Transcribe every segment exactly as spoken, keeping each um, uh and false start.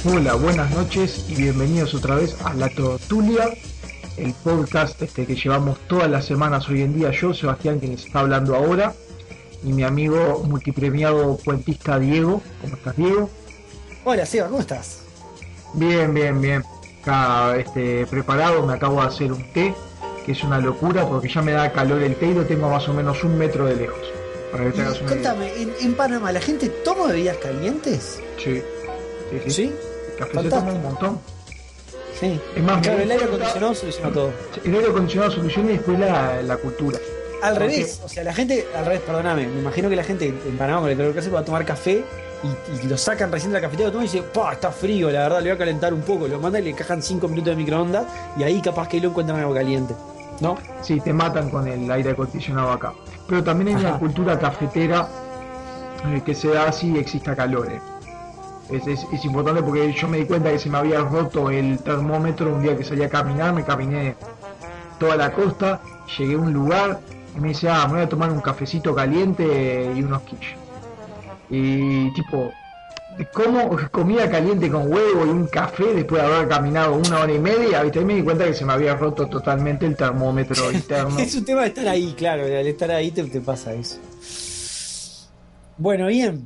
Hola, buenas noches y bienvenidos otra vez a La Tortulia, el podcast este que llevamos todas las semanas hoy en día. Yo, Sebastián, quien les está hablando ahora, y mi amigo multipremiado cuentista Diego. ¿Cómo estás, Diego? Hola, Seba, ¿cómo estás? Bien, bien, bien. Acá este, preparado, me acabo de hacer un té, que es una locura porque ya me da calor el té y lo tengo a más o menos un metro de lejos. Para que te hagas Y una idea. contame, ¿en, en Panamá la gente toma bebidas calientes? Sí, sí, sí. ¿Sí? El café se toma un montón. Sí. Es más, Claro, me el aire gusta- acondicionado soluciona todo. El aire acondicionado soluciona y después la, la cultura. Al Porque- revés, o sea, la gente, al revés, perdóname, me imagino que la gente en Panamá con el calor que hace va a tomar café y, y lo sacan recién de la cafetería, lo toman y dicen, ¡pah! Está frío, la verdad, le voy a calentar un poco. Lo mandan y le encajan cinco minutos de microondas y ahí capaz que lo encuentran algo caliente. ¿No? Sí, te matan con el aire acondicionado acá. Pero también hay una Ajá. cultura cafetera eh, que se da así y exista calor. eh. Es, es, es importante porque yo me di cuenta que se me había roto el termómetro un día que salí a caminar, me caminé toda la costa, llegué a un lugar y me dice, ah, me voy a tomar un cafecito caliente y unos quiches. Y tipo, como comida caliente con huevo y un café después de haber caminado una hora y media, ¿viste? Ahí me di cuenta que se me había roto totalmente el termómetro interno. Es un tema de estar ahí, claro, al estar ahí te, te pasa eso. Bueno, bien.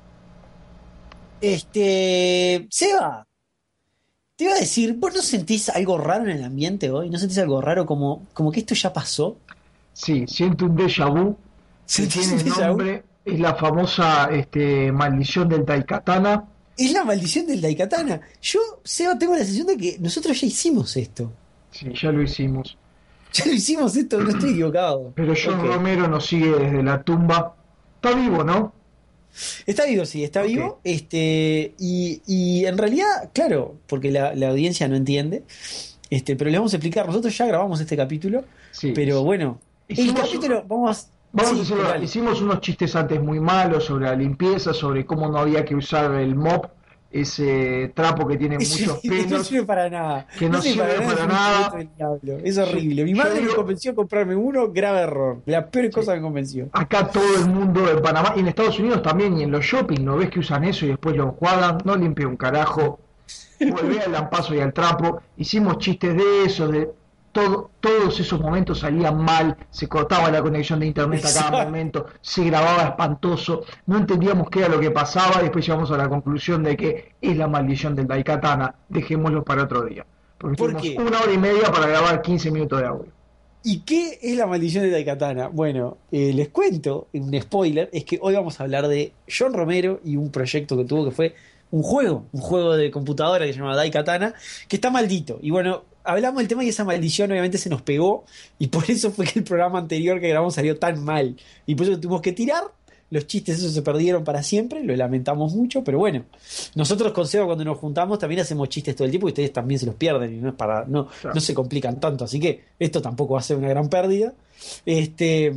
Este. Seba, te iba a decir, ¿vos no sentís algo raro en el ambiente hoy? ¿No sentís algo raro como, como que esto ya pasó? Sí, siento un déjà vu que ¿Sentís tiene un déjà vu? nombre, es la famosa este, maldición del Daikatana. Es la maldición del Daikatana. Yo, Seba, tengo la sensación de que nosotros ya hicimos esto. Sí, ya lo hicimos. Ya lo hicimos esto, no estoy equivocado. Pero John Ok. Romero nos sigue desde la tumba. Está vivo, ¿no? Está vivo, sí, está Ok. vivo. Este, y, y en realidad, claro, porque la, la audiencia no entiende, este, pero les vamos a explicar. Nosotros ya grabamos este capítulo, Sí. pero bueno, el Hicimos- capítulo, vamos, Vamos sí, a decirlo, dale. hicimos unos chistes antes muy malos sobre la limpieza, sobre cómo no había que usar el mop, ese trapo que tiene Eso muchos no pelos. sirve para nada. que no sirve para es un nada. secreto del diablo. Es Yo- horrible. Mi yo madre me digo- convenció a comprarme uno, grave error. La peor Sí. cosa que me convenció. Acá todo el mundo en Panamá y en Estados Unidos también y en los shopping, ¿no ves que usan eso y después lo enjuagan? No limpia un carajo. Volvé al lampazo y al trapo. Hicimos chistes de eso, de todo, todos esos momentos salían mal, se cortaba la conexión de internet a cada Exacto. momento, se grababa espantoso, no entendíamos qué era lo que pasaba y después llegamos a la conclusión de que es la maldición del Daikatana, dejémoslo para otro día. Porque ¿Por tuvimos qué? una hora y media para grabar quince minutos de audio. ¿Y qué es la maldición de Daikatana? Bueno, eh, les cuento, un spoiler, es que hoy vamos a hablar de John Romero y un proyecto que tuvo que fue un juego, un juego de computadora que se llama Daikatana, que está maldito. Y bueno, hablamos del tema y esa maldición obviamente se nos pegó y por eso fue que el programa anterior que grabamos salió tan mal. Y por eso lo tuvimos que tirar, los chistes esos se perdieron para siempre, lo lamentamos mucho, pero bueno, nosotros con Seba cuando nos juntamos también hacemos chistes todo el tiempo y ustedes también se los pierden y no es para no, Claro. no se complican tanto, así que esto tampoco va a ser una gran pérdida. Este,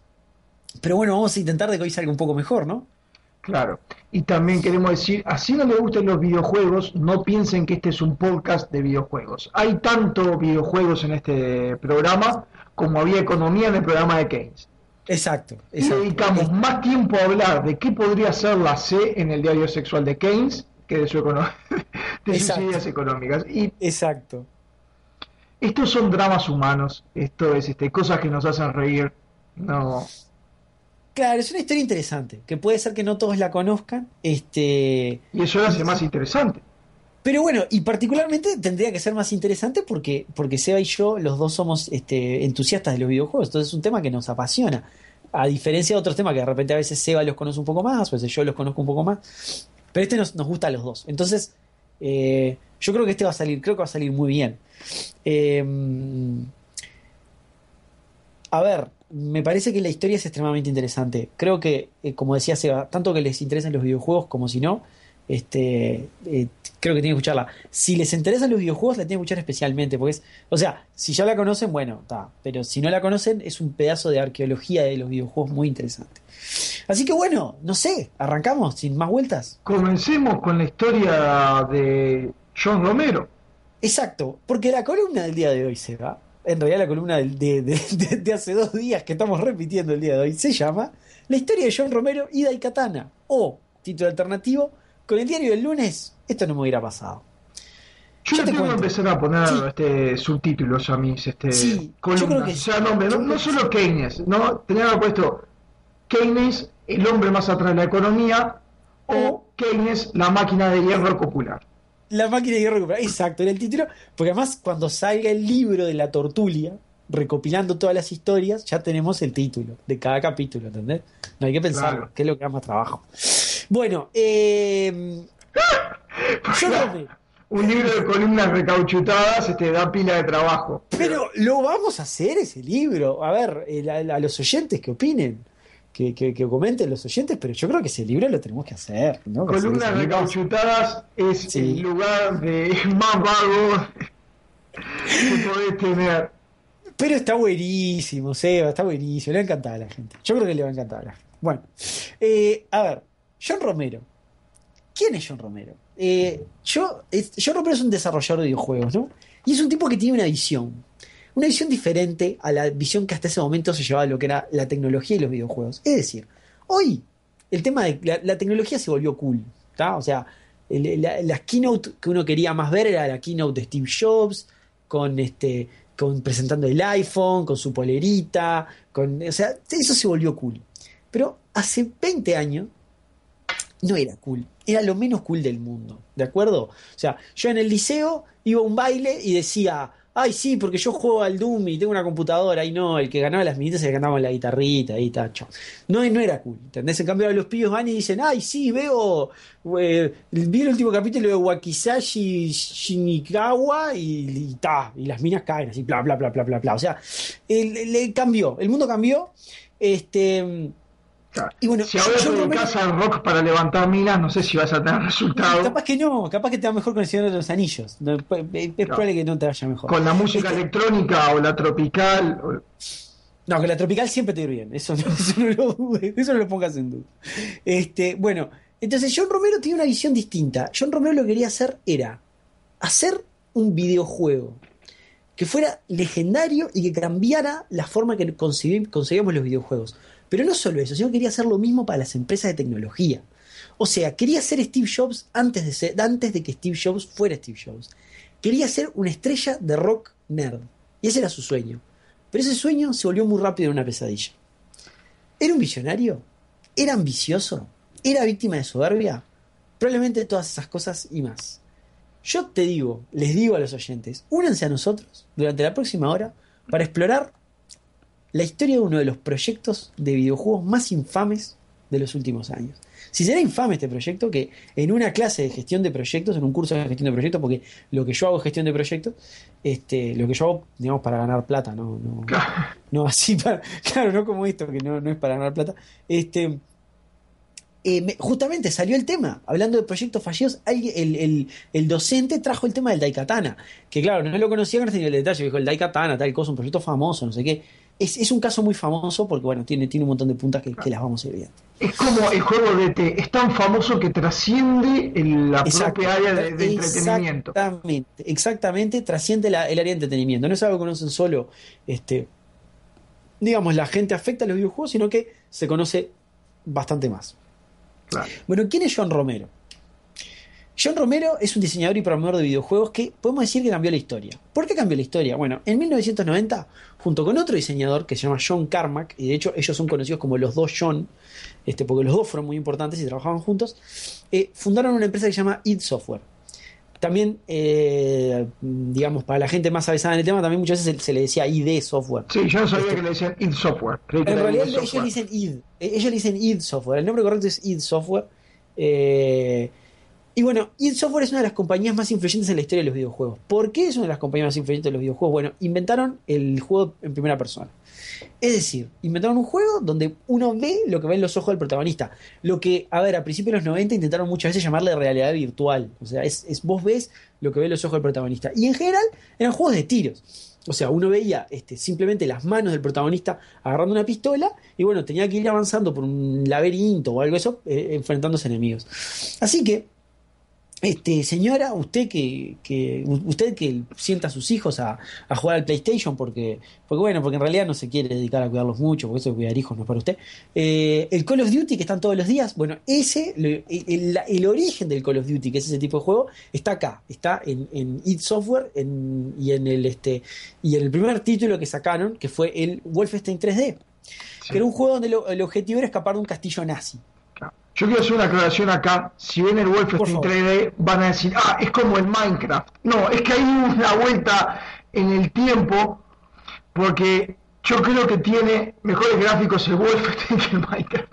pero bueno, vamos a intentar de que hoy salga un poco mejor, ¿no? Claro. Y también queremos decir, así no les gusten los videojuegos, no piensen que este es un podcast de videojuegos. Hay tanto videojuegos en este programa como había economía en el programa de Keynes. Exacto, Y exacto. dedicamos más tiempo a hablar de qué podría ser la C en el diario sexual de Keynes que de, su econo- de sus Exacto. ideas económicas. Y Exacto. estos son dramas humanos, esto es este, cosas que nos hacen reír. No, Claro, es una historia interesante, que puede ser que no todos la conozcan, este, y eso lo hace más interesante. pero bueno, y particularmente tendría que ser más interesante porque, porque Seba y yo, los dos somos este, entusiastas de los videojuegos, entonces es un tema que nos apasiona. A diferencia de otros temas que de repente a veces Seba los conoce un poco más, o a veces yo los conozco un poco más, pero este nos, nos gusta a los dos. Entonces, eh, yo creo que este va a salir, creo que va a salir muy bien. Eh, a ver, me parece que la historia es extremadamente interesante. Creo que, eh, como decía Seba, tanto que les interesan los videojuegos como si no, este, eh, creo que tienen que escucharla. Si les interesan los videojuegos, la tienen que escuchar especialmente, porque es, o sea, si ya la conocen, bueno, está, pero si no la conocen, es un pedazo de arqueología de los videojuegos muy interesante. Así que bueno, no sé, arrancamos sin más vueltas. Comencemos con la historia de John Romero. Exacto, porque la columna del día de hoy, Seba, en realidad la columna del- de, de- de- de hace dos días que estamos repitiendo el día de hoy, se llama La historia de John Romero y Daikatana, o, título alternativo, con el diario del lunes, esto no me hubiera pasado. Yo, Yo le te tengo que cuento. empezar a poner Sí, este, subtítulos a mis este, sí, yo creo columnas, que o sí. sea, nombre, no, Yo creo no que sí. solo Keynes, ¿no? Tenía que haber puesto Keynes, el hombre más atrás de la economía, O o Keynes, la máquina de hierro popular. La máquina de hierro recuperada. Exacto, era el título. Porque además, cuando salga el libro de la tortulia, recopilando todas las historias, ya tenemos el título de cada capítulo, ¿entendés? No hay que pensarlo, Claro. que es lo que da más trabajo. Bueno, eh, John Romero. Un libro de columnas recauchutadas este, da pila de trabajo. Pero lo vamos a hacer ese libro. A ver, eh, a, a los oyentes que opinen, que, que, que comenten los oyentes, pero yo creo que ese libro lo tenemos que hacer, ¿no? Que hacer ese Columnas libro. recauchutadas es el Sí. lugar de más vago que podés tener. Pero está buenísimo, Seba, está buenísimo. Le va a encantar a la gente. Yo creo que le va a encantar a la gente. Bueno, eh, a ver, John Romero. ¿Quién es John Romero? Eh, yo, es- John Romero es un desarrollador de videojuegos, ¿no? Y es un tipo que tiene una visión. Una visión diferente a la visión que hasta ese momento se llevaba a lo que era la tecnología y los videojuegos. Es decir, hoy el tema de la, la tecnología se volvió cool, ¿tá? O sea, el- la, las keynote que uno quería más ver era la keynote de Steve Jobs, con este, con presentando el iPhone, con su polerita, con, o sea, eso se volvió cool. Pero hace veinte años no era cool, era lo menos cool del mundo, ¿de acuerdo? O sea, yo en el liceo iba a un baile y decía, ay, sí, porque yo juego al Doom y tengo una computadora, y no, el que ganaba las minitas se cantaba con la guitarrita, ahí tacho. No, no era cool, ¿entendés? En cambio, ahora los pibes van y dicen, ay, sí, veo, eh, vi el último capítulo de Wakizashi Shinikawa y, y ta, y las minas caen así, bla, bla, bla, bla, bla, bla. O sea, el, el- el cambió, el mundo cambió, este... Claro. Y bueno, Si ahora te John Romero. dedicas al rock para levantar minas, no sé si vas a tener Y resultado. capaz que no, capaz que te va mejor con el Señor de los Anillos. No, es es Claro. probable que no te vaya mejor. Con la música Este, electrónica o la tropical. o- no, que la tropical siempre te va bien. Eso no, eso no lo dudes, eso no lo pongas en duda. Este, bueno, entonces John Romero tiene una visión distinta. John Romero lo que quería hacer era hacer un videojuego que fuera legendario y que cambiara la forma que concebí- concebíamos los videojuegos. Pero no solo eso, sino que quería hacer lo mismo para las empresas de tecnología. O sea, quería ser Steve Jobs antes de, ser, antes de que Steve Jobs fuera Steve Jobs. Quería ser una estrella de rock nerd. Y ese era su sueño. Pero ese sueño se volvió muy rápido en una pesadilla. ¿Era un visionario? ¿Era ambicioso? ¿Era víctima de soberbia? Probablemente todas esas cosas y más. Yo te digo, les digo a los oyentes, únanse a nosotros durante la próxima hora para explorar la historia de uno de los proyectos de videojuegos más infames de los últimos años. Si será infame este proyecto, que en una clase de gestión de proyectos, en un curso de gestión de proyectos, porque lo que yo hago es gestión de proyectos, este, lo que yo hago, digamos, para ganar plata, no, no, no así para, claro, no como esto, que no, no es para ganar plata, este, eh, me- justamente salió el tema, hablando de proyectos fallidos, alguien- el, el- el docente trajo el tema del Daikatana, que claro, no lo conocía, no tenía el detalle, dijo el Daikatana, tal cosa, un proyecto famoso, no sé qué. Es, es un caso muy famoso porque, bueno, tiene, tiene un montón de puntas que, que las vamos a ir viendo. Es como el juego de té, es tan famoso que trasciende el- la Exacto, propia área de, de entretenimiento. exactamente, exactamente, trasciende la- el área de entretenimiento. No es algo que conocen solo, este, digamos, la gente afecta a los videojuegos, sino que se conoce bastante más. Claro. Bueno, ¿quién es John Romero? John Romero es un diseñador y programador de videojuegos que podemos decir que cambió la historia. ¿Por qué cambió la historia? Bueno, en mil novecientos noventa, junto con otro diseñador que se llama John Carmack, y de hecho ellos son conocidos como los dos John, este, porque los dos fueron muy importantes y trabajaban juntos, eh, fundaron una empresa que se llama id Software. También, eh, digamos, para la gente más avanzada en el tema, también muchas veces se, se le decía I D Software. Sí, yo no sabía Este, que le decían id Software. Creí que en era realidad id ellos le Software. dicen id, eh, ellos le dicen id Software, el nombre correcto es id Software. Eh, y bueno, id Software es una de las compañías más influyentes en la historia de los videojuegos. ¿Por qué es una de las compañías más influyentes de los videojuegos? Bueno, inventaron el juego en primera persona. Es decir, inventaron un juego donde uno ve lo que ven los ojos del protagonista. Lo que, a ver, a principios de los noventa intentaron muchas veces llamarle realidad virtual. O sea, es, es vos ves lo que ven los ojos del protagonista. Y en general eran juegos de tiros. O sea, uno veía este, simplemente las manos del protagonista agarrando una pistola y bueno, tenía que ir avanzando por un laberinto o algo de eso, eh, enfrentándose a enemigos. Así que Este, señora, usted que, que usted que sienta a sus hijos a, a jugar al PlayStation porque, porque bueno, porque en realidad no se quiere dedicar a cuidarlos mucho, porque eso de cuidar hijos no es para usted. Eh, el Call of Duty que están todos los días, bueno, ese, el, el, el origen del Call of Duty, que es ese tipo de juego, está acá, está en, en id Software en, y en el este y en el primer título que sacaron, que fue el Wolfenstein tres D, Sí. que era un juego donde lo, el objetivo era escapar de un castillo nazi. Yo quiero hacer una aclaración acá. Si ven el Por Wolfenstein favor. tres D, van a decir, ah, es como el Minecraft. No, es que hay una vuelta en el tiempo, porque yo creo que tiene mejores gráficos el Wolfenstein que el Minecraft.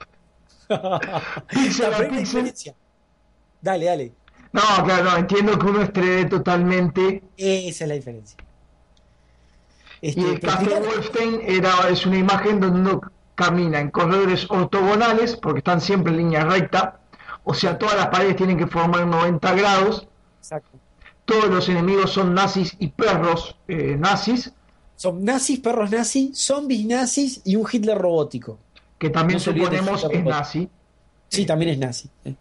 Pixel Pero a hay una pixel. diferencia. Dale, dale. No, claro, no, entiendo que uno es tres D totalmente. Esa es la diferencia. Y Este, el pero Castle explicar, Wolfenstein era, es una imagen donde uno camina en corredores ortogonales, porque están siempre en línea recta. O sea, todas las paredes tienen que formar noventa grados. exacto. Todos los enemigos son nazis y perros eh, nazis, Son nazis, perros nazis, zombies nazis y un Hitler robótico. que también No se olviden del suponemos Hitler es robótico. nazi. Sí, también es nazi. eh.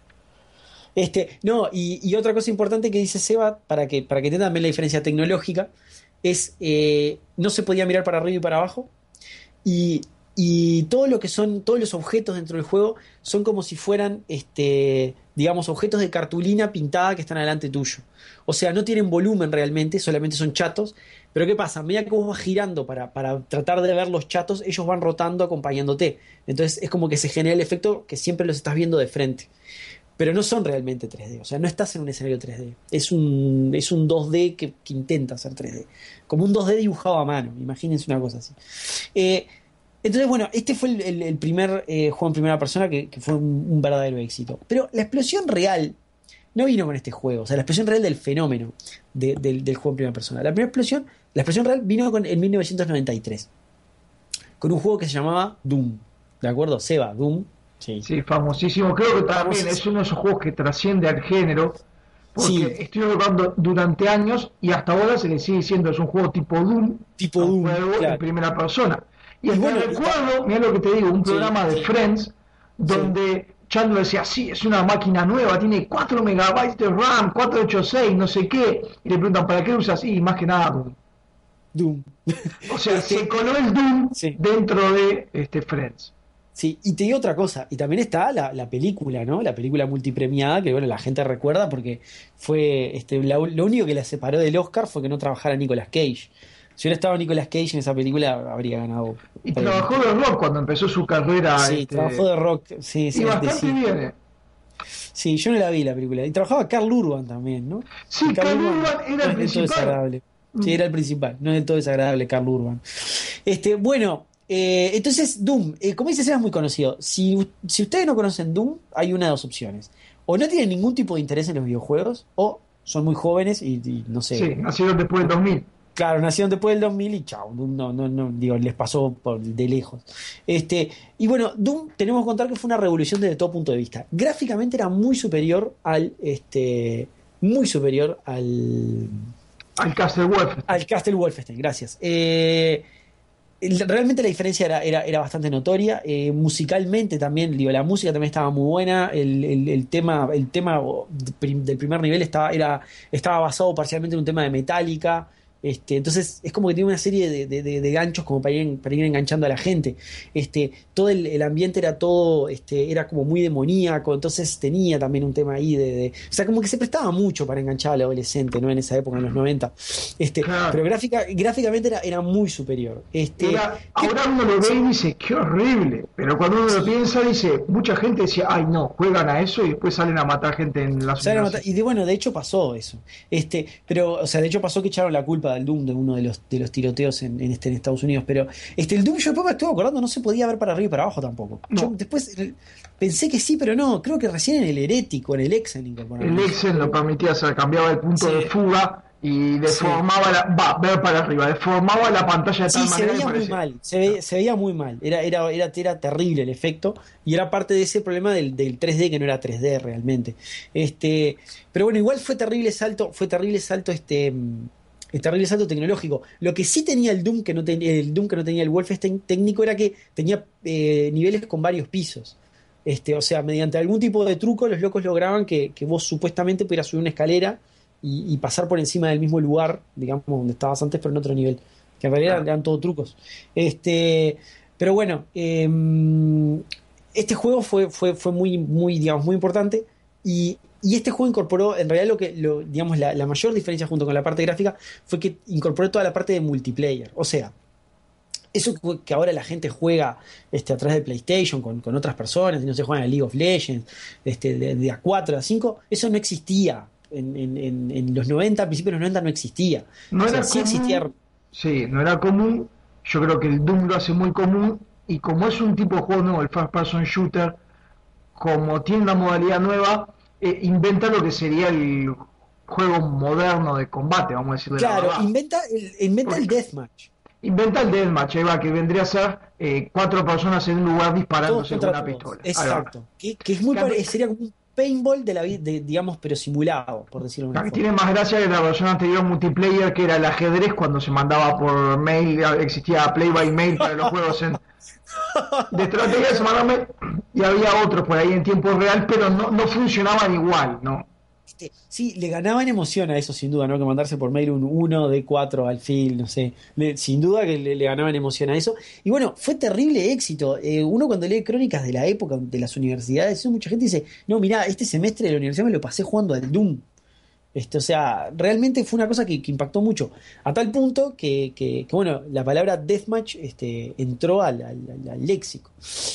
Este, no, y, y otra cosa importante que dice Seba, para que, para que entiendan también la diferencia tecnológica, es eh, no se podía mirar para arriba y para abajo. Y, y todo lo que son, todos los objetos dentro del juego son como si fueran, este, digamos, objetos de cartulina pintada que están delante tuyo. O sea, no tienen volumen realmente, solamente son chatos. Pero ¿qué pasa? A medida que vos vas girando para, para tratar de ver los chatos, ellos van rotando acompañándote. Entonces es como que se genera el efecto que siempre los estás viendo de frente. Pero no son realmente tres D, o sea, no estás en un escenario tres D. Es un, es un dos D que, que intenta ser tres D. Como un dos D dibujado a mano, imagínense una cosa así. Eh, entonces, bueno, este fue el, el- el primer eh, juego en primera persona que, que fue un, un verdadero éxito. Pero la explosión real no vino con este juego, o sea, la explosión real del fenómeno de- del, del juego en primera persona. La primera explosión, la explosión real vino con, en mil novecientos noventa y tres, con un juego que se llamaba Doom. ¿De acuerdo? Seba, Doom. Sí. Sí, famosísimo. Creo que también Famosísimo. es uno de esos juegos que trasciende al género, porque Sí, estoy jugando durante años y hasta ahora se le sigue diciendo es un juego tipo Doom, tipo a un Doom, juego en claro. primera persona. Y Y hasta bueno, y ta- recuerdo, mira lo que te digo, un sí, programa de sí, Friends sí. donde Chandler decía, sí, es una máquina nueva, tiene cuatro megabytes de RAM, cuatrocientos ochenta y seis, no sé qué, y le preguntan, ¿para qué usas? Y más que nada Doom. Doom. O sea, se Este, coló el Doom sí, dentro de este Friends. sí. Y te digo otra cosa. Y también está la, la película, ¿no? La película multipremiada, que bueno, la gente recuerda porque fue este, la- lo único que la separó del Oscar fue que no trabajara Nicolas Cage. Si hubiera estado Nicolas Cage en esa película, habría ganado Y premio. trabajó de rock cuando empezó su carrera, Sí, trabajó este, de rock, sí, y sí, de bastante cine. bien. eh. Sí, yo no la vi la película. Y trabajaba Carl Urban también, ¿no? Y Sí, Carl Carl Urban Urban era no el es del todo principal. desagradable. Sí, Mm. era el principal, no es del todo desagradable Carl Urban. Este, bueno, eh, entonces Doom, eh, como dice Seba, es muy conocido. Si, si ustedes no conocen Doom, hay una de dos opciones. O no tienen ningún tipo de interés en los videojuegos, o son muy jóvenes y, y no sé. Sí, nacieron después del dos mil. Claro, nacieron después del dos mil y chao, Doom no, no, no, digo, les pasó por de lejos. Este, y bueno, Doom tenemos que contar que fue una revolución desde todo punto de vista. Gráficamente era muy superior al, este, muy superior al, Al Castle Wolfenstein. al Castle Wolfenstein, gracias. Eh, el- realmente la diferencia era, era, era bastante notoria. Eh, musicalmente también, digo, la música también estaba muy buena. El, el- el tema, el tema de prim- del primer nivel estaba, era, estaba basado parcialmente en un tema de Metallica. Este, entonces es como que tiene una serie de, de- de- de ganchos como para ir, para ir enganchando a la gente. Este, todo el, el ambiente era todo, este, era como muy demoníaco, entonces tenía también un tema ahí de, de- o sea, como que se prestaba mucho para enganchar al adolescente, ¿no? En esa época, en los noventa. Este, pero Claro. gráfica, gráficamente era, era muy superior. Este, Era, ¿qué- ahora uno lo ve y dice, qué horrible. Pero cuando uno lo sí, piensa, dice, mucha gente decía, ay no, juegan a eso y después salen a matar gente en las salen a matar- universidades. y de, bueno, de hecho pasó eso. Este, pero, o sea, de hecho pasó que echaron la culpa del Doom de uno de los, de los tiroteos en, en, este, en Estados Unidos. Pero este, el Doom, yo después me estuve acordando, no se podía ver para arriba y para abajo tampoco. Yo No, después eh, pensé que sí, pero no. Creo que recién en el Herético, en el Exen incorporaron el eso. Excel lo Pero permitía hacer, cambiaba el punto de sí, fuga y sí. deformaba la, va, ver para arriba, deformaba la pantalla de tal Sí, se manera que veía muy parecía. mal, se, ve- se veía muy mal, era, era, era, era terrible el efecto y era parte de ese problema del, del tres D que no era tres D realmente. Este, pero bueno, igual fue terrible salto, fue terrible salto este, mm, el terrible salto tecnológico. Lo que sí tenía el Doom que no tenía el Doom que no tenía el Wolfenstein técnico era que tenía eh, niveles con varios pisos. Este, o sea, mediante algún tipo de truco, los locos lograban que, que vos supuestamente pudieras subir una escalera y, y pasar por encima del mismo lugar, digamos, donde estabas antes, pero en otro nivel. Que en realidad eran, eran todo trucos. Este, pero bueno, eh, este juego fue, fue, fue muy, muy, digamos, muy importante. Y, y este juego incorporó, en realidad, lo que, lo, digamos, la, la mayor diferencia junto con la parte gráfica fue que incorporó toda la parte de multiplayer. O sea, eso que ahora la gente juega este, a través de PlayStation con, con otras personas, y no se juegan a League of Legends, este, de, de a cuatro a cinco, eso no existía. En, en, en, en los noventa, a principios de los noventa no existía. No O sea, era sí común, existía. sí, no era común. Yo creo que el Doom lo hace muy común. Y como es un tipo de juego nuevo, el First Person Shooter, como tiene una modalidad nueva, eh, inventa lo que sería el juego moderno de combate, vamos a decirle la Claro, verdad. inventa el, inventa el Porque deathmatch. inventa el deathmatch, ahí va, que vendría a ser eh, cuatro personas en un lugar Todos disparándose con contra una todos. pistola. Ahí va. Exacto. Que, que es muy Que, pare- ante- sería como un paintball de la vida, de- digamos, pero simulado, por decirlo de que alguna tiene forma. más gracia que la versión anterior multiplayer, que era el ajedrez cuando se mandaba por mail, existía play by mail para los juegos en, de estrategia, se mandaba mail, y había otros por ahí en tiempo real, pero no, no funcionaban igual, ¿no? Este, sí, le ganaban emoción a eso, sin duda, ¿no? Que mandarse por mail un uno de cuatro al fil, no sé. Le- sin duda que le, le ganaban emoción a eso. Y bueno, fue terrible éxito. Eh, uno cuando lee crónicas de la época de las universidades, eso mucha gente dice, no, mirá, este semestre de la universidad me lo pasé jugando al Doom. Este, o sea, realmente fue una cosa que, que impactó mucho. A tal punto que, que- que, bueno, la palabra deathmatch este, entró al, al- al- al léxico.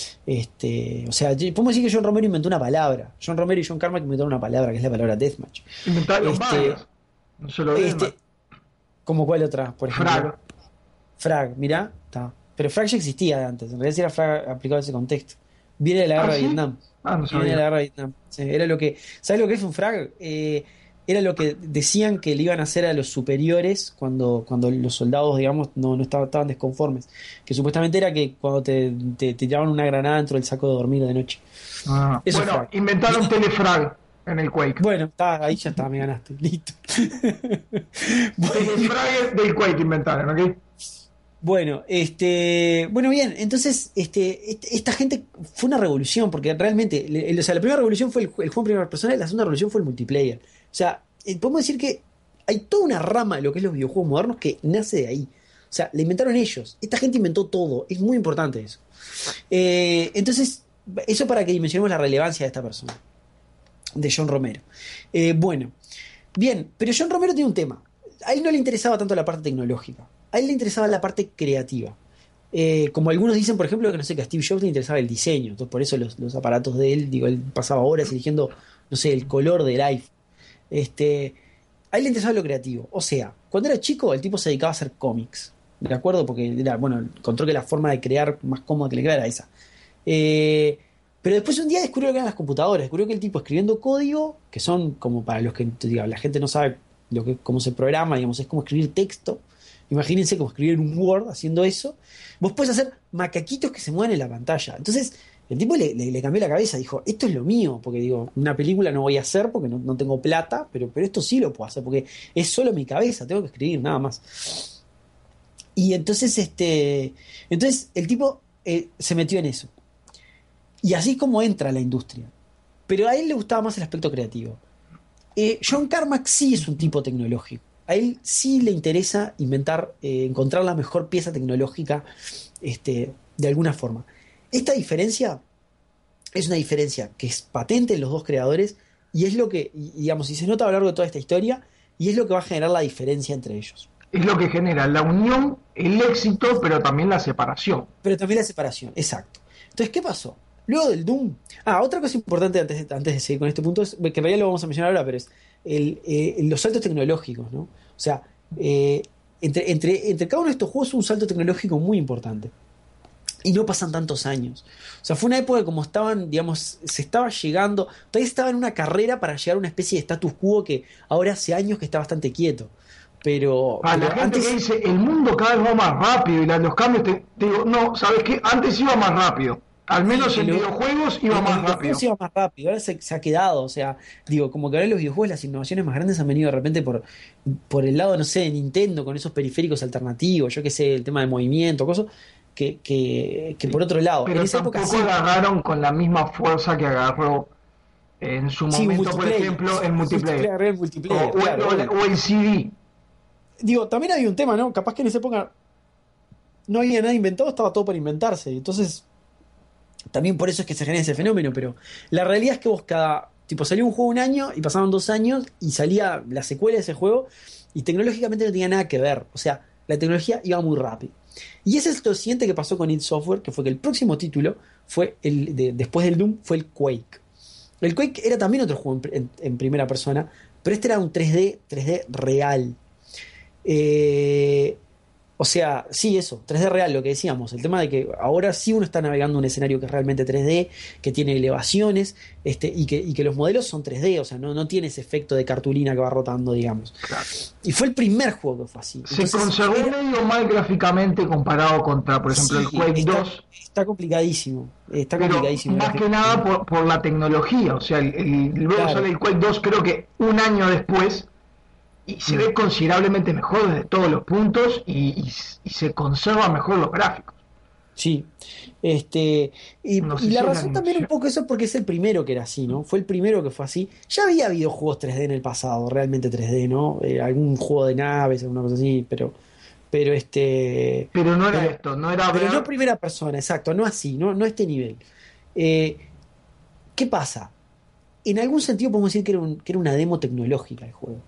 Este, o sea, yo- podemos decir que John Romero inventó una palabra. John Romero y John Carmack inventaron una palabra, que es la palabra deathmatch. Inventaron Este, varias, no solo Deathmatch. este, ¿como cuál otra, por ejemplo? Frag. Frag, mirá, está. Pero Frag ya existía de antes, en realidad sí era Frag aplicado a ese contexto. Viene de la ¿Ah, guerra de sí? Vietnam. Ah, no Viene de la sabía. guerra de Vietnam. Sí, era lo que. ¿Sabes lo que es un Frag? Eh, era lo que decían que le iban a hacer a los superiores cuando, cuando los soldados, digamos, no, no estaban, estaban desconformes. Que supuestamente era que cuando te, te, te tiraban una granada dentro del saco de dormir de noche. Ah, Eso es bueno, Frag. inventaron Telefrag en el Quake. Bueno, está, ahí ya está, me ganaste. Listo. Bueno, Telefrag del Quake inventaron, ¿ok? Bueno, este, bueno, bien, entonces, este, este- esta gente fue una revolución, porque realmente, le- o sea, la primera revolución fue el, ju- el juego en primera persona, y la segunda revolución fue el multiplayer. O sea, eh, podemos decir que hay toda una rama de lo que es los videojuegos modernos que nace de ahí. O sea, la inventaron ellos. Esta gente inventó todo. Es muy importante eso. Eh, entonces, eso para que dimensionemos la relevancia de esta persona, de John Romero. Eh, bueno, bien, pero John Romero tiene un tema. A él no le interesaba tanto la parte tecnológica. A él le interesaba la parte creativa. Eh, como algunos dicen, por ejemplo, que no sé, que a Steve Jobs le interesaba el diseño. Entonces, por eso los, los aparatos de él, digo, él pasaba horas eligiendo, no sé, el color del iPhone. Este, a él le interesaba lo creativo. O sea, cuando era chico, el tipo se dedicaba a hacer cómics. ¿De acuerdo? Porque era, bueno, encontró que la forma de crear más cómoda que le creara era esa. Eh, pero después un día descubrió lo que eran las computadoras. Descubrió que el tipo escribiendo código, que son como para los que diga, la gente no sabe lo que, cómo se programa, digamos, es como escribir texto. Imagínense como escribir en un Word haciendo eso. Vos podés hacer macaquitos que se mueven en la pantalla. Entonces, el tipo le, le- le cambió la cabeza. Dijo, esto es lo mío. Porque digo, una película no voy a hacer porque no, no tengo plata, pero, pero esto sí lo puedo hacer porque es solo mi cabeza. Tengo que escribir, nada más. Y entonces, este, entonces el tipo eh, se metió en eso. Y así es como entra a la industria. Pero a él le gustaba más el aspecto creativo. Eh, John Carmack sí es un tipo tecnológico. A él sí le interesa inventar, eh, encontrar la mejor pieza tecnológica, este, de alguna forma. Esta diferencia es una diferencia que es patente en los dos creadores y es lo que, y- digamos, y se nota a lo largo de toda esta historia y es lo que va a generar la diferencia entre ellos. Es lo que genera la unión, el éxito, pero también la separación. Pero también la separación, exacto. Entonces, ¿qué pasó? Luego del Doom. Ah, otra cosa importante antes de, antes de seguir con este punto, es, que en realidad lo vamos a mencionar ahora, pero es el, eh, los saltos tecnológicos, ¿no? O sea, eh, entre, entre, entre cada uno de estos juegos es un salto tecnológico muy importante. Y no pasan tantos años. O sea, fue una época como estaban, digamos, se estaba llegando, todavía estaba en una carrera para llegar a una especie de status quo que ahora hace años que está bastante quieto. Pero, A la pero gente que antes, dice, el mundo cada vez va más rápido y la- los cambios, te, te digo, no, ¿sabes qué? Antes iba más rápido. Al sí, menos en en, lo- videojuegos iba en los más videojuegos rápido. iba más rápido, ahora se, se ha quedado, o sea, digo, como que ahora en los videojuegos las innovaciones más grandes han venido de repente por, por el lado, no sé, de Nintendo, con esos periféricos alternativos, yo qué sé, el tema de movimiento, cosas, que, que, que por otro lado. Pero en esa tampoco época sí, agarraron con la misma fuerza que agarró en su sí, momento, por multiplayer, ejemplo, en multiplayer. multiplayer, O, multiplayer, o- claro, o el, obvio. o el C D. Digo, también había un tema, ¿no? Capaz que en esa época no había nada inventado, estaba todo por inventarse. Entonces, también por eso es que se genera ese fenómeno, pero la realidad es que vos cada, tipo, salía un juego un año y pasaban dos años y salía la secuela de ese juego y tecnológicamente no tenía nada que ver. O sea, la tecnología iba muy rápido. Y ese es lo siguiente que pasó con id Software, que fue que el próximo título fue el de, después del Doom, fue el Quake. El Quake era también otro juego en, en- en primera persona, pero este era un tres D, tres D real. Eh, o sea, sí, eso, tres D real, lo que decíamos. El tema de que ahora sí uno está navegando un escenario que es realmente tres D, que tiene elevaciones, este, y que, y que los modelos son tres D, o sea, no, no tiene ese efecto de cartulina que va rotando, digamos. Claro. Y fue el primer juego que fue así. Se Entonces, conservó era- medio mal gráficamente comparado contra, por ejemplo, el sí, Quake está, dos, está complicadísimo. Está pero complicadísimo más que nada gráficamente. por, por la tecnología. O sea, el, el- luego Claro, sale el Quake dos, creo que un año después, y se mm, ve considerablemente mejor desde todos los puntos y, y- y se conservan mejor los gráficos. sí. Este, y, No y sé la si es la razón también un animación. poco eso es porque es el primero que era así, ¿no? Fue el primero que fue así. Ya había habido juegos tres D en el pasado, realmente tres D, ¿no? Eh, algún juego de naves, alguna cosa así, pero, pero este, Pero no era pero, esto, no era pero no ver. primera persona, exacto, no así, no, no a este nivel. Eh, ¿Qué pasa? En algún sentido podemos decir que era, un- que era una demo tecnológica el juego.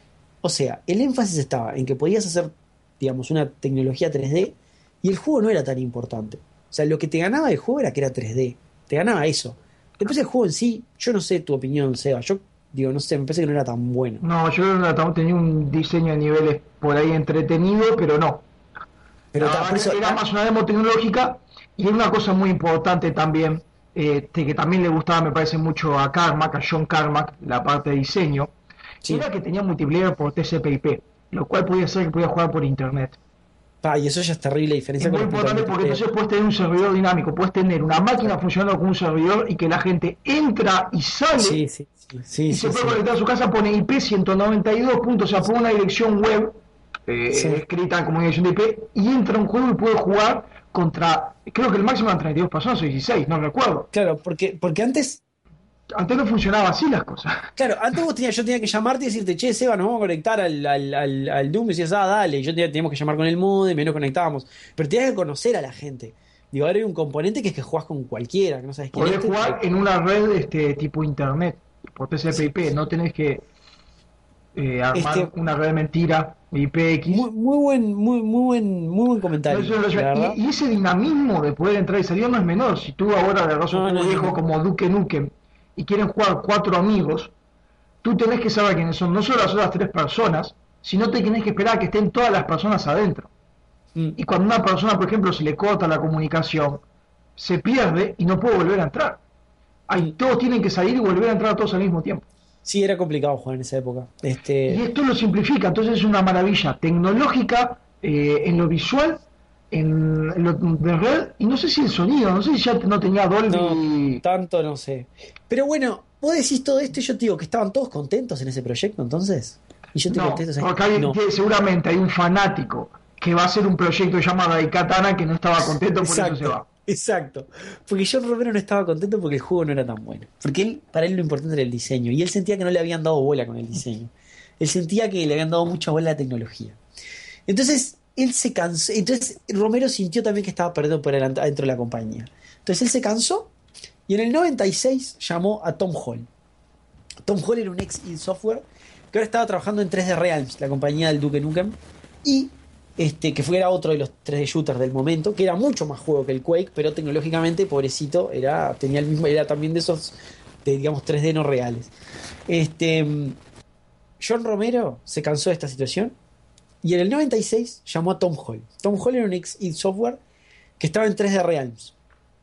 O sea, el énfasis estaba en que podías hacer, digamos, una tecnología tres D y el juego no era tan importante. O sea, lo que te ganaba el juego era que era tres D. Te ganaba eso. Después el juego en sí, yo no sé tu opinión, Seba. Yo digo, no sé, me parece que no era tan bueno. No, yo creo que la- tenía un diseño de niveles por ahí entretenido, pero no. Pero La ta, por verdad eso, que era ah, más una demo tecnológica y era una cosa muy importante también, eh, de que también le gustaba, me parece mucho a Carmack, a John Carmack, la parte de diseño, sí. era que tenía multiplayer por T C P I P, lo cual podía ser que podía jugar por internet. Pa, y eso ya es terrible Es diferencia con muy respecto al importante porque multiplayer. entonces puedes tener un servidor dinámico, puedes tener una máquina Exacto. funcionando con un servidor y que la gente entra y sale Sí, sí, sí, sí, y se sí, puede sí. conectar a su casa, pone I P ciento noventa y dos puntos, o sea, pone una dirección web eh, Sí. escrita como dirección de I P y entra a un juego y puede jugar contra, creo que el máximo eran treinta y dos personas o dieciséis, no recuerdo. Claro, porque, porque antes, Antes no funcionaba así las cosas. claro, antes vos tenías, yo tenía que llamarte y decirte, che, Seba, nos vamos a conectar al, al, al, al Doom. Y decías, ah, dale. Y yo tenía, teníamos que llamar con el modem y nos conectábamos. Pero tenías que conocer a la gente. Digo, ahora hay un componente que es que jugás con cualquiera, que no sabes quién es. Podés te- jugar en una red este tipo internet, por T C P I P, Sí. no tenés que eh, armar Este, una red de mentira, I P X. muy, muy buen, muy, muy buen, muy buen No, comentario, eso no es- la verdad. y, y ese dinamismo de poder entrar y salir no es menor. Si tú ahora agarras un No, no juego es viejo menor. como Duke Nukem y quieren jugar cuatro amigos, tú tenés que saber quiénes son, no solo las otras tres personas, sino te tenés que esperar a que estén todas las personas adentro. Mm. Y cuando una persona, por ejemplo, se le corta la comunicación, se pierde y no puede volver a entrar. Ahí Mm. todos tienen que salir y volver a entrar todos al mismo tiempo. Sí, era complicado jugar en esa época. Y Este, esto lo simplifica, entonces es una maravilla tecnológica, eh, en lo visual, en lo de red, y no sé si el sonido, no sé si ya no tenía no, Dolby. tanto no sé. Pero bueno, vos decís todo esto y yo te digo que estaban todos contentos en ese proyecto entonces. Y yo te No, contesto, ¿sabes porque qué? hay- No. que seguramente hay un fanático que va a hacer un proyecto llamado Daikatana que no estaba contento, por eso se Exacto, va. exacto. Porque John Romero no estaba contento porque el juego no era tan bueno. Porque él, para él lo importante era el diseño. Y él sentía que no le habían dado bola con el diseño. Él sentía que le habían dado mucha bola a la tecnología. Entonces, él se cansó. Entonces, Romero sintió también que estaba perdido por adelante, adentro de la compañía. Entonces, él se cansó y en el noventa y seis llamó a Tom Hall. Tom Hall era un ex id Software que ahora estaba trabajando en tres D Realms, la compañía del Duke Nukem. Y este, que fue, era otro de los tres D shooters del momento, que era mucho más juego que el Quake, pero tecnológicamente, pobrecito, era, tenía el mismo, era también de esos, de, digamos, tres D no reales. Este, John Romero se cansó de esta situación y en el noventa y seis llamó a Tom Hall. Tom Hall era un ex id Software que estaba en tres D Realms.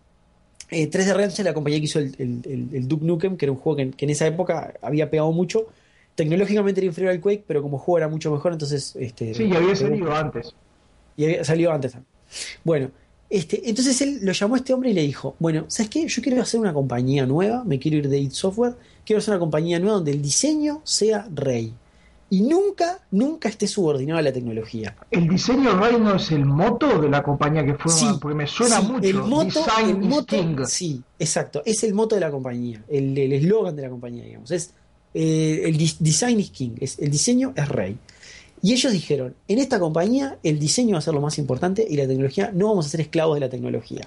Eh, tres D Realms es la compañía que hizo el, el, el, el Duke Nukem, que era un juego que, que en esa época había pegado mucho. Tecnológicamente era inferior al Quake, pero como juego era mucho mejor, entonces este, Sí, y había pegó. salido antes. Y había salido antes también. Bueno, este, entonces él lo llamó a este hombre y le dijo, bueno, ¿sabes qué? Yo quiero hacer una compañía nueva, me quiero ir de id Software, quiero hacer una compañía nueva donde el diseño sea rey. y nunca, nunca esté subordinado a la tecnología. ¿El diseño Rey no es el moto de la compañía que fue? Sí, Porque me suena sí, mucho. el moto, Design el is moto, King. sí, exacto, es el moto de la compañía, el el eslogan de la compañía, digamos, es eh, el dis- design is king, es, el diseño es rey. Y ellos dijeron, en esta compañía el diseño va a ser lo más importante y la tecnología, no vamos a ser esclavos de la tecnología.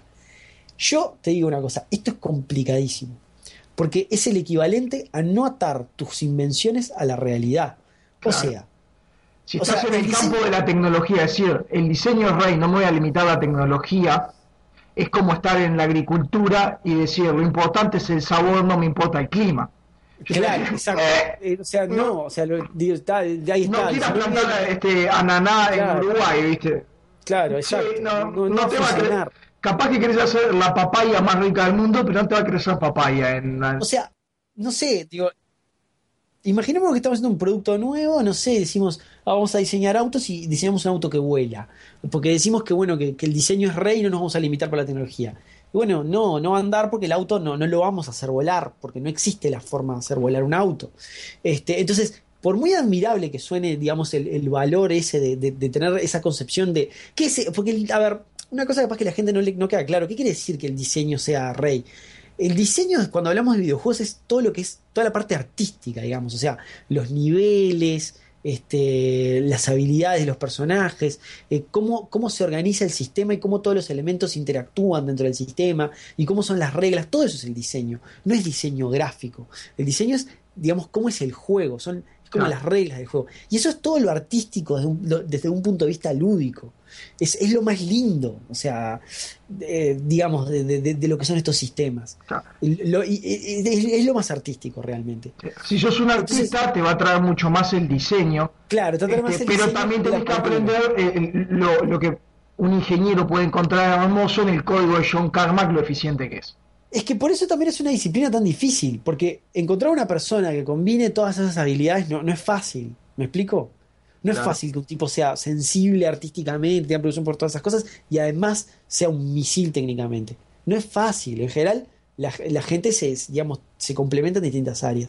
Yo te digo una cosa, esto es complicadísimo, porque es el equivalente a no atar tus invenciones a la realidad. O Claro. sea, Si o estás sea, en el el campo diseño, de la tecnología, es decir, el diseño es rey, no me voy a limitar a la tecnología, es como estar en la agricultura y decir, lo importante es el sabor, no me importa el clima. Yo te claro, digo, exacto. eh, Eh, o sea, no, no, o sea, lo- digo, está, de ahí no está, dice, quieras no voy a plantar eliminar, este ananá en claro, Uruguay, ¿viste? claro, Sí, exacto, no, no, no va no a te va a cre- funcionar. capaz que querés hacer la papaya más rica del mundo, pero no te va a crecer papaya en O la- sea, no sé, digo, imaginemos que estamos haciendo un producto nuevo, no sé, decimos, ah, vamos a diseñar autos y diseñamos un auto que vuela. Porque decimos que bueno, que, que el diseño es rey y no nos vamos a limitar por la tecnología. Y bueno, no, no va a andar porque el auto no, no lo vamos a hacer volar, porque no existe la forma de hacer volar un auto. Este, entonces, por muy admirable que suene, digamos, el, el valor ese de, de- de tener esa concepción de. ¿Qué es? Porque, el- a ver, una cosa capaz que la gente no le no queda claro. ¿Qué quiere decir que el diseño sea rey? El diseño, cuando hablamos de videojuegos, es todo lo que es toda la parte artística, digamos, o sea, los niveles, este, las habilidades de los personajes, eh, cómo, cómo se organiza el sistema y cómo todos los elementos interactúan dentro del sistema y cómo son las reglas, todo eso es el diseño, no es diseño gráfico. El diseño es, digamos, cómo es el juego, son es como Claro. las reglas del juego. Y eso es todo lo artístico desde un, lo- desde un punto de vista lúdico. Es, es lo más lindo, o sea, eh, digamos, de, de- de- de lo que son estos sistemas. Claro. Lo- y- y- es, es lo más artístico realmente. Si sos un Entonces, artista, te va a traer mucho más el diseño, claro, tratar más este, el pero diseño también de la tenés que cultura. aprender eh, lo, lo que un ingeniero puede encontrar hermoso en el código de John Carmack, lo eficiente que es. Es que por eso también es una disciplina tan difícil, porque encontrar una persona que combine todas esas habilidades no, no es fácil. ¿Me explico? No es Claro. fácil que un tipo sea sensible artísticamente, tenga producción por todas esas cosas y además sea un misil técnicamente. No es fácil. En general, la, la gente se, digamos, se complementa en distintas áreas.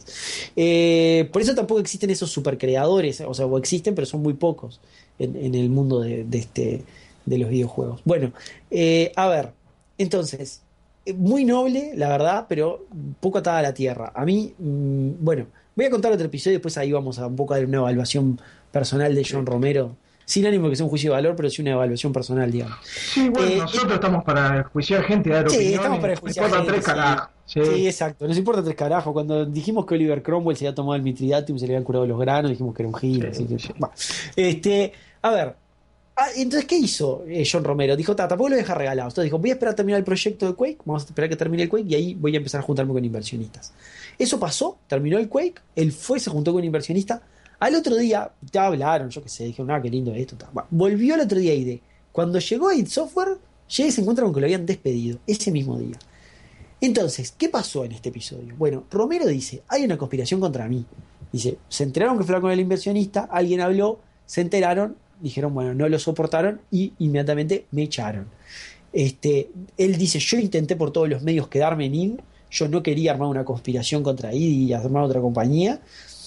Eh, por eso tampoco existen esos supercreadores, o sea, o existen, pero son muy pocos en, en el mundo de, de este, de los videojuegos. Bueno, eh, a ver, entonces, eh, muy noble, la verdad, pero poco atada a la tierra. A mí, mm, bueno, voy a contar otro episodio y después ahí vamos a un poco a dar una evaluación personal de John Romero. Sin ánimo que sea un juicio de valor, pero sí una evaluación personal, digamos. Sí, bueno, Eh, nosotros estamos para juiciar gente, dar Sí, estamos para opiniones, me enjuiciar importan gente, tres sí. carajos. Sí. Sí, exacto. Nos importa tres carajos. Cuando dijimos que Oliver Cromwell se había tomado el Mitridatum, se le habían curado los granos, dijimos que era un gil. Sí, Así que, sí. bah. Este, a ver. Ah, entonces, ¿qué hizo eh, John Romero? Dijo, "Ta, tampoco lo deja regalado". Entonces dijo, voy a esperar a terminar el proyecto de Quake, vamos a esperar a que termine el Quake y ahí voy a empezar a juntarme con inversionistas. Eso pasó, terminó el Quake, él fue, se juntó con un inversionista. Al otro día, te hablaron, yo qué sé, dijeron, ah, qué lindo esto. Ta. Bah, volvió el otro día a I D. Cuando llegó a id Software, llega y se encuentra con que lo habían despedido ese mismo día. Entonces, ¿qué pasó en este episodio? Bueno, Romero dice, hay una conspiración contra mí. Dice, se enteraron que fue con el inversionista, alguien habló, se enteraron, dijeron, bueno, no lo soportaron y inmediatamente me echaron. Este, él dice, yo intenté por todos los medios quedarme en I D, yo no quería armar una conspiración contra I D y armar otra compañía.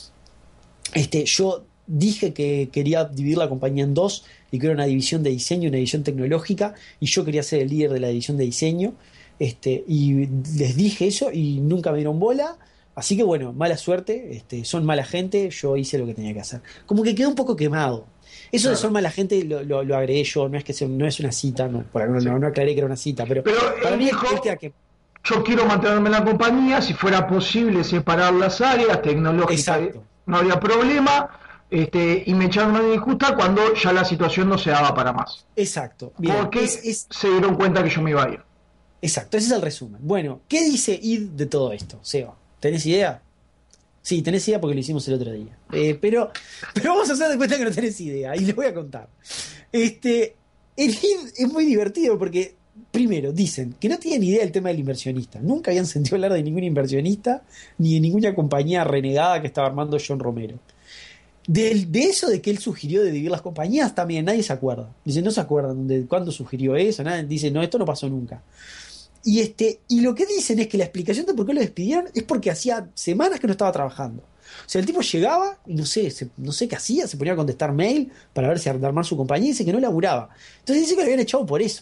Este, yo dije que quería dividir la compañía en dos y que era una división de diseño y una división tecnológica y yo quería ser el líder de la división de diseño. Este, y les dije eso y nunca me dieron bola. Así que bueno, mala suerte, este, son mala gente, yo hice lo que tenía que hacer. Como que quedó un poco quemado. Eso Claro. de son mala gente lo, lo, lo agregué yo, no es que sea, no es una cita, no, por no, Sí. no, no aclaré que era una cita, pero, Pero para él mí dijo, él queda que. yo quiero mantenerme en la compañía, si fuera posible separar las áreas tecnológicas, Exacto. no habría problema, este, y me echaron una injusta cuando ya la situación no se daba para más. Exacto. Bien, Porque es, es, se dieron cuenta que yo me iba a ir. exacto, ese es el resumen. Bueno, ¿qué dice I D de todo esto, Seba? ¿Tenés idea? Sí, tenés idea porque lo hicimos el otro día. Eh, pero, pero vamos a hacer de cuenta que no tenés idea y les voy a contar. Este, el I D es muy divertido porque, primero, dicen que no tienen idea del tema del inversionista. Nunca habían sentido hablar de ningún inversionista ni de ninguna compañía renegada que estaba armando John Romero. De, de eso de que él sugirió de dividir las compañías también nadie se acuerda. Dice, no se acuerdan de cuándo sugirió eso. Nadie dice, no, esto no pasó nunca. Y, este, y lo que dicen es que la explicación de por qué lo despidieron es porque hacía semanas que no estaba trabajando. O sea, el tipo llegaba y no sé, se, no sé qué hacía, se ponía a contestar mail para ver si armar su compañía y dice que no laburaba. Entonces dice que lo habían echado por eso.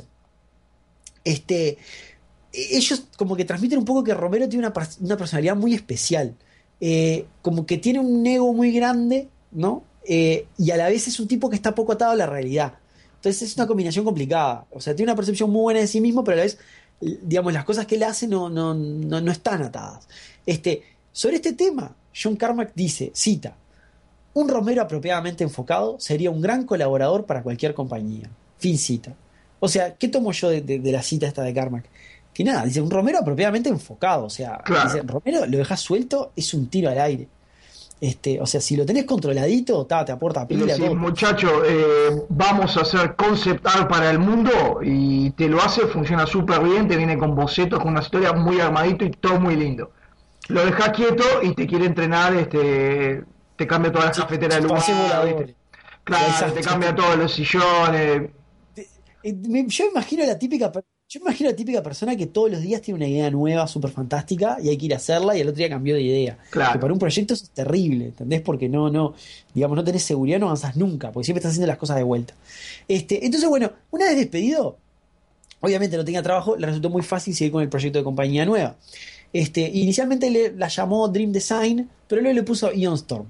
Este, ellos como que transmiten un poco que Romero tiene una, una personalidad muy especial. Eh, como que tiene un ego muy grande, ¿no? Eh, y a la vez es un tipo que está poco atado a la realidad. Entonces es una combinación complicada. O sea, tiene una percepción muy buena de sí mismo, pero a la vez, digamos, las cosas que él hace no, no, no, no están atadas. Este, sobre este tema, John Carmack dice, cita, un Romero apropiadamente enfocado sería un gran colaborador para cualquier compañía. Fin cita. O sea, ¿qué tomo yo de, de, de la cita esta de Carmack? Que nada, dice, un Romero apropiadamente enfocado. O sea, Claro. dice, Romero lo dejas suelto, es un tiro al aire. Este, o sea, si lo tenés controladito, ta, te aporta Y le pila, decís, todo. muchacho, eh, vamos a hacer concept art para el mundo y te lo hace, funciona súper bien, te viene con bocetos, con una historia muy armadito y todo muy lindo. Lo dejas quieto y te quiere entrenar, este, te cambia todas las Sí, cafeteras del pase lugar, voladores. ¿viste? Claro, te Exacto. cambia todos los sillones. Te- eh, me- Yo imagino la típica, per- yo imagino la típica persona que todos los días tiene una idea nueva, súper fantástica, y hay que ir a hacerla, y el otro día cambió de idea. Que Claro. para un proyecto eso es terrible, ¿entendés? Porque no, no, digamos, no tenés seguridad, no avanzás nunca, porque siempre estás haciendo las cosas de vuelta. Este, entonces, bueno, una vez despedido, obviamente no tenía trabajo, le resultó muy fácil seguir con el proyecto de compañía nueva. Este, inicialmente le, la llamó Dream Design, pero luego le puso Ion Storm.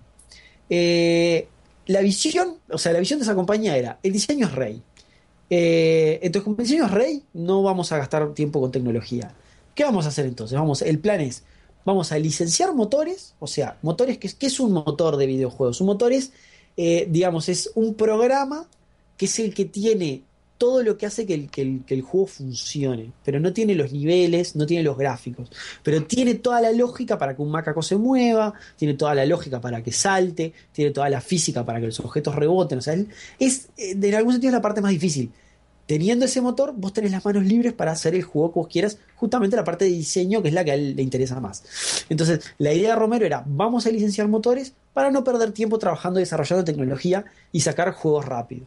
Eh, la visión, o sea, la visión de esa compañía era, el diseño es rey. Eh, entonces, como el diseño es rey, no vamos a gastar tiempo con tecnología. ¿Qué vamos a hacer entonces? Vamos, el plan es, vamos a licenciar motores, o sea, motores, ¿qué, qué es un motor de videojuegos? Un motor es, eh, digamos, es un programa que es el que tiene todo lo que hace que el, que, el, que el juego funcione, pero no tiene los niveles, no tiene los gráficos, pero tiene toda la lógica para que un macaco se mueva, tiene toda la lógica para que salte, tiene toda la física para que los objetos reboten, o sea, es, en algún sentido es la parte más difícil. Teniendo ese motor, vos tenés las manos libres para hacer el juego que vos quieras, justamente la parte de diseño, que es la que a él le interesa más. Entonces, la idea de Romero era, vamos a licenciar motores para no perder tiempo trabajando y desarrollando tecnología y sacar juegos rápido.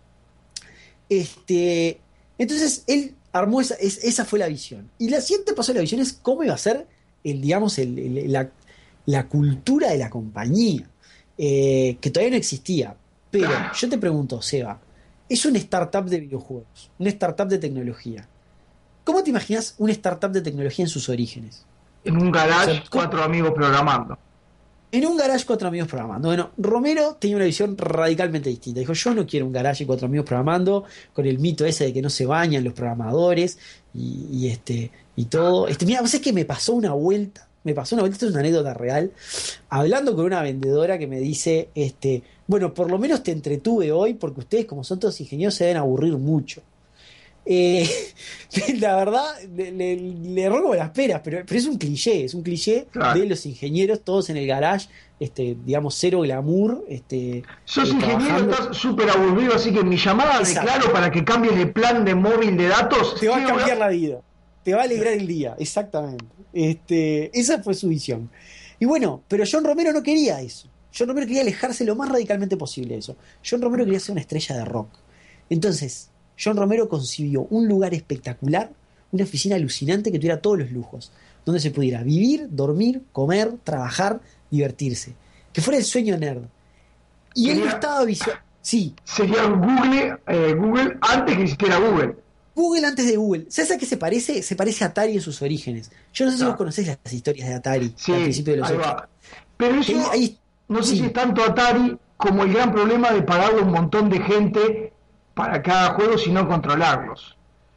Este, entonces, él armó esa, es, esa fue la visión. Y la siguiente paso de la visión es cómo iba a ser el, digamos, el, el, la, la cultura de la compañía, eh, que todavía no existía. Pero yo te pregunto, Seba, es una startup de videojuegos, una startup de tecnología. ¿Cómo te imaginas una startup de tecnología en sus orígenes? En un garage, O sea, cuatro amigos programando. En un garage, cuatro amigos programando. Bueno, Romero tenía una visión radicalmente distinta. Dijo, yo no quiero un garage y cuatro amigos programando, con el mito ese de que no se bañan los programadores y, y este y todo. Este, mira, ¿vos sabés que me pasó una vuelta? Me pasó una vuelta, esto es una anécdota real, hablando con una vendedora que me dice, este, bueno, por lo menos te entretuve hoy, porque ustedes, como son todos ingenieros, se deben aburrir mucho. Eh, la verdad, le, le, le erró como las peras, pero, pero es un cliché, es un cliché Claro. de los ingenieros, todos en el garage, este, digamos, cero glamour. Este, Sos eh, ingeniero, trabajando. estás súper aburrido, así que mi llamada de Exacto. Claro para que cambies de plan de móvil de datos. Te va a quiero- cambiar la vida, te va a alegrar el día, exactamente. Este, esa fue su visión. Y bueno, pero John Romero no quería eso. John Romero quería alejarse lo más radicalmente posible de eso. John Romero quería ser una estrella de rock. Entonces, John Romero concibió un lugar espectacular, una oficina alucinante que tuviera todos los lujos, donde se pudiera vivir, dormir, comer, trabajar, divertirse. Que fuera el sueño nerd. Y él no Sería- estaba visual. Sí, Sería Google, eh, Google antes que existiera Google. Google antes de Google. ¿Sabes a qué se parece? Se parece a Atari en sus orígenes. Yo no sé si Ah. vos conocés las historias de Atari Sí, al principio de los ahí ochenta. va. Pero eso, Ahí- ahí- no sé sí. si es tanto Atari como el gran problema de pagarle un montón de gente para cada juego, sino controlarlos.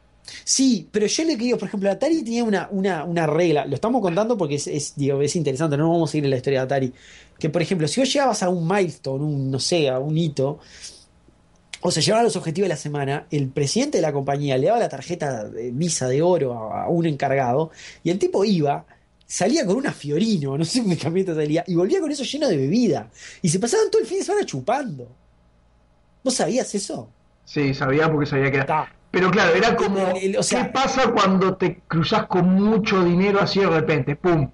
Sí, pero yo le digo, por ejemplo, Atari tenía una, una, una regla, lo estamos contando porque es, es, digo, es interesante, no vamos a ir en la historia de Atari, que por ejemplo, si vos llegabas a un milestone, un, no sé, a un hito, o se llevaban los objetivos de la semana, el presidente de la compañía le daba la tarjeta de Visa de oro a, a un encargado, y el tipo iba, salía con una Fiorino, no sé qué camioneta salía, y volvía con eso lleno de bebida, y se pasaban todo el fin de semana chupando. ¿Vos sabías eso? Sí, sabía porque sabía que era. Ta. Pero claro, era como, El- el- o sea- ¿qué pasa cuando te cruzas con mucho dinero así de repente? ¡Pum!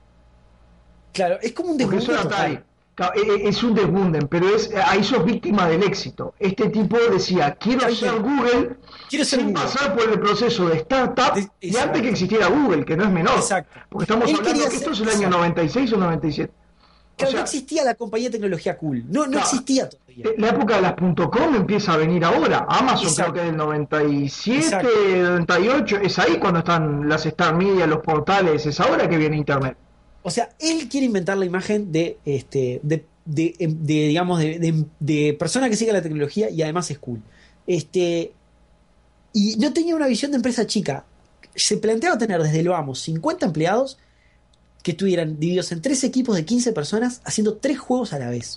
Claro, es como un Porque eso desmundo era Atari. total. Claro, e- e- es un desbunden, pero es, ahí sos víctima del éxito. Este tipo decía, quiero Ahí ser está. Google Quiero ser sin Google. pasar por el proceso de startup De- y exacto. antes que existiera Google, que no es menor. Exacto. Porque estamos Él hablando quería que esto es ser- el año exacto. noventa y seis o noventa y siete. Claro, sea, no existía la compañía de tecnología cool. No, no claro, existía todavía. la época de las .com empieza a venir ahora. Amazon Exacto, creo que es del noventa y siete, exacto. noventa y ocho. Es ahí cuando están las Star Media, los portales. Es ahora que viene Internet. O sea, él quiere inventar la imagen de, este, de, de, de, de, digamos, de, de, de persona que sigue la tecnología y además es cool. Este, y no tenía una visión de empresa chica. Se planteaba tener desde lo vamos cincuenta empleados que estuvieran divididos en tres equipos de quince personas haciendo tres juegos a la vez.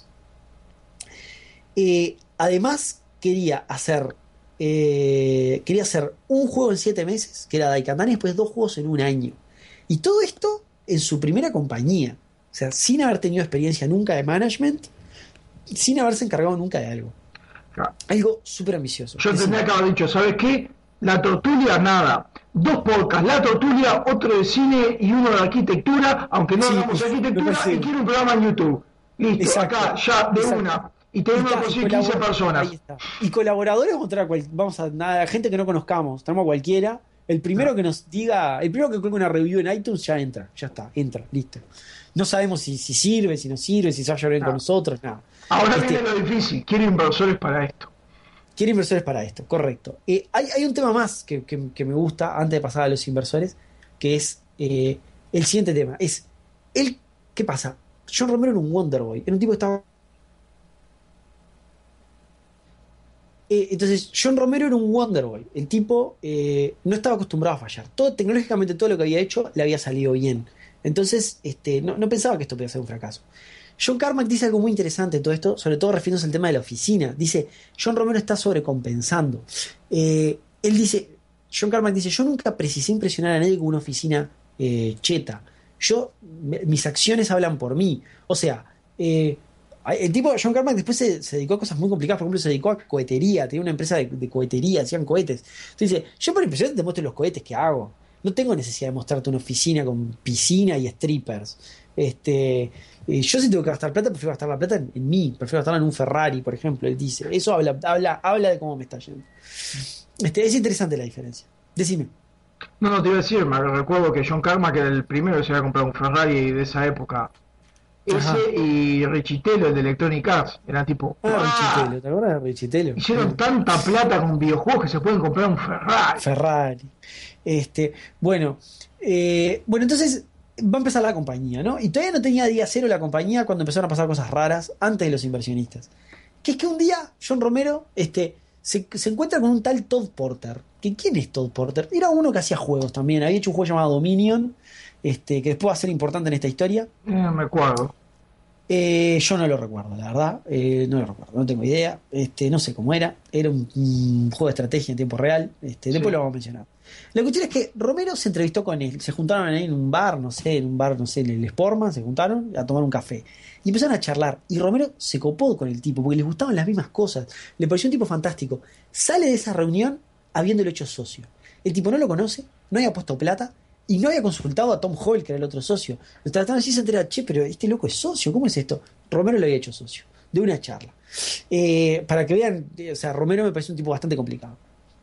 Eh, además, quería hacer eh, quería hacer un juego en siete meses, que era Daikatana, y después dos juegos en un año. Y todo esto en su primera compañía. O sea, sin haber tenido experiencia nunca de management, sin haberse encargado nunca de algo. Claro. Algo súper ambicioso. Yo Es tendría que haber dicho, ¿sabes qué? La Tortulia, nada. Dos podcasts, La Tortulia, otro de cine y uno de arquitectura, aunque no Sí, hagamos me arquitectura, parece. y quiero un programa en YouTube. Listo, Exacto, acá, ya, de exacto. una. Y Y, tenemos que ta- y conseguir quince colabor- personas. ahí está. Y colaboradores vamos a traer a cual- vamos a nada, gente que no conozcamos, traemos a cualquiera. El primero que nos diga, el primero que cuelgue una review en iTunes ya entra, ya está, entra, listo. No sabemos si, si sirve, si no sirve, si se va a llevar bien No. con nosotros, nada. Ahora Este, viene lo difícil, quiero inversores para esto. Quiere inversores para esto, correcto. Eh, hay, hay un tema más que, que- que me gusta antes de pasar a los inversores, que es eh, el siguiente tema. Es, él, ¿qué pasa? John Romero era un Wonderboy, era un tipo que estaba... Eh, entonces, John Romero era un Wonderboy. El tipo eh, no estaba acostumbrado a fallar. Todo, tecnológicamente todo lo que había hecho le había salido bien. Entonces, este, no, no pensaba que esto podía ser un fracaso. John Carmack dice algo muy interesante en todo esto, sobre todo refiriéndose al tema de la oficina. Dice, John Romero está sobrecompensando. Eh, él dice, John Carmack dice, yo nunca precisé impresionar a nadie con una oficina eh, cheta. Yo, me- mis acciones hablan por mí. O sea, eh, el tipo, John Carmack, después se, se dedicó a cosas muy complicadas. Por ejemplo, se dedicó a cohetería, tenía una empresa de, de cohetería, hacían cohetes. Entonces dice, yo por impresión te muestro los cohetes que hago. No tengo necesidad de mostrarte una oficina con piscina y strippers. Este, eh, yo si tengo que gastar plata, prefiero gastar la plata en, en mí, prefiero gastarla en un Ferrari, por ejemplo. Él dice, eso habla, habla, habla de cómo me está yendo. Este, es interesante la diferencia. Decime. No, no te iba a decir, me recuerdo que John Carmack era el primero que se había comprado un Ferrari de esa época. Ajá. Ese y Richitello, el de Electronic Arts, eran tipo, Ah, ¡ah! Richitelo, ¿te acuerdas de Richitelo? Hicieron tanta plata con videojuegos que se pueden comprar un Ferrari. Ferrari. Este, bueno, eh, bueno, entonces va a empezar la compañía, ¿no? Y todavía no tenía día cero la compañía cuando empezaron a pasar cosas raras antes de los inversionistas. Que es que un día John Romero este, se, se encuentra con un tal Todd Porter. ¿Que ¿Quién es Todd Porter? Era uno que hacía juegos también. Había hecho un juego llamado Dominion, este, que después va a ser importante en esta historia. Eh, me acuerdo. Eh, yo no lo recuerdo, la verdad. Eh, no lo recuerdo, no tengo idea. Este, no sé cómo era. Era un, un juego de estrategia en tiempo real. Este, después Sí. lo vamos a mencionar. La cuestión es que Romero se entrevistó con él. Se juntaron ahí en un bar, no sé, en un bar, no sé, en el Sportman, se juntaron a tomar un café. Y empezaron a charlar. Y Romero se copó con el tipo, porque les gustaban las mismas cosas. Le pareció un tipo fantástico. Sale de esa reunión habiéndolo hecho socio. El tipo no lo conoce, no había puesto plata. Y no había consultado a Tom Hall, que era el otro socio. Lo trataban así, se entera, che, pero este loco es socio, ¿cómo es esto? Romero lo había hecho socio, de una charla. Eh, para que vean, eh, o sea, Romero me parece un tipo bastante complicado.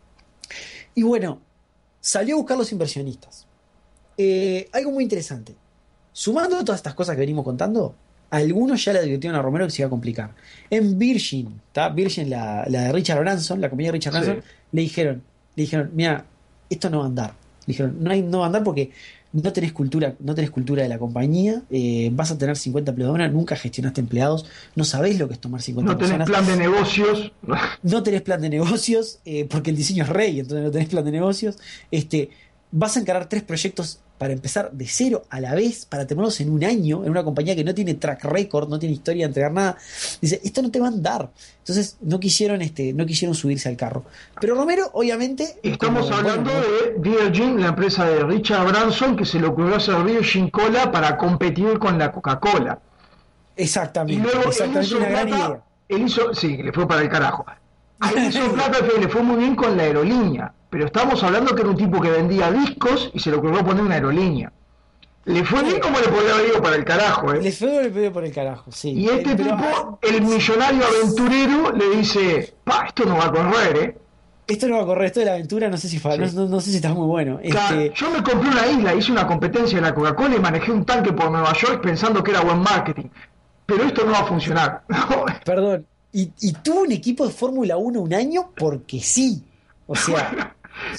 Y bueno, salió a buscar los inversionistas. Eh, algo muy interesante. Sumando todas estas cosas que venimos contando, algunos ya le advirtieron a Romero que se iba a complicar. En Virgin, ¿tá? Virgin, la, la de Richard Branson, la compañía de Richard Sí. Branson, le dijeron, le dijeron, mira, esto no va a andar. Dijeron, no, hay, no va a andar porque no tenés cultura, no tenés cultura de la compañía, eh, vas a tener cincuenta empleados, nunca gestionaste empleados, no sabés lo que es tomar cincuenta No tenés personas, plan de negocios. no tenés plan de negocios, eh, porque el diseño es rey, entonces no tenés plan de negocios, este, vas a encarar tres proyectos para empezar de cero a la vez, para terminarlos en un año, en una compañía que no tiene track record, no tiene historia de entregar nada. Dice, esto no te va a andar. Entonces no quisieron, este, no quisieron subirse al carro. Pero Romero, obviamente. Estamos como, hablando bueno, de Virgin, la empresa de Richard Branson, que se le ocurrió hacer Virgin Cola para competir con la Coca-Cola. Y exactamente, luego él exactamente hizo una gran plata, idea. él hizo, sí, le fue para el carajo. Ahí hizo plata que le fue muy bien con la aerolínea. Pero estamos hablando que era un tipo que vendía discos y se le ocurrió poner una aerolínea. Le fue bien como le podría haber ido para el carajo, ¿eh? Le fue el pedido por el carajo, sí. Y este Eh, pero, tipo, el millonario aventurero, le dice, pa, esto no va a correr, ¿eh? esto no va a correr, esto de la aventura, no sé si fa- Sí. no, no- no sé si está muy bueno. Claro, Este, yo me compré una isla, hice una competencia de la Coca-Cola y manejé un tanque por Nueva York pensando que era buen marketing. pero esto no va a funcionar. Perdón, y, y tuvo un equipo de Fórmula uno un año porque sí. O sea,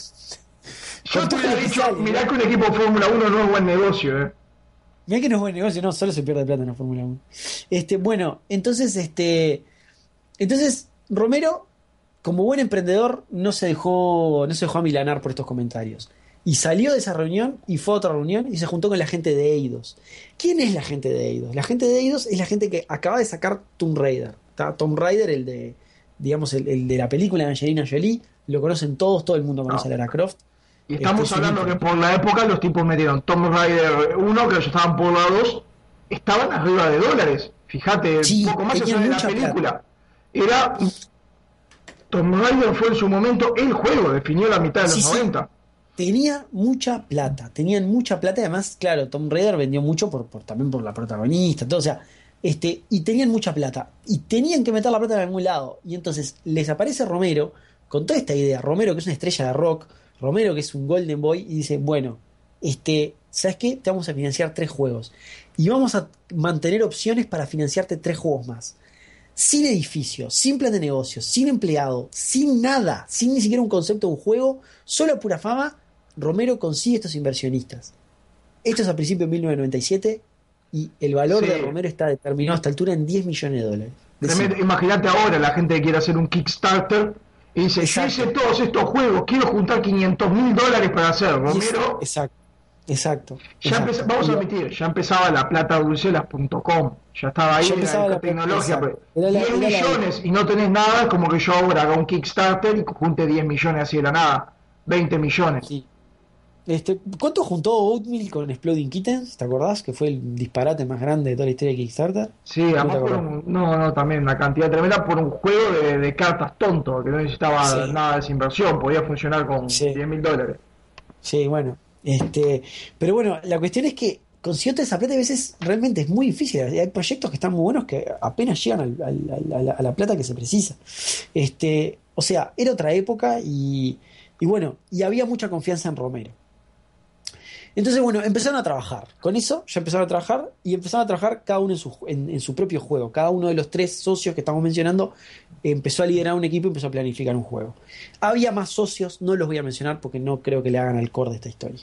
Yo con te todo hubiera lo que dicho, sale, mirá ¿no? que un equipo de Fórmula uno no es buen negocio, ¿eh? Mirá que no es buen negocio, no, solo se pierde plata en la Fórmula uno. Este, bueno, entonces, este, entonces, Romero, como buen emprendedor, no se dejó, no se dejó amilanar por estos comentarios. Y salió de esa reunión y fue a otra reunión y se juntó con la gente de Eidos. ¿Quién es la gente de Eidos? La gente de Eidos es la gente que acaba de sacar Tomb Raider. ¿Tá? Tomb Raider, el de, digamos, el, el de la película de Angelina Jolie, lo conocen todos, todo el mundo conoce a No. Lara Croft. Y Este estamos es un hablando que ícono. por la época los tipos metieron Tomb Raider uno, que ellos estaban por la dos, estaban arriba de dólares. Fíjate, Sí, poco más se tenían sabe de la mucha plata. película. Era. Tomb Raider fue en su momento el juego, definió la mitad de los Sí, sí, noventa. tenía mucha plata, tenían mucha plata, y además, claro, Tom Raider vendió mucho por, por también por la protagonista, todo, o sea, este, y tenían mucha plata, y tenían que meter la plata en algún lado, y entonces les aparece Romero con toda esta idea, Romero que es una estrella de rock, Romero que es un Golden Boy, y dice, bueno, este, ¿sabes qué? Te vamos a financiar tres juegos, y vamos a mantener opciones para financiarte tres juegos más. Sin edificio, sin plan de negocio, sin empleado, sin nada, sin ni siquiera un concepto de un juego, solo a pura fama, Romero consigue estos inversionistas. Esto es a principios de mil novecientos noventa y siete y el valor Sí, de Romero está determinado a esta altura en diez millones de dólares. tremendo. Decime. Imagínate ahora la gente que quiere hacer un Kickstarter y dice, yo hice Exacto. todos estos juegos, quiero juntar quinientos mil dólares para hacer. Y es, Romero, exacto, exacto, ya empezaba, exacto. vamos Y a lo- admitir, ya empezaba la plata dulcelas punto com, ya estaba ahí ya en empezaba la la... tecnología, Exacto. pero Era la, diez era la millones y no tenés nada, es como que yo ahora haga un Kickstarter y junte diez millones así de la nada, veinte millones. sí. Este, ¿cuánto juntó Oatmeal con Exploding Kittens? ¿Te acordás? Que fue el disparate más grande de toda la historia de Kickstarter. Sí, ¿No te además por acordás? un, no, no, también una cantidad tremenda por un juego de, de cartas tonto, que no necesitaba Sí, nada de esa inversión, podía funcionar con sí. diez mil dólares. Sí, bueno, este, pero bueno, la cuestión es que consiguió toda esa plata y a veces realmente es muy difícil. Hay proyectos que están muy buenos que apenas llegan al- al- al- a, la, a la plata que se precisa. Este, o sea, era otra época y, y bueno, y había mucha confianza en Romero. Entonces, bueno, empezaron a trabajar. Con eso ya empezaron a trabajar y empezaron a trabajar cada uno en su, en, en su propio juego. Cada uno de los tres socios que estamos mencionando empezó a liderar un equipo y empezó a planificar un juego. Había más socios, no los voy a mencionar porque no creo que le hagan al core de esta historia.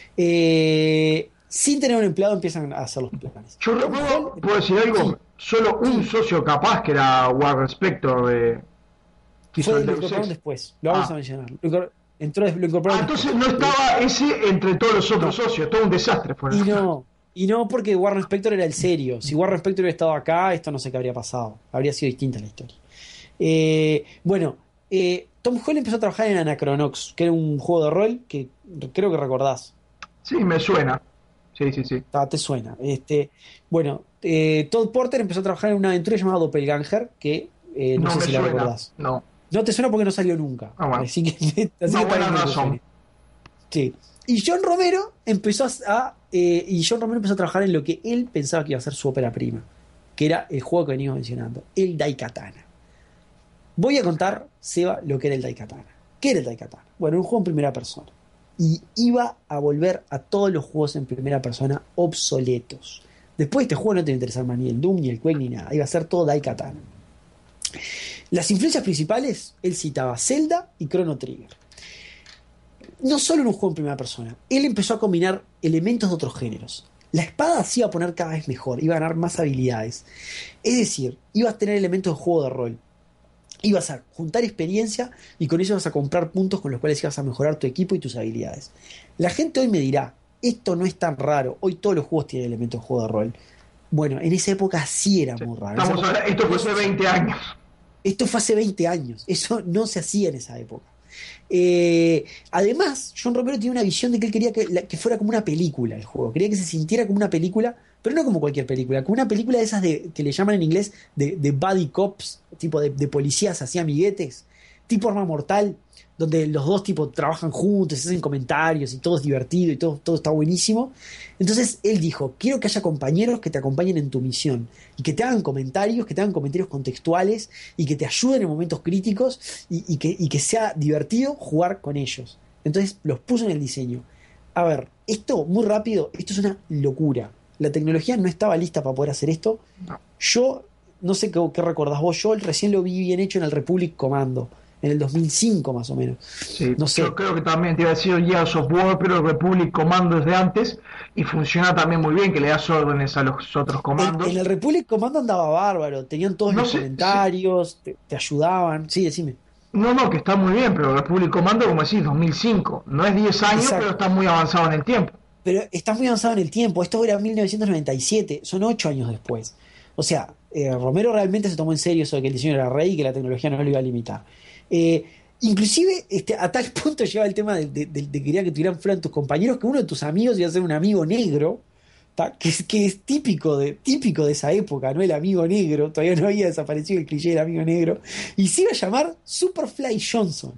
Eh, sin tener un empleado empiezan a hacer los planes. Yo Tom recuerdo, Hall, puedo decir sí, algo, solo un sí, socio capaz que era Warren Spector de que hizo fue, el lo Deus incorporaron Ex. después, lo vamos a Ah. mencionar. Lo, incor- entró, lo Ah, incorporaron entonces después. no Eh, estaba ese entre todos los otros no, socios, todo un desastre fue. y no, y no porque Warren Spector era el serio. Si Warren Spector hubiera estado acá, esto no sé qué habría pasado. Habría sido distinta la historia. Eh, bueno, eh, Tom Hall empezó a trabajar en Anachronox, que era un juego de rol que creo que recordás. Sí, me suena. Sí, sí, sí. Ah, te suena. Este, bueno, eh, Todd Porter empezó a trabajar en una aventura llamada Doppelganger, que eh, no No sé me si la suena. recordás. No. No te suena porque no salió nunca. Ah, bueno. Así que, así Una que buena tal vez no te razón. suene. Sí. Y John Romero empezó a eh, y John Romero empezó a trabajar en lo que él pensaba que iba a ser su ópera prima, que era el juego que venimos mencionando, el Daikatana. Voy a contar, Seba, lo que era el Daikatana. ¿Qué era el Daikatana? Bueno, era un juego en primera persona. Y iba a volver a todos los juegos en primera persona obsoletos. Después de este juego no te iba a interesar más ni el Doom, ni el Quake, ni nada. Iba a ser todo Daikatana. Las influencias principales, él citaba Zelda y Chrono Trigger. No solo en un juego en primera persona, él empezó a combinar elementos de otros géneros. La espada se iba a poner cada vez mejor, iba a ganar más habilidades. Es decir, ibas a tener elementos de juego de rol. Ibas a juntar experiencia y con eso ibas a comprar puntos con los cuales ibas a mejorar tu equipo y tus habilidades. La gente hoy me dirá, esto no es tan raro, hoy todos los juegos tienen elementos de juego de rol. Bueno, en esa época sí era Sí. muy raro. En esa Estamos época- hablando- esto fue hace veinte años. esto fue hace veinte años, eso no se hacía en esa época. Eh, además, John Romero tenía una visión de que él quería que, la- que fuera como una película el juego, quería que se sintiera como una película, pero no como cualquier película, como una película de esas de, que le llaman en inglés de, de buddy cops, tipo de, de policías así amiguetes, tipo Arma Mortal, donde los dos tipo trabajan juntos, se hacen comentarios y todo es divertido y todo, todo está buenísimo. Entonces él dijo, quiero que haya compañeros que te acompañen en tu misión y que te hagan comentarios, que te hagan comentarios contextuales y que te ayuden en momentos críticos y, y que, y que sea divertido jugar con ellos. Entonces los puso en el diseño. A ver, esto muy rápido, esto es una locura. La tecnología no estaba lista para poder hacer esto. Yo, no sé qué, qué recordás vos, yo recién lo vi bien hecho en el Republic Commando, en el dos mil cinco más o menos. Sí, No sé. yo creo que también te iba a decir Gears of War, pero el Republic Commando es de antes y funciona también muy bien, que le das órdenes a los otros En, en comandos. el Republic Commando andaba bárbaro, tenían todos No los sé, sí, comentarios, te, te ayudaban. Sí, decime. no, no, que está muy bien, pero el Republic Commando, como decís, dos mil cinco, no es diez años, pero Exacto. está muy avanzado en el tiempo. Pero está muy avanzado en el tiempo. Esto era mil novecientos noventa y siete, son ocho años después. O sea, eh, Romero realmente se tomó en serio eso de que el diseño era rey y que la tecnología no lo iba a limitar. Eh, inclusive, este, a tal punto lleva el tema de, de, de, de querer que tuvieran fueran tus compañeros, que uno de tus amigos iba a ser un amigo negro, ¿tá? Que, es, que es típico de, típico de esa época, ¿no? El amigo negro, todavía no había desaparecido el cliché del amigo negro, y se iba a llamar Superfly Johnson.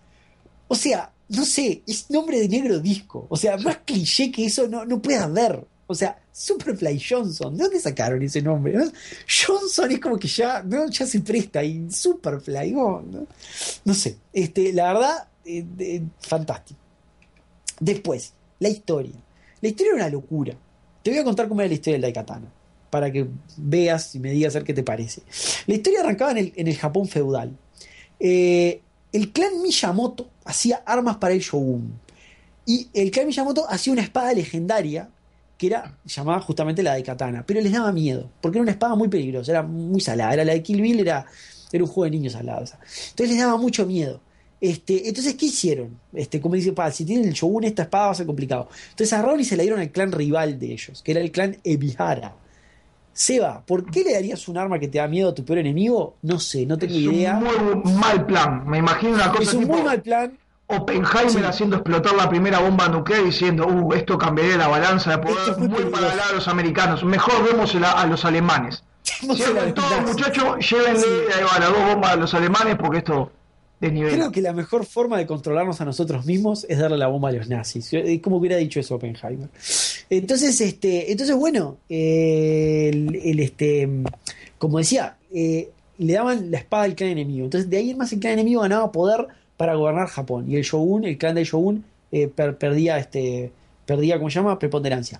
O sea, no sé, es nombre de negro disco. O sea, más cliché que eso no, no puede haber. O sea, Superfly Johnson, ¿de dónde sacaron ese nombre? ¿No? Johnson es como que ya, no, ya se presta. Y Superfly, no, no, no sé. Este, la verdad, eh, eh, fantástico. Después, la historia. La historia era una locura. Te voy a contar cómo era la historia del Daikatana, para que veas y me digas a ver qué te parece. La historia arrancaba en el, en el Japón feudal. Eh, el clan Miyamoto hacía armas para el Shogun. Y el clan Miyamoto hacía una espada legendaria que era llamada justamente la de Katana, pero les daba miedo, porque era una espada muy peligrosa, era muy salada, era la de Kill Bill, era, era un juego de niños salado. Esa. Entonces les daba mucho miedo. Este, entonces, ¿qué hicieron? Este, como dice, pa, si tienen el Shogun, esta espada va a ser complicado. Entonces agarraron y se la dieron al clan rival de ellos, que era el clan Ebihara. Seba, ¿por qué le darías un arma que te da miedo a tu peor enemigo? No sé, no tengo Es un idea. muy mal plan. Me imagino una Es cosa un muy tipo mal plan. Oppenheimer Sí, haciendo explotar la primera bomba nuclear diciendo, uh, esto cambiaría la balanza de esto poder es muy muy para el peligroso. lado de los americanos. Mejor vemos a los alemanes. Démosela a Cierren los todo, nazis. muchachos, llévenle Sí, a las dos bombas a los alemanes porque esto creo desnivela. que la mejor forma de controlarnos a nosotros mismos es darle la bomba a los nazis. Es como hubiera dicho eso Oppenheimer. Entonces, este, entonces bueno, eh, el, el, este, como decía, eh, le daban la espada al clan enemigo. Entonces, de ahí en más el clan enemigo ganaba poder para gobernar Japón. Y el Shogun, el clan del Shogun, eh, per, perdía, este, perdía, ¿cómo se llama? Preponderancia.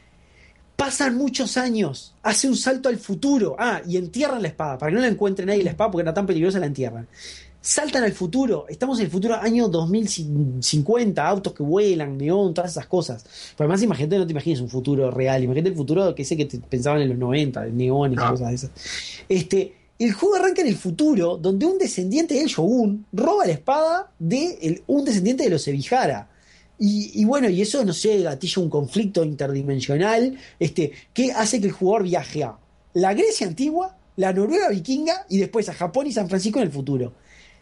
Pasan muchos años, hace un salto al futuro. Ah, y entierran la espada. Para que no la encuentre nadie la espada porque era tan peligrosa, la entierran. Saltan al futuro, estamos en el futuro año dos mil cincuenta, autos que vuelan, neón, todas esas cosas. Pero además imagínate, no te imagines un futuro real, imagínate el futuro que sé que te pensaban en los noventa, de neones y Ah, cosas de esas. Este, el juego arranca en el futuro, donde un descendiente del Shogun roba la espada de el- un descendiente de los Ebihara. Y, y bueno, y eso, no sé, gatilla un conflicto interdimensional, este, que hace que el jugador viaje a la Grecia antigua, la Noruega vikinga y después a Japón y San Francisco en el futuro.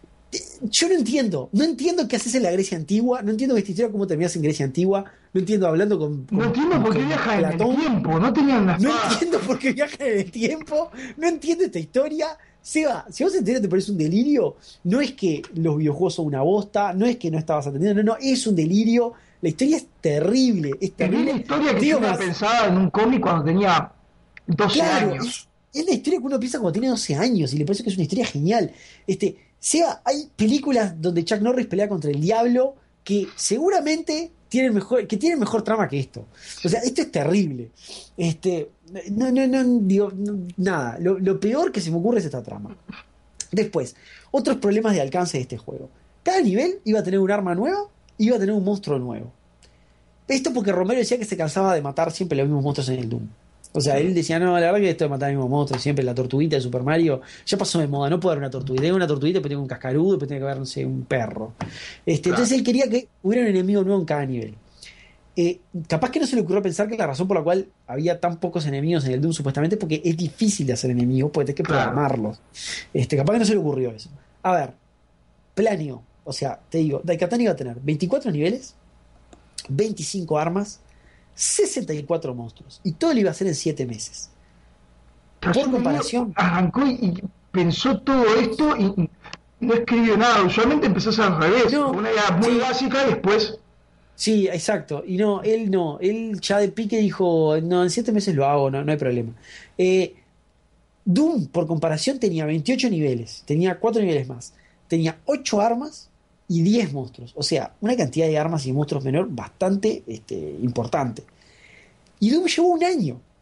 Yo no entiendo, no entiendo qué haces en la Grecia antigua, no entiendo esta historia cómo terminas en Grecia antigua, no entiendo hablando con, no con, entiendo por qué con viajan en el Platón, tiempo, no tenían una no espada. entiendo por qué viajan en el tiempo, no entiendo esta historia. Seba, si vos entendés te parece un delirio, no es que los videojuegos son una bosta, no es que no estabas atendiendo, no, no, es un delirio, la historia es terrible, es Es una terrible. historia Te que yo digo había más, pensado en un cómic cuando tenía doce claro, años. es, es la historia que uno piensa cuando tiene doce años y le parece que es una historia genial. Este, Seba, hay películas donde Chuck Norris pelea contra el diablo que seguramente tienen mejor, que tienen mejor trama que esto. O sea, esto es terrible. Este, no, no, no, digo, no, nada. Lo, lo peor que se me ocurre es esta trama. Después, otros problemas de alcance de este juego. Cada nivel iba a tener un arma nueva, iba a tener un monstruo nuevo. Esto porque Romero decía que se cansaba de matar siempre los mismos monstruos en el Doom. O sea, él decía, no, la verdad que esto de matar al mismo monstruo, siempre la tortuguita de Super Mario, ya pasó de moda, no puedo haber una tortuguita, tengo una tortuguita, después tengo un cascarudo, después tiene que haber, no sé, un perro. Este, Claro. entonces él quería que hubiera un enemigo nuevo en cada nivel. Eh, capaz que no se le ocurrió pensar que la razón por la cual había tan pocos enemigos en el Doom supuestamente porque es difícil de hacer enemigos, porque tienes que Claro. programarlos. Este, capaz que no se le ocurrió eso. A ver, planeo, o sea, te digo, Daikatana iba a tener veinticuatro niveles, veinticinco armas, sesenta y cuatro monstruos, y todo lo iba a hacer en siete meses. Por Cayó medio, comparación, arrancó y, y pensó todo esto y, y no escribió nada. Usualmente empezás al revés, con no, una idea muy sí, básica y después, sí, exacto. Y no, él no, él ya de pique dijo, no, en siete meses lo hago, no, no hay problema. Eh, Doom, por comparación, tenía veintiocho niveles, tenía cuatro niveles más, tenía ocho armas y diez monstruos, o sea, una cantidad de armas y monstruos menor bastante este, importante. Y Doom llevó un año,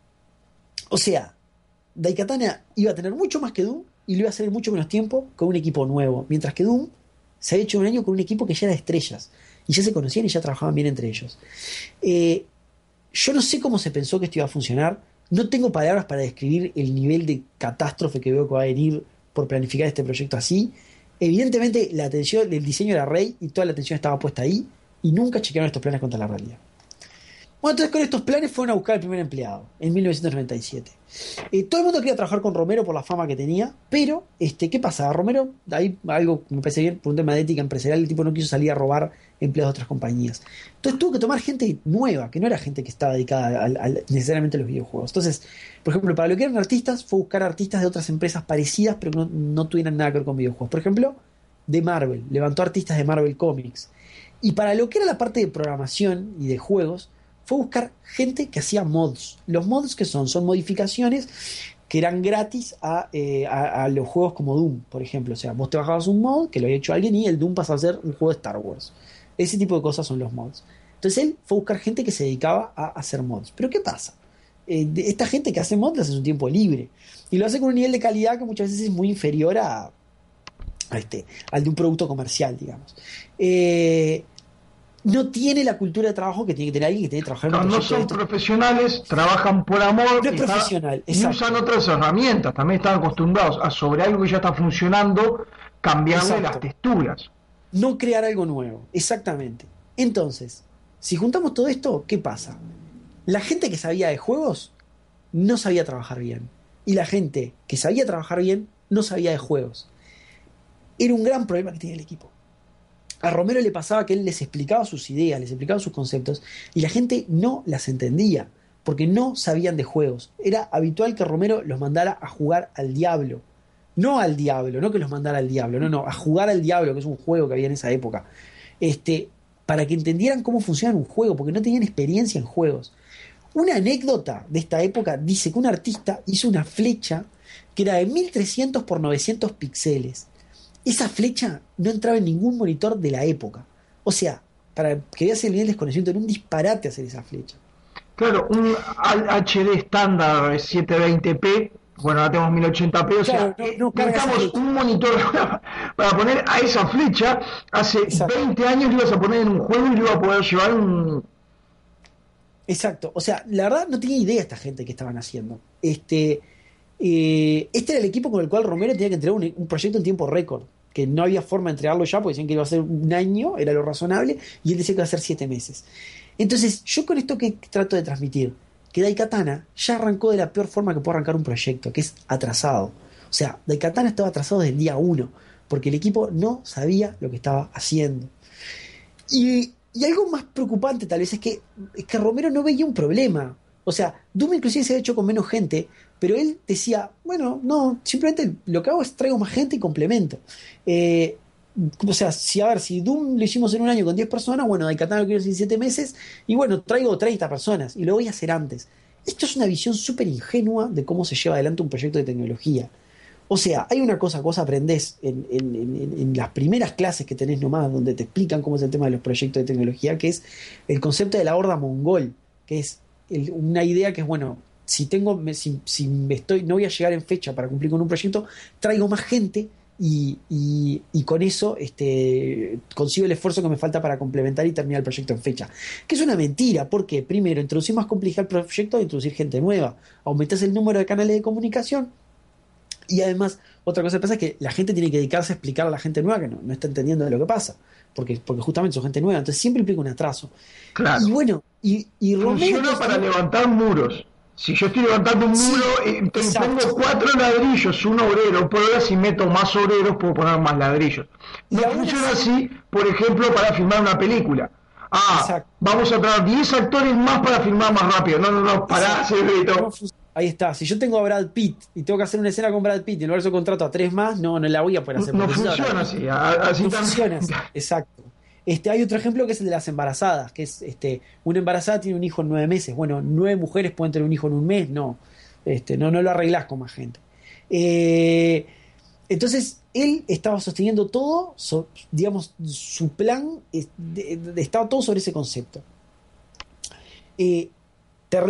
O sea, Daikatana iba a tener mucho más que Doom y lo iba a hacer en mucho menos tiempo con un equipo nuevo. Mientras que Doom se había hecho un año con un equipo que ya era de estrellas. Y ya se conocían y ya trabajaban bien entre ellos. Eh, yo no sé cómo se pensó que esto iba a funcionar. No tengo palabras para describir el nivel de catástrofe que veo que va a venir por planificar este proyecto así. Evidentemente la atención, el diseño era rey y toda la atención estaba puesta ahí. Y nunca chequearon estos planes contra la realidad. Bueno, entonces con estos planes fueron a buscar al primer empleado en mil novecientos noventa y siete. Eh, todo el mundo quería trabajar con Romero por la fama que tenía, pero este, ¿qué pasaba? Romero, ahí algo me parece bien, por un tema de ética empresarial, el tipo no quiso salir a robar empleados de otras compañías. Entonces tuvo que tomar gente nueva, que no era gente que estaba dedicada al, al, necesariamente a los videojuegos. Entonces, por ejemplo, para lo que eran artistas, fue buscar artistas de otras empresas parecidas, pero que no, no tuvieran nada que ver con videojuegos. Por ejemplo, de Marvel, levantó artistas de Marvel Comics. Y para lo que era la parte de programación y de juegos, fue buscar gente que hacía mods. Los mods que son, son modificaciones que eran gratis a, eh, a, a los juegos como Doom, por ejemplo. O sea, vos te bajabas un mod que lo había hecho alguien y el Doom pasa a ser un juego de Star Wars. Ese tipo de cosas son los mods. Entonces él fue a buscar gente que se dedicaba a hacer mods. Pero ¿qué pasa? Eh, esta gente que hace mods lo hace en su tiempo libre. Y lo hace con un nivel de calidad que muchas veces es muy inferior a, a este, al de un producto comercial, digamos. Eh... No tiene la cultura de trabajo que tiene que tener alguien que tiene que trabajar en No, un no proyecto de son estos. profesionales, trabajan por amor No es y, está- profesional, y exacto. usan otras herramientas. También están acostumbrados a sobre algo que ya está funcionando, cambiarle las Exacto. texturas. No crear algo nuevo, exactamente. Entonces, si juntamos todo esto, ¿qué pasa? La gente que sabía de juegos no sabía trabajar bien. Y la gente que sabía trabajar bien no sabía de juegos. Era un gran problema que tenía el equipo. A Romero le pasaba que él les explicaba sus ideas, les explicaba sus conceptos, y la gente no las entendía, porque no sabían de juegos. Era habitual que Romero los mandara a jugar al Diablo. No al Diablo, no que los mandara al Diablo, no, no, a jugar al Diablo, que es un juego que había en esa época. Este, para que entendieran cómo funciona un juego, porque no tenían experiencia en juegos. Una anécdota de esta época dice que un artista hizo una flecha que era de mil trescientos por novecientos píxeles. Esa flecha no entraba en ningún monitor de la época. O sea, para que veas el nivel de desconocimiento, era un disparate hacer esa flecha. Claro, un H D estándar setecientos veinte p, bueno, ahora tenemos mil ochenta p, o Claro, sea, no, eh, no carga esa necesitamos flecha. un monitor para poner a esa flecha. Hace Exacto. veinte años lo ibas a poner en un juego y lo iba a poder llevar un... Exacto. O sea, la verdad no tenía idea esta gente que estaban haciendo. Este, eh, este era el equipo con el cual Romero tenía que entregar un, un proyecto en tiempo récord. Que no había forma de entregarlo ya, porque decían que iba a ser un año, era lo razonable, y él decía que iba a ser siete meses. Entonces, yo con esto que trato de transmitir, que Daikatana ya arrancó de la peor forma que puede arrancar un proyecto, que es atrasado. O sea, Daikatana estaba atrasado desde el día uno, porque el equipo no sabía lo que estaba haciendo. Y, y algo más preocupante tal vez es que, es que Romero no veía un problema. O sea, Doom inclusive se ha hecho con menos gente, pero él decía, bueno, no, simplemente lo que hago es traigo más gente y complemento. Eh, o sea, si a ver, si Doom lo hicimos en un año con diez personas, bueno, Daikatana lo quiero hacer en siete meses, y bueno, traigo treinta personas, y lo voy a hacer antes. Esto es una visión súper ingenua de cómo se lleva adelante un proyecto de tecnología. O sea, hay una cosa que vos aprendés en, en, en, en las primeras clases que tenés nomás, donde te explican cómo es el tema de los proyectos de tecnología, que es el concepto de la horda mongol, que es el, una idea que es, bueno, si tengo, me, si, si me estoy, no voy a llegar en fecha para cumplir con un proyecto, traigo más gente y, y, y con eso este, consigo el esfuerzo que me falta para complementar y terminar el proyecto en fecha. Que es una mentira, porque primero, introducir más complejidad al proyecto es introducir gente nueva, aumentás el número de canales de comunicación. Y además, otra cosa que pasa es que la gente tiene que dedicarse a explicar a la gente nueva que no, no está entendiendo de lo que pasa, porque, porque justamente son gente nueva, entonces siempre implica un atraso. Claro, Y bueno, y, y Romero... funciona para levantar muros. Si yo estoy levantando un Sí, muro, eh, te exacto. pongo cuatro ladrillos, un obrero, por ahora si meto más obreros puedo poner más ladrillos. No Y aún funciona así, así, por ejemplo, para filmar una película. Ah, exacto. vamos a traer diez actores más para filmar más rápido. No, no, no, pará, Exacto. cerebrito. No fun- Ahí está. Si yo tengo a Brad Pitt y tengo que hacer una escena con Brad Pitt y en lugar de eso contrato a tres más, no, no la voy a poder hacer. No Porque necesito a Brad funciona Pitt. así, a- así No tan... funciona así. Exacto. Este, hay otro ejemplo que es el de las embarazadas, que es este, una embarazada tiene un hijo en nueve meses. Bueno, nueve mujeres pueden tener un hijo en un mes, no. Este, no, no lo arreglás con más gente. Eh, entonces, él estaba sosteniendo todo, so- digamos, su plan es- de- de- estaba todo sobre ese concepto. Eh, terrible.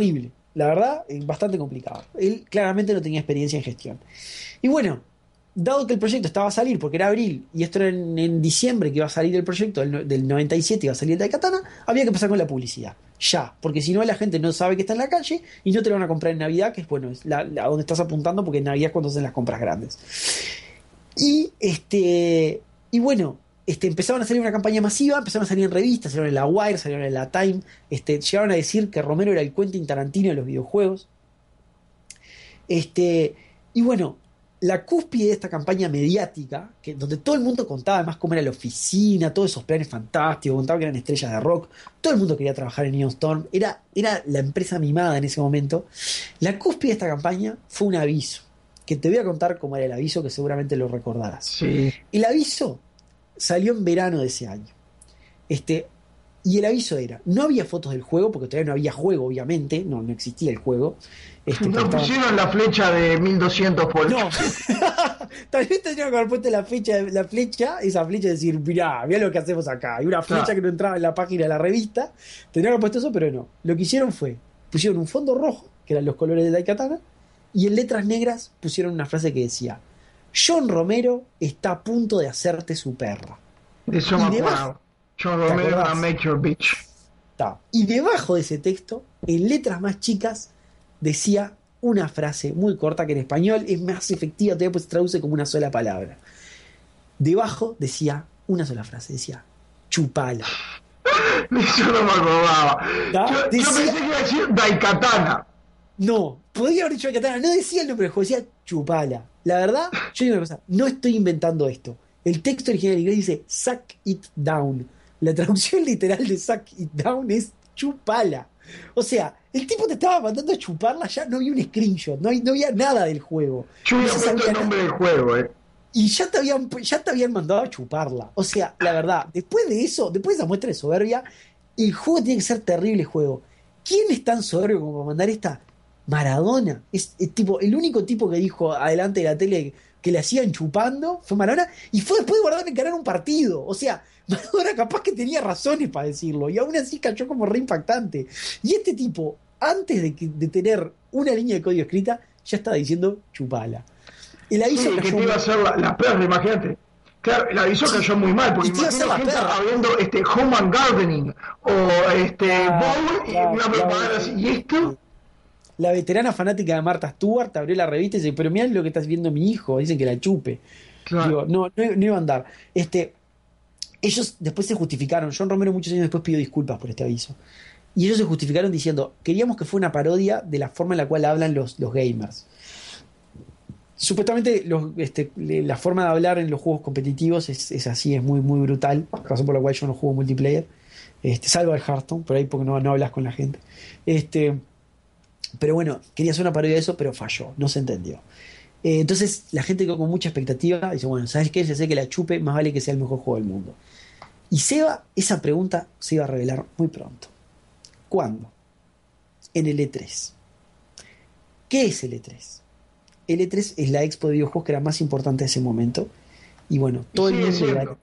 La verdad, es bastante complicado. Él claramente no tenía experiencia en gestión. Y bueno, dado que el proyecto estaba a salir, porque era abril, y esto era en, en diciembre que iba a salir el proyecto, del, del noventa y siete iba a salir el Daikatana, había que empezar con la publicidad. Ya, porque si no la gente no sabe que está en la calle y no te lo van a comprar en Navidad, que es bueno, es la, la- donde estás apuntando, porque en Navidad es cuando hacen las compras grandes. Y este y bueno, este, empezaron a salir una campaña masiva, empezaron a salir en revistas, salieron en la Wire, salieron en la Time, este, llegaron a decir que Romero era el Quentin Tarantino de los videojuegos. Este, y bueno, la cúspide de esta campaña mediática, que, donde todo el mundo contaba además cómo era la oficina, todos esos planes fantásticos, contaba que eran estrellas de rock, todo el mundo quería trabajar en Neon Storm, era, era la empresa mimada en ese momento. La cúspide de esta campaña fue un aviso, que te voy a contar cómo era el aviso, que seguramente lo recordarás. Sí. El aviso salió en verano de ese año. Este, y el aviso era, no había fotos del juego, porque todavía no había juego, obviamente, no, no existía el juego. Este, No porque estaban- pusieron la flecha de mil doscientos por... No, tal vez tendría que haber puesto la flecha, la flecha, esa flecha de decir, mirá, mirá lo que hacemos acá. Y una flecha Claro. que no entraba en la página de la revista. Tendría que haber puesto eso, pero no. Lo que hicieron fue, pusieron un fondo rojo, que eran los colores de Daikatana, y en letras negras pusieron una frase que decía, John Romero está a punto de hacerte su perra. De eso Y me debajo- acuerdo. John ¿Te Romero acordás? a Make Your Bitch. Ta. Y debajo de ese texto, en letras más chicas, decía una frase muy corta que en español es más efectiva, todavía pues se traduce como una sola palabra. Debajo decía una sola frase, decía chupala. De eso no me acordaba. ¿Ta? Yo, yo Decía- pensé que iba a decir Daikatana. No, podría haber dicho Katana, no decía el nombre del juego, decía chupala. La verdad, yo digo una cosa, no estoy inventando esto. El texto original en inglés dice suck it down. La traducción literal de suck it down es chupala. O sea, el tipo te estaba mandando a chuparla, ya no había un screenshot, no, hay- no había nada del juego. Yo No hubiera se puesto sabía el nada. nombre del juego, eh. Y ya te habían, ya te habían mandado a chuparla. O sea, la verdad, después de eso, después de esa muestra de soberbia, el juego tiene que ser terrible juego. ¿Quién es tan soberbio como para mandar esta? Maradona. Es, es tipo, el único tipo que dijo adelante de la tele que le hacían chupando fue Maradona, y fue después de Maradona en ganar un partido. O sea, Maradona capaz que tenía razones para decirlo, y aún así cayó como re impactante. Y este tipo, antes de, que- de tener una línea de código escrita, ya estaba diciendo chupala. El aviso Sí, que cayó te iba a muy- hacer la, la perra, imagínate. Claro, el aviso cayó muy mal, porque Y te iba a hacer imagínate la gente perra. abriendo este, Home and Gardening o este, Claro, Bowl y claro, una claro. propaganda así. ¿Y esto? La veterana fanática de Martha Stewart abrió la revista y dice, pero mirá lo que estás viendo mi hijo, dicen que la chupe. Claro. Digo, no, no, no iba a andar. Este, ellos después se justificaron, John Romero muchos años después pidió disculpas por este aviso. Y ellos se justificaron diciendo, queríamos que fuera una parodia de la forma en la cual hablan los, los gamers. Supuestamente los, este, le- la forma de hablar en los juegos competitivos es, es así, es muy, muy brutal, razón por la cual yo no juego multiplayer, este, salvo el Hearthstone, por ahí porque no, no hablas con la gente. Este, pero bueno, quería hacer una parodia de eso, pero falló, no se entendió. Eh, entonces la gente quedó con mucha expectativa, dice, bueno, ¿sabes qué? Ya sé que la chupe, más vale que sea el mejor juego del mundo. Y Seba, esa pregunta se iba a revelar muy pronto. ¿Cuándo? En el E tres. ¿Qué es el E tres? El E tres es la expo de videojuegos que era más importante de ese momento. Y bueno, todo el Sigue mundo iba siendo.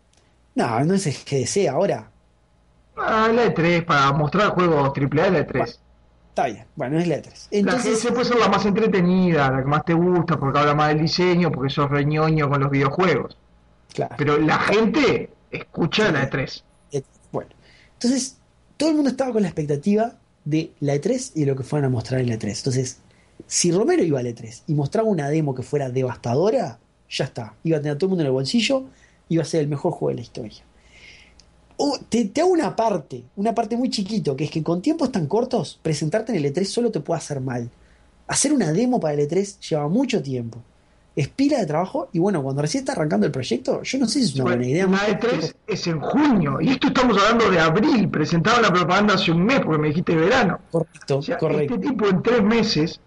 a- No, no es el G D C ahora. Ah, la E tres, para mostrar juegos triple A, la E tres. Está bien, bueno, es la E tres. La Entonces, G S puede ser la más entretenida, la que más te gusta, porque habla más del diseño, porque sos reñoño con los videojuegos. claro. Pero la gente escucha la E tres. E- Bueno, entonces todo el mundo estaba con la expectativa de la E tres y de lo que fueran a mostrar en la E tres. Entonces, si Romero iba a la E tres y mostraba una demo que fuera devastadora, ya está. Iba a tener a todo el mundo en el bolsillo, iba a ser el mejor juego de la historia. O te, te hago una parte, una parte muy chiquito, que es que con tiempos tan cortos, presentarte en el E tres solo te puede hacer mal. Hacer una demo para el E tres lleva mucho tiempo. Es pila de trabajo y bueno, cuando recién está arrancando el proyecto, yo no sé si es una buena idea. La E tres es en junio, y esto estamos hablando de abril, presentaron la propaganda hace un mes, porque me dijiste verano. Correcto, O sea, correcto. este tipo en tres meses.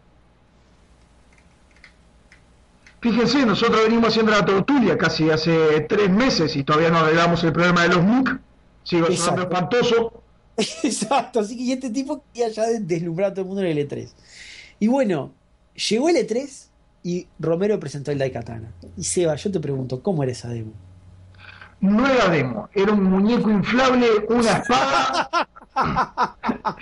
Fíjense, nosotros venimos haciendo la tortulia casi hace tres meses y todavía no arreglamos el problema de los M U C. Sigo sonando Exacto. espantoso. Exacto, así que y este tipo quería ya deslumbrar a todo el mundo en el E tres. Y bueno, llegó el E tres y Romero presentó el Daikatana. Y Seba, yo te pregunto, ¿cómo era esa demo? No era demo, era un muñeco inflable, una espada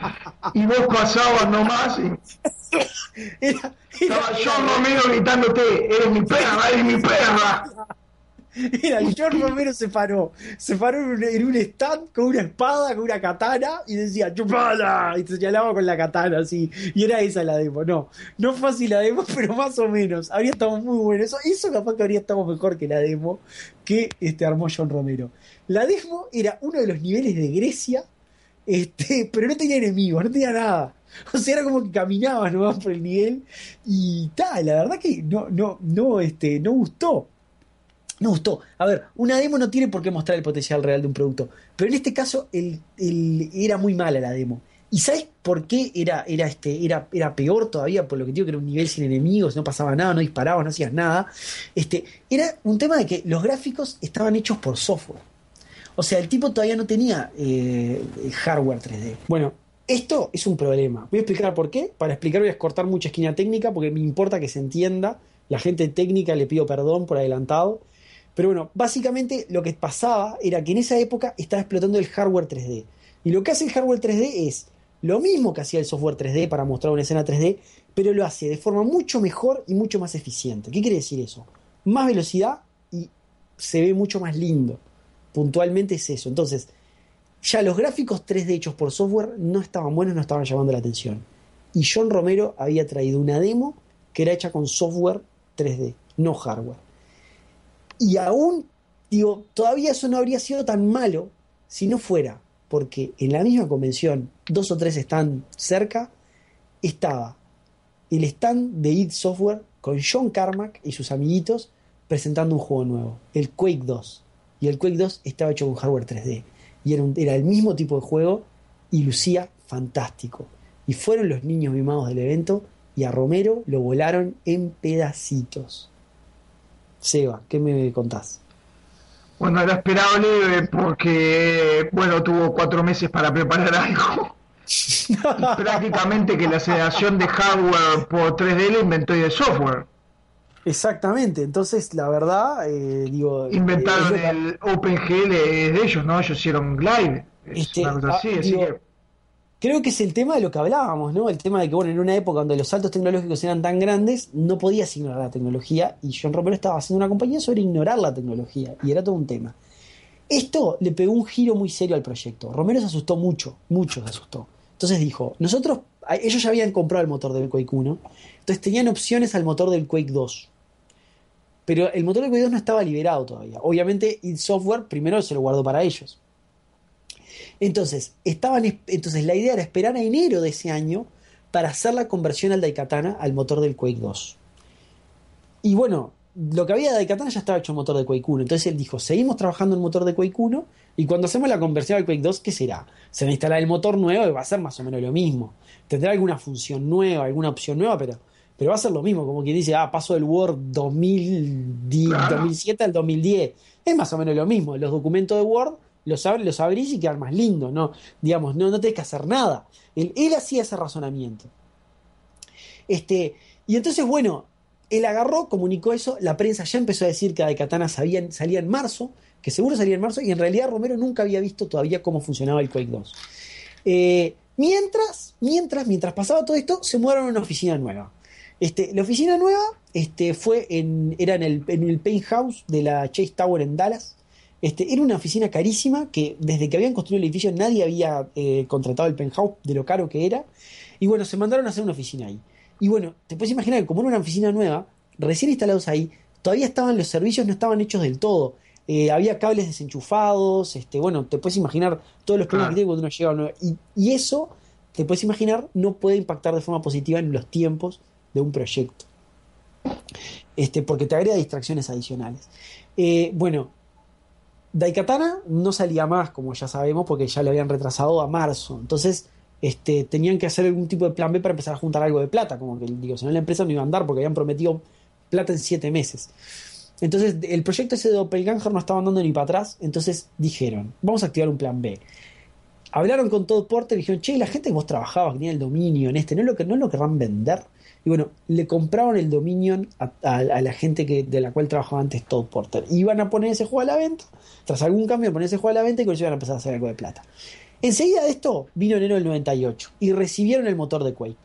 y vos pasabas nomás y Era, estaba era, John Romero gritándote, eres mi perra, eres mi perra. Era John Romero se paró, se paró en un, en un stand con una espada, con una katana y decía ¡chupala! Y te señalaba con la katana así. Y era esa la demo. No, no fue así la demo, pero más o menos. Habría estado muy bueno. Eso, eso capaz que habría estado mejor que la demo que este, armó John Romero. La demo era uno de los niveles de Grecia, este, pero no tenía enemigos, no tenía nada. O sea, era como que caminabas nomás por el nivel y tal, la verdad que no, no, no, este, no gustó. No gustó. A ver, una demo no tiene por qué mostrar el potencial real de un producto. Pero en este caso el, el- era muy mala la demo. ¿Y sabes por qué era, era, este, era, era peor todavía? Por lo que digo que era un nivel sin enemigos, no pasaba nada, no disparabas, no hacías nada. Este, era un tema de que los gráficos estaban hechos por software. O sea, el tipo todavía no tenía eh, hardware tres D. Bueno, esto es un problema. Voy a explicar por qué. Para explicar voy a cortar mucha esquina técnica porque me importa que se entienda. La gente técnica le pido perdón por adelantado. Pero bueno, básicamente lo que pasaba era que en esa época estaba explotando el hardware tres D. Y lo que hace el hardware tres D es lo mismo que hacía el software tres D para mostrar una escena tres D, pero lo hace de forma mucho mejor y mucho más eficiente. ¿Qué quiere decir eso? Más velocidad y se ve mucho más lindo. Puntualmente es eso. Entonces, ya los gráficos tres D hechos por software no estaban buenos, no estaban llamando la atención. Y John Romero había traído una demo que era hecha con software tres D, no hardware. Y aún, digo, todavía eso no habría sido tan malo si no fuera porque en la misma convención, dos o tres están cerca, estaba el stand de id Software con John Carmack y sus amiguitos presentando un juego nuevo, el Quake dos. Y el Quake dos estaba hecho con hardware tres D. Y era, un, era el mismo tipo de juego y lucía fantástico. Y fueron los niños mimados del evento y a Romero lo volaron en pedacitos. Seba, ¿qué me contás? Bueno, era esperable porque, bueno, tuvo cuatro meses para preparar algo. Y prácticamente que la aceleración de hardware por tres D la inventó y de software. Exactamente, entonces la verdad, eh, digo, eh, es Inventaron lo que, el OpenGL de ellos, ¿no? Ellos hicieron Glide. Es una este, cosa ah, así, así digo, que creo que es el tema de lo que hablábamos, ¿no? El tema de que, bueno, en una época donde los saltos tecnológicos eran tan grandes, no podías ignorar la tecnología y John Romero estaba haciendo una compañía sobre ignorar la tecnología y era todo un tema. Esto le pegó un giro muy serio al proyecto. Romero se asustó mucho, mucho se asustó. Entonces dijo, nosotros, a- ellos ya habían comprado el motor del Quake uno, entonces tenían opciones al motor del Quake dos. Pero el motor del Quake dos no estaba liberado todavía. Obviamente, id Software primero se lo guardó para ellos. Entonces, estaban, entonces la idea era esperar a enero de ese año para hacer la conversión al Daikatana al motor del Quake dos. Y bueno, lo que había de Daikatana ya estaba hecho el motor de Quake uno. Entonces él dijo, seguimos trabajando en el motor de Quake uno y cuando hacemos la conversión al Quake dos, ¿qué será? Se va a instalar el motor nuevo y va a ser más o menos lo mismo. Tendrá alguna función nueva, alguna opción nueva, pero, pero va a ser lo mismo. Como quien dice, ah, paso del Word dos mil diez, claro. dos mil siete al dos mil diez. Es más o menos lo mismo. Los documentos de Word los, ab- los abrís y quedan más lindos. No, digamos, no, no tenés que hacer nada. Él, él hacía ese razonamiento. Este, y entonces, bueno, él agarró, comunicó eso, la prensa ya empezó a decir que Daikatana salía, salía en marzo, que seguro salía en marzo, y en realidad Romero nunca había visto todavía cómo funcionaba el Quake dos. Eh, mientras, mientras, mientras pasaba todo esto, se mudaron a una oficina nueva. Este, la oficina nueva este, fue en, era en el, en el penthouse de la Chase Tower en Dallas. Este, era una oficina carísima que desde que habían construido el edificio nadie había eh, contratado el penthouse de lo caro que era. Y bueno, se mandaron a hacer una oficina ahí. Y bueno, te puedes imaginar que como era una oficina nueva, recién instalados ahí, todavía estaban los servicios, no estaban hechos del todo. Eh, había cables desenchufados, este, bueno, te puedes imaginar todos los problemas que Claro. tiene cuando uno llega a una nueva- y, y eso, te puedes imaginar, no puede impactar de forma positiva en los tiempos de un proyecto. Este, porque te agrega distracciones adicionales. Eh, bueno, Daikatana no salía más, como ya sabemos, porque ya le habían retrasado a marzo. Entonces, este, tenían que hacer algún tipo de plan B para empezar a juntar algo de plata. Como que, digo, si no la empresa no iba a andar porque habían prometido plata en siete meses. Entonces, el proyecto ese de Doppelganger no estaba andando ni para atrás. Entonces dijeron, vamos a activar un plan B. Hablaron con Todd Porter y dijeron, che, la gente que vos trabajabas, que tenía el dominio en este, ¿no lo, que, no lo querrán vender? Y bueno, le compraron el dominio a, a, a la gente que, de la cual trabajaba antes Todd Porter. Iban a poner ese juego a la venta, tras algún cambio, poner ese juego a la venta y con eso iban a empezar a hacer algo de plata. Enseguida de esto vino enero del noventa y ocho y recibieron el motor de Quake.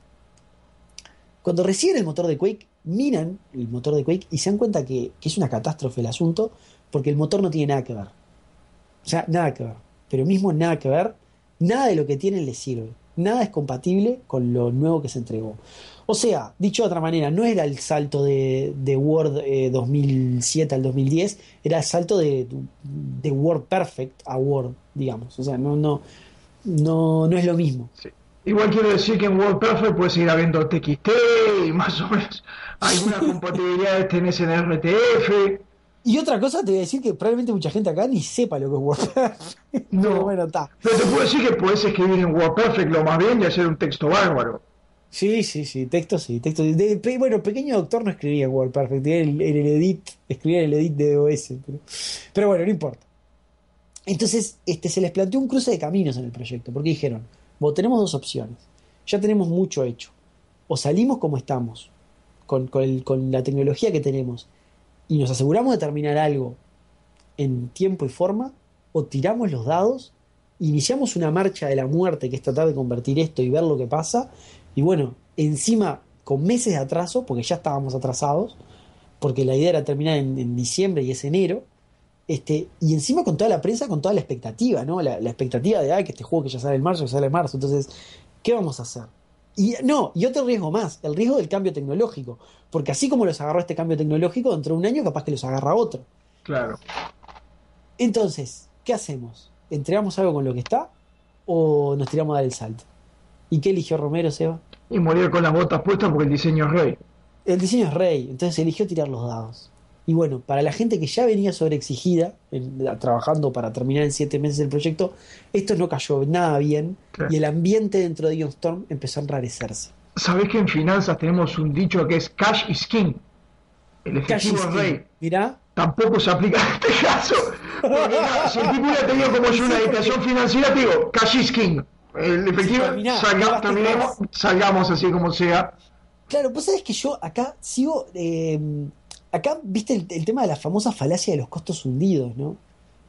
Cuando reciben el motor de Quake, miran el motor de Quake y se dan cuenta que, que es una catástrofe el asunto, porque el motor no tiene nada que ver. O sea, nada que ver. Pero mismo nada que ver, nada de lo que tienen les sirve. Nada es compatible con lo nuevo que se entregó. O sea, dicho de otra manera, no era el salto de, de Word eh, dos mil siete al dos mil diez, era el salto de, de Word Perfect a Word, digamos. O sea, no, no, no, no es lo mismo. Sí. Igual quiero decir que en WordPerfect puedes seguir habiendo T X T y más o menos algunas compatibilidades tenés en R T F. Y otra cosa te voy a decir que probablemente mucha gente acá ni sepa lo que es WordPerfect. No, pero bueno, está. Pero te puedo decir que puedes escribir en WordPerfect lo más bien y hacer un texto bárbaro. Sí, sí, sí, texto sí, texto. De, pe, bueno, Pequeño Doctor no escribía en WordPerfect, en el, en el edit, escribía en el edit de O S, pero, pero bueno, no importa. Entonces, este, se les planteó un cruce de caminos en el proyecto, porque dijeron, bueno, tenemos dos opciones, ya tenemos mucho hecho, o salimos como estamos, con, con, el, con la tecnología que tenemos, y nos aseguramos de terminar algo en tiempo y forma, o tiramos los dados, iniciamos una marcha de la muerte, que es tratar de convertir esto y ver lo que pasa, y bueno, encima con meses de atraso, porque ya estábamos atrasados, porque la idea era terminar en, en diciembre y es enero, este, y encima con toda la prensa, con toda la expectativa, ¿no? La, la expectativa de, ay, que este juego que ya sale en marzo, que sale en marzo, entonces, ¿qué vamos a hacer? Y no, y otro riesgo más, el riesgo del cambio tecnológico, porque así como los agarró este cambio tecnológico, dentro de un año capaz que los agarra otro. Claro. Entonces, ¿qué hacemos? ¿Entregamos algo con lo que está o nos tiramos a dar el salto? ¿Y qué eligió Romero, Seba? Y morir con las botas puestas porque el diseño es rey. El diseño es rey, entonces eligió tirar los dados. Y bueno, para la gente que ya venía sobreexigida, en, trabajando para terminar en siete meses el proyecto, esto no cayó nada bien, claro. Y el ambiente dentro de Ion Storm empezó a enrarecerse. ¿Sabés que en finanzas tenemos un dicho que es cash is king? El efectivo es rey. Mirá. Tampoco se aplica en este caso. Porque, mira, si el tipo hubiera tenido como yo una educación financiera, te digo, cash is king. El efectivo, sí, terminá, salga, terminemos, salgamos así como sea. Claro, pues sabés que yo acá sigo... Eh, acá, viste el, el tema de la famosa falacia de los costos hundidos, ¿no?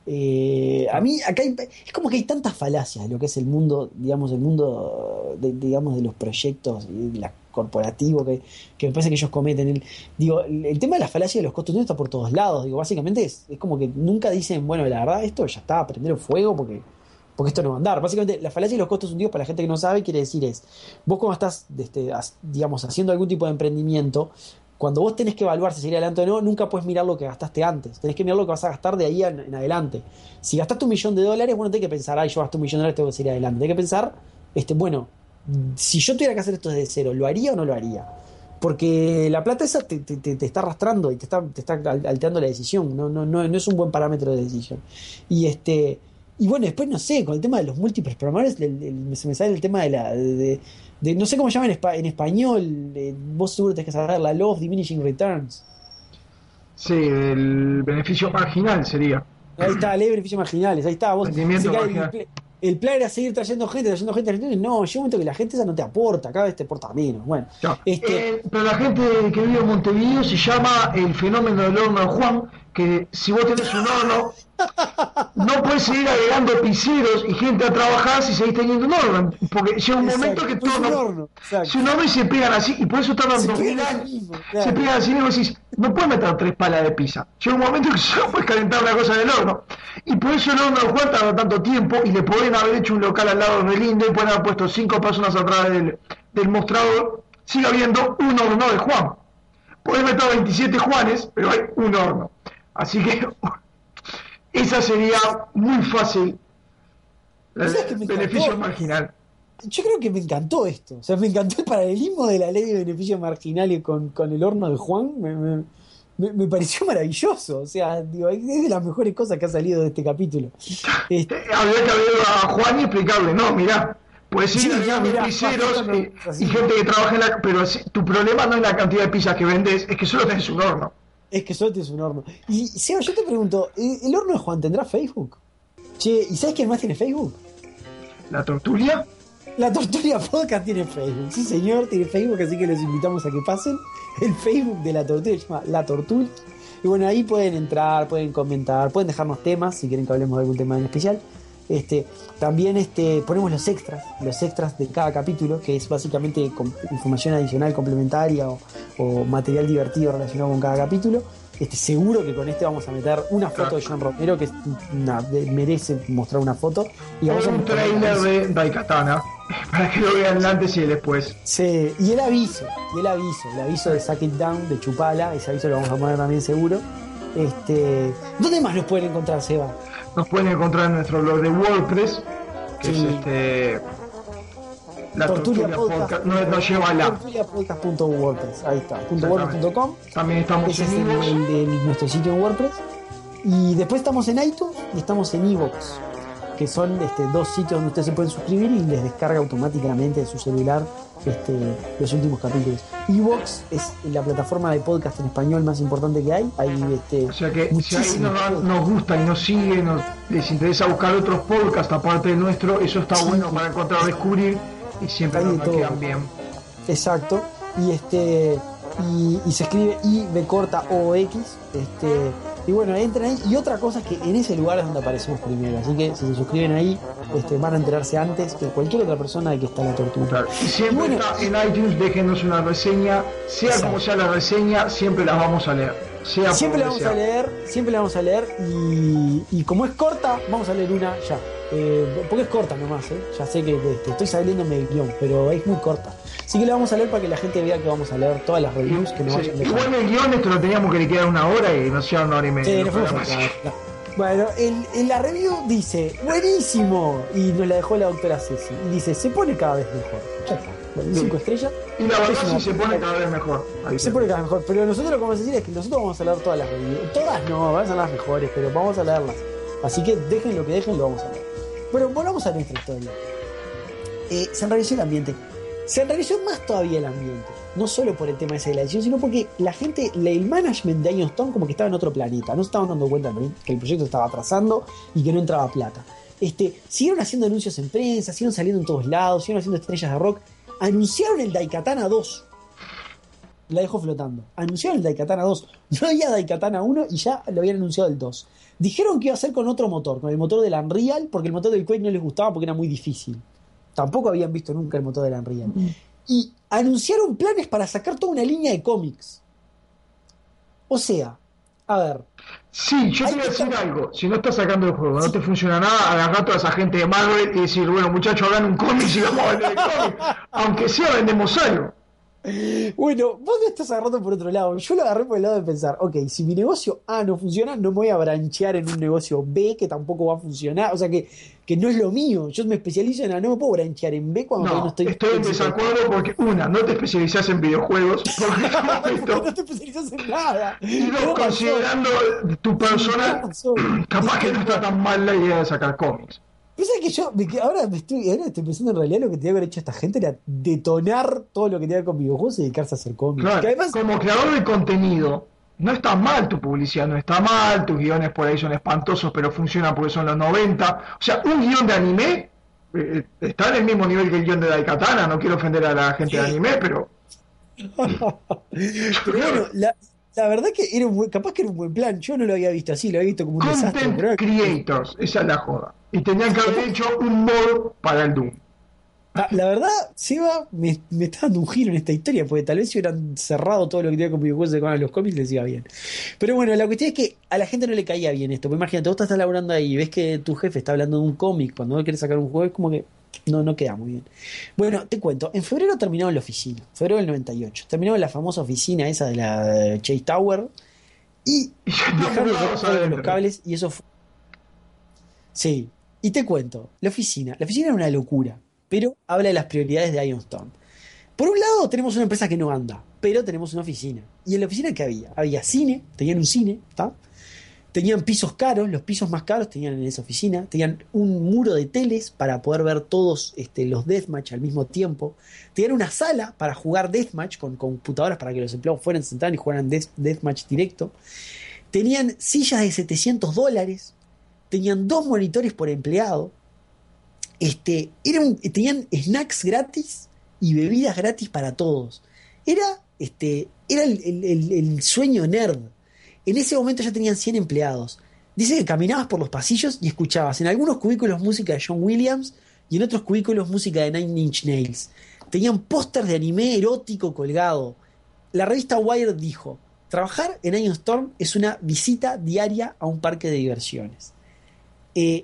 Eh, a mí, acá hay, es como que hay tantas falacias de lo que es el mundo, digamos, el mundo de, digamos, de los proyectos y de la corporativo que, que me parece que ellos cometen. El, digo, el, el tema de la falacia de los costos hundidos está por todos lados. Digo, básicamente es, es como que nunca dicen, bueno, la verdad, esto ya está, prender el fuego porque, porque esto no va a andar. Básicamente, la falacia de los costos hundidos, para la gente que no sabe, quiere decir es, vos cuando estás, este, digamos, haciendo algún tipo de emprendimiento, cuando vos tenés que evaluar si seguir adelante o no, nunca puedes mirar lo que gastaste antes. Tenés que mirar lo que vas a gastar de ahí en, en adelante. Si gastaste un millón de dólares, bueno, tenés que pensar, ay, yo gasté un millón de dólares, tengo que seguir adelante. Tenés que pensar, este, bueno, si yo tuviera que hacer esto desde cero, ¿lo haría o no lo haría? Porque la plata esa te, te, te está arrastrando y te está, te está alterando la decisión. No, no, no, no es un buen parámetro de decisión. Y este... Y bueno, después no sé, con el tema de los múltiples programadores, el, el, se me sale el tema de la... De, de, de, no sé cómo se llama en, espa, en español, eh, vos seguro tenés que saber, la Law of Diminishing Returns. Sí, el beneficio marginal sería. Ahí está, ley de beneficios marginales, ahí está. Vos, el, el plan era seguir trayendo gente, trayendo gente, trayendo gente. No, llega un momento que la gente esa no te aporta, cada vez te aporta menos. Bueno, no, este... eh, pero la gente que vive en Montevideo se llama el fenómeno del horno de Juan, que si vos tenés un horno, no puedes seguir agregando piseros y gente a trabajar si seguís teniendo un horno, porque llega un exacto, momento que todo no, horno, si un horno y se pegan así, y por eso tardan dos mil años, claro. Se pegan así y vos decís, no puedes meter tres palas de pizza, llega un momento que solo puedes calentar una cosa del horno, y por eso el horno de Juan tarda tanto tiempo, y le pueden haber hecho un local al lado de lindo, y pueden haber puesto cinco personas atrás del, del mostrador, sigue habiendo un horno de Juan, podés meter veintisiete Juanes, pero hay un horno. Así que esa sería muy fácil el beneficio marginal. Yo creo que me encantó esto. O sea, me encantó el paralelismo de la ley de beneficio marginal con, con el horno de Juan. Me, me, me, me pareció maravilloso. O sea, digo, es de las mejores cosas que ha salido de este capítulo. Este... Habría que ver a Juan y explicarle, no, mirá, puedes ir sí, a los pizzeros no, y, y gente que trabaja en la... Pero tu problema no es la cantidad de pizzas que vendes, es que solo tenés un horno. Es que solo tienes un horno. Y Seba, yo te pregunto, ¿el horno de Juan tendrá Facebook? Che, ¿y sabes quién más tiene Facebook? ¿La Tortulia? La Tortulia Podcast tiene Facebook. Sí, señor, tiene Facebook, así que los invitamos a que pasen. El Facebook de La Tortulia se llama La Tortulia. Y bueno, ahí pueden entrar, pueden comentar, pueden dejarnos temas si quieren que hablemos de algún tema en especial. Este, también este, ponemos los extras, los extras de cada capítulo, que es básicamente com- información adicional complementaria o, o material divertido relacionado con cada capítulo. Este, seguro que con este vamos a meter una foto de John Romero, que es una, de- merece mostrar una foto. Y vamos a un mostrar trailer de Daikatana para que lo vean el antes y el después. Sí, y el aviso, y el aviso, el aviso de Suck It Down de Chupala, ese aviso lo vamos a poner también seguro. Este, ¿dónde más nos pueden encontrar, Seba? Nos pueden encontrar en nuestro blog de WordPress, que Sí. es este la Tortulia Tortulia Podcast, Podcast, no, no lleva la. tortuliapodcast punto wordpress, ahí está, punto wordpress punto com. También estamos Ese es en el, iVoox. el de nuestro sitio en WordPress. Y después estamos en iTunes y estamos en iVoox, que son este, dos sitios donde ustedes se pueden suscribir y les descarga automáticamente de su celular este, los últimos capítulos. iVoox es la plataforma de podcast en español más importante que hay. Hay este, O sea que si ahí muchísimos nos, dan- podcasts. nos gusta y nos sigue, nos, les interesa buscar otros podcasts aparte del nuestro, eso está Sí. bueno para encontrar, descubrir y siempre Hay de nos todo. quedan bien. Exacto. Y este y, y se escribe I B corta O X. Este, y bueno, entren ahí. Y otra cosa es que en ese lugar es donde aparecemos primero. Así que si se suscriben ahí, este, van a enterarse antes que cualquier otra persona de que está la tortura. Claro. Y siempre Y bueno, está en iTunes, déjenos una reseña, sea Exacto. como sea la reseña, siempre las vamos a leer. Sea Siempre la por vamos donde a sea. leer, siempre la vamos a leer y, y como es corta, vamos a leer una ya. Eh, porque es corta nomás, ¿eh? Ya sé que este, estoy saliéndome del guión, pero es muy corta. Así que la vamos a leer para que la gente vea que vamos a leer todas las reviews que nos Sí, vayan dejando. igual el guión esto lo teníamos que le quedar una hora y nos lleva una hora y media. Sí, ¿no? nos fuimos Pero a además- atrás. Bueno, en, en la review dice, buenísimo, y nos la dejó la doctora Ceci. Y dice, se pone cada vez mejor. Ya está. Bueno, Sí. cinco estrellas. Y la verdad Es una sí se pone puta- cada vez mejor. Ahí Se sí. pone cada vez mejor. Pero nosotros lo que vamos a decir es que nosotros vamos a leer todas las reviews. Todas no, van a ser las mejores, pero vamos a leerlas. Así que dejen lo que dejen, lo vamos a leer. Bueno, volvamos a nuestra historia. Eh, se enrareció el ambiente. Se enrareció más todavía el ambiente. No solo por el tema ese de la edición, sino porque la gente, la- el management de Iron Stone como que estaba en otro planeta. No se estaban dando cuenta que el proyecto estaba atrasando y que no entraba plata. Este, siguieron haciendo anuncios en prensa, siguieron saliendo en todos lados, siguieron haciendo estrellas de rock. Anunciaron el Daikatana dos. La dejó flotando. Anunciaron el Daikatana dos. No había Daikatana uno y ya lo habían anunciado el dos. Dijeron que iba a ser con otro motor, con el motor del Unreal, porque el motor del Quake no les gustaba porque era muy difícil. Tampoco habían visto nunca el motor del Unreal. Y anunciaron planes para sacar toda una línea de cómics. O sea, a ver, Sí, yo te Hay voy a que decir estar- algo. Si no estás sacando el juego, no te funciona nada, agarrar a toda esa gente de Marvel y decir, bueno, muchachos, hagan un cómic y vamos a vender el cómic. Aunque sea, vendemos algo. bueno, vos lo estás agarrando por otro lado. Yo lo agarré por el lado de pensar, ok, si mi negocio A no funciona, no me voy a branchear en un negocio B que tampoco va a funcionar. O sea que, que no es lo mío. Yo me especializo en A, no me puedo branchear en B cuando todavía No, no estoy. estoy en desacuerdo porque, una, no te especializás en videojuegos, porque como Porque esto, no te especializas en nada. y dos, Tenés razón. considerando tu persona, Tenés razón. capaz que no está tan mal la idea de sacar cómics. Pero sabes que yo, me que- ahora, me estoy, ahora estoy pensando en realidad lo que tenía que haber hecho esta gente era detonar todo lo que tenía que ver con videojuegos y dedicarse a hacer cómics. Claro, Que además, como creador de contenido, no está mal tu publicidad, no está mal, tus guiones por ahí son espantosos, pero funcionan porque son los noventa. O sea, un guión de anime eh, está en el mismo nivel que el guión de Daikatana, no quiero ofender a la gente de anime, pero pero bueno, la, la verdad que era un buen, capaz que era un buen plan. Yo no lo había visto así, lo había visto como un desastre. content Pero era- creators, esa es la joda. Y tenían que haber hecho un mod para el Doom. la, la verdad, Seba me, me está dando un giro en esta historia, porque tal vez si hubieran cerrado todo lo que tenía con videojuegos de con los cómics les iba bien. Pero bueno, la cuestión es que a la gente no le caía bien esto. Pues imagínate, vos estás laburando ahí y ves que tu jefe está hablando de un cómic cuando vos querés sacar un juego, es como que no, no queda muy bien. Bueno, te cuento, en febrero terminó en la oficina, febrero del noventa y ocho. Terminó en la famosa oficina esa de la Chase Tower y Y ya dejaron estamos los, todos los adentro. cables y eso fue. Sí, y te cuento, la oficina, la oficina era una locura, pero habla de las prioridades de Iron Stone. Por un lado tenemos una empresa que no anda, pero tenemos una oficina. ¿Y en la oficina qué había? Había cine, tenían un cine, ¿está? Tenían pisos caros, los pisos más caros tenían en esa oficina, tenían un muro de teles para poder ver todos este, los deathmatch al mismo tiempo, tenían una sala para jugar deathmatch con computadoras para que los empleados fueran sentados y jugaran death- deathmatch directo, tenían sillas de setecientos dólares, tenían dos monitores por empleado, este, era un- tenían snacks gratis y bebidas gratis para todos. Era, este, era el, el- el- el sueño nerd. En ese momento ya tenían cien empleados. Dice que caminabas por los pasillos y escuchabas en algunos cubículos música de John Williams y en otros cubículos música de Nine Inch Nails. Tenían pósters de anime erótico colgado. La revista Wired dijo: trabajar en Ion Storm es una visita diaria a un parque de diversiones. Eh,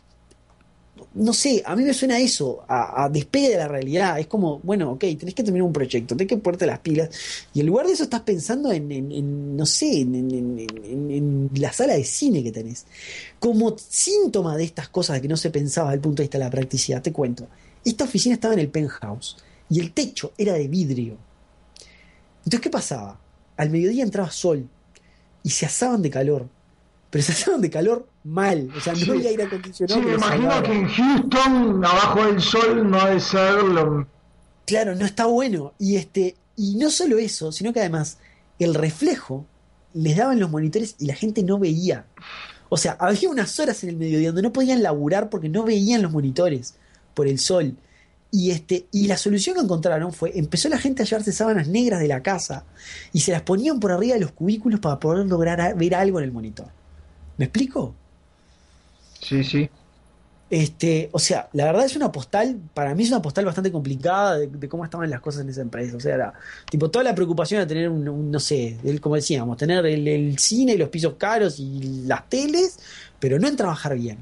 no sé, a mí me suena eso, a, a despegue de la realidad. Es como, bueno, ok, tenés que terminar un proyecto, tenés que ponerte las pilas, y en lugar de eso estás pensando en, en, en no sé, en, en, en, en, en la sala de cine que tenés. Como síntoma de estas cosas de que no se pensaba desde el punto de vista de la practicidad, te cuento. Esta oficina estaba en el penthouse y el techo era de vidrio. Entonces, ¿qué pasaba? Al mediodía entraba sol y se asaban de calor, pero se asaban de calor mal, o sea, no Sí. había aire acondicionado. Sí, me que los imagino salvara. que en Houston, abajo del sol, no ha de ser lo... Claro, no está bueno. Y este, y no solo eso, sino que además el reflejo les daban los monitores y la gente no veía. O sea, había unas horas en el mediodía donde no podían laburar porque no veían los monitores por el sol. Y este, y la solución que encontraron fue, empezó la gente a llevarse sábanas negras de la casa y se las ponían por arriba de los cubículos para poder lograr a- ver algo en el monitor. ¿Me explico? Sí, sí. Este, o sea, la verdad es una postal, para mí es una postal bastante complicada de, de cómo estaban las cosas en esa empresa. O sea, era, tipo, toda la preocupación de tener un, un, no sé, el- como decíamos, tener el, el cine, los pisos caros y las teles, pero no en trabajar bien.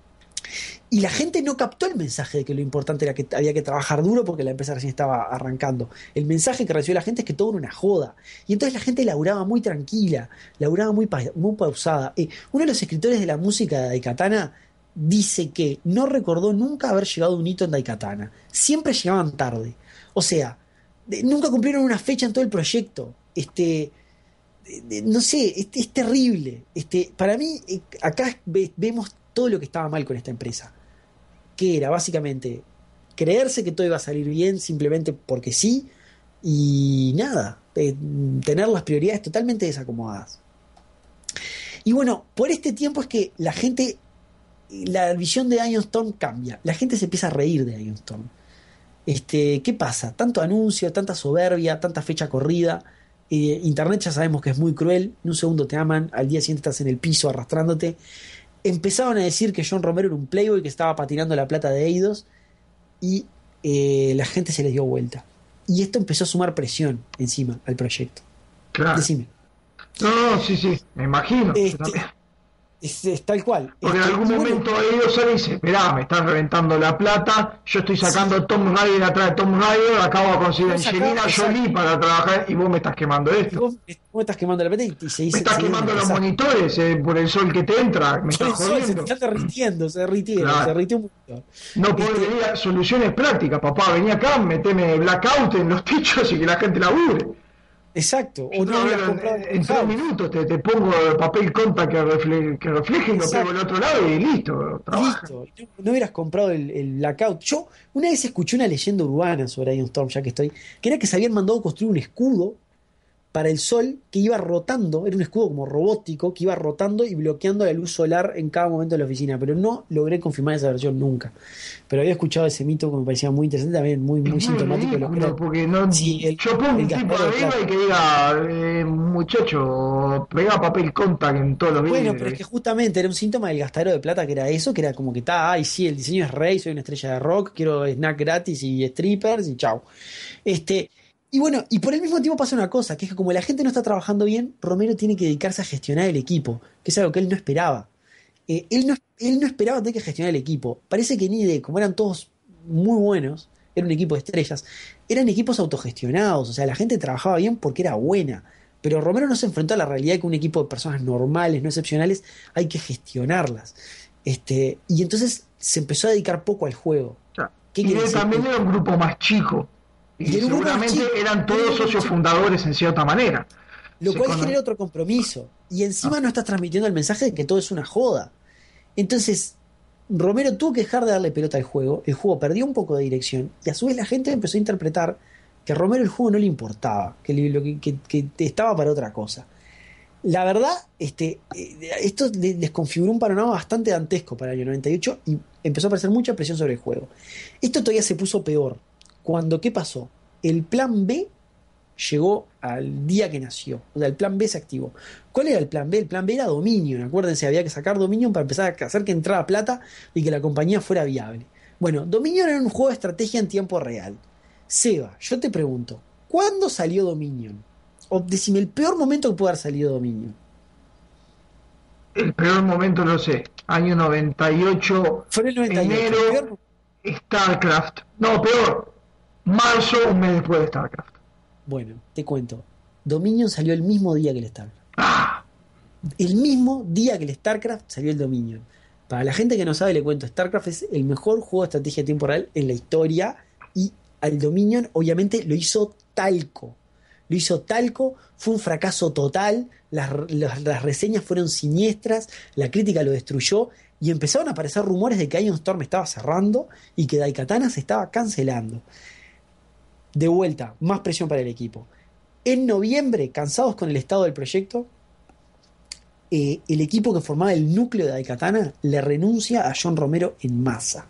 Y la gente no captó el mensaje de que lo importante era que había que trabajar duro porque la empresa recién estaba arrancando. El mensaje que recibió la gente es que todo era una joda. Y entonces la gente laburaba muy tranquila, laburaba muy, pa- muy pausada. Eh, uno de los escritores de la música de Daikatana dice que no recordó nunca haber llegado a un hito en Daikatana. Siempre llegaban tarde. O sea, de- nunca cumplieron una fecha en todo el proyecto. Este, de- de- no sé, es, es terrible. Este, para mí, eh, acá ve- vemos todo lo que estaba mal con esta empresa. Que era básicamente creerse que todo iba a salir bien simplemente porque sí, y nada, eh, tener las prioridades totalmente desacomodadas. Y bueno, por este tiempo es que la gente, la visión de Ion Storm cambia, la gente se empieza a reír de Ion Storm. Este, ¿qué pasa? Tanto anuncio, tanta soberbia, tanta fecha corrida. Eh, Internet ya sabemos que es muy cruel. En un segundo te aman, al día siguiente estás en el piso arrastrándote. Empezaron a decir que John Romero era un playboy que estaba patinando la plata de Eidos y eh, la gente se les dio vuelta. Y esto empezó a sumar presión encima al proyecto. Claro. Decime. No, no, sí, sí, me imagino. Yo también. Este, es, es tal cual. Porque en Este, algún y bueno, momento ellos salen y dicen, esperá, me están reventando la plata, yo estoy sí, sacando a Tom Raider atrás de Tom Raider, acabo de conseguir a vos acá, Angelina Jolie exacto. para trabajar y vos me estás quemando Y esto. vos, vos estás quemando la plata y, y Me seguís, estás seguís donde quemando los empezás. monitores eh, por el sol que te entra, me Por estás el sol se te jodiendo. está derritiendo, se derritieron, se Claro. derritió un montón. No podés Este, venir a soluciones prácticas, papá. Vení acá, meteme blackout en los techos y que la gente labure. exacto. Yo O te no lo hubieras arreglo comprado en, el en tres penthouse. minutos, te, te pongo papel conta que, refle- que refleje y lo pego al Exacto. otro lado y listo, Y trabaja. listo, no, no hubieras comprado el, el blackout. Yo una vez escuché una leyenda urbana sobre Ion Storm, ya que estoy, que era que se habían mandado construir un escudo para el sol que iba rotando, era un escudo como robótico, que iba rotando y bloqueando la luz solar en cada momento de la oficina, pero no logré confirmar esa versión nunca. Pero había escuchado ese mito que me parecía muy interesante, también muy, Es muy muy sintomático de lo que era. ridículo porque no, Sí, el, yo pongo el un tipo gastadero de arriba y plata. que diga, eh, muchacho, pega papel contact en todos los Bueno, pero es vidrios. que justamente era un síntoma del gastadero de plata que era eso, que era como que está, ay, sí, el diseño es rey, soy una estrella de rock, quiero snack gratis y strippers y chau. Este, y bueno, y por el mismo tiempo pasa una cosa, que es que como la gente no está trabajando bien, Romero tiene que dedicarse a gestionar el equipo, que es algo que él no esperaba. Eh, él no, él no esperaba tener que gestionar el equipo. Parece que ni de, como eran todos muy buenos, era un equipo de estrellas, eran equipos autogestionados, o sea, la gente trabajaba bien porque era buena. Pero Romero no se enfrentó a la realidad de que un equipo de personas normales, no excepcionales, hay que gestionarlas. Este, y entonces se empezó a dedicar poco al juego. O sea, ¿Qué y quiere él decir? también El- era un grupo más chico y y era un grupo más seguramente chico, eran era un todos grupo más socios chico. fundadores en cierta manera. Lo Se cual cono- genera otro compromiso. Y ah, encima no estás transmitiendo el mensaje de que todo es una joda. Entonces, Romero tuvo que dejar de darle pelota al juego, el juego perdió un poco de dirección, y a su vez la gente empezó a interpretar que a Romero el juego no le importaba, que, le- lo que, que- que estaba para otra cosa. La verdad, este, eh, esto le- les configuró un panorama bastante dantesco para el año noventa y ocho y empezó a aparecer mucha presión sobre el juego. Esto todavía se puso peor. Cuando, ¿qué pasó? El plan B llegó al día que nació. O sea, el plan B se activó. ¿Cuál era el plan B? El plan B era Dominion. Acuérdense, había que sacar Dominion para empezar a hacer que entrara plata y que la compañía fuera viable. Bueno, Dominion era un juego de estrategia en tiempo real. Seba, yo te pregunto, ¿cuándo salió Dominion? O decime el peor momento que pudo haber salido Dominion. El peor momento lo sé. Año noventa y ocho, Fue en el noventa y ocho. enero, Peor... StarCraft. No, peor. Marzo, un mes después de StarCraft. Bueno, te cuento. Dominion salió el mismo día que el StarCraft. Ah, El mismo día que el StarCraft salió el Dominion. Para la gente que no sabe, le cuento, StarCraft es el mejor juego de estrategia de tiempo real en la historia y al Dominion obviamente lo hizo talco. Lo hizo talco, fue un fracaso total, las, las, las reseñas fueron siniestras, la crítica lo destruyó y empezaron a aparecer rumores de que Ion Storm estaba cerrando y que Daikatana se estaba cancelando. De vuelta, más presión para el equipo. En noviembre, cansados con el estado del proyecto, eh, el equipo que formaba el núcleo de Daikatana le renuncia a John Romero en masa.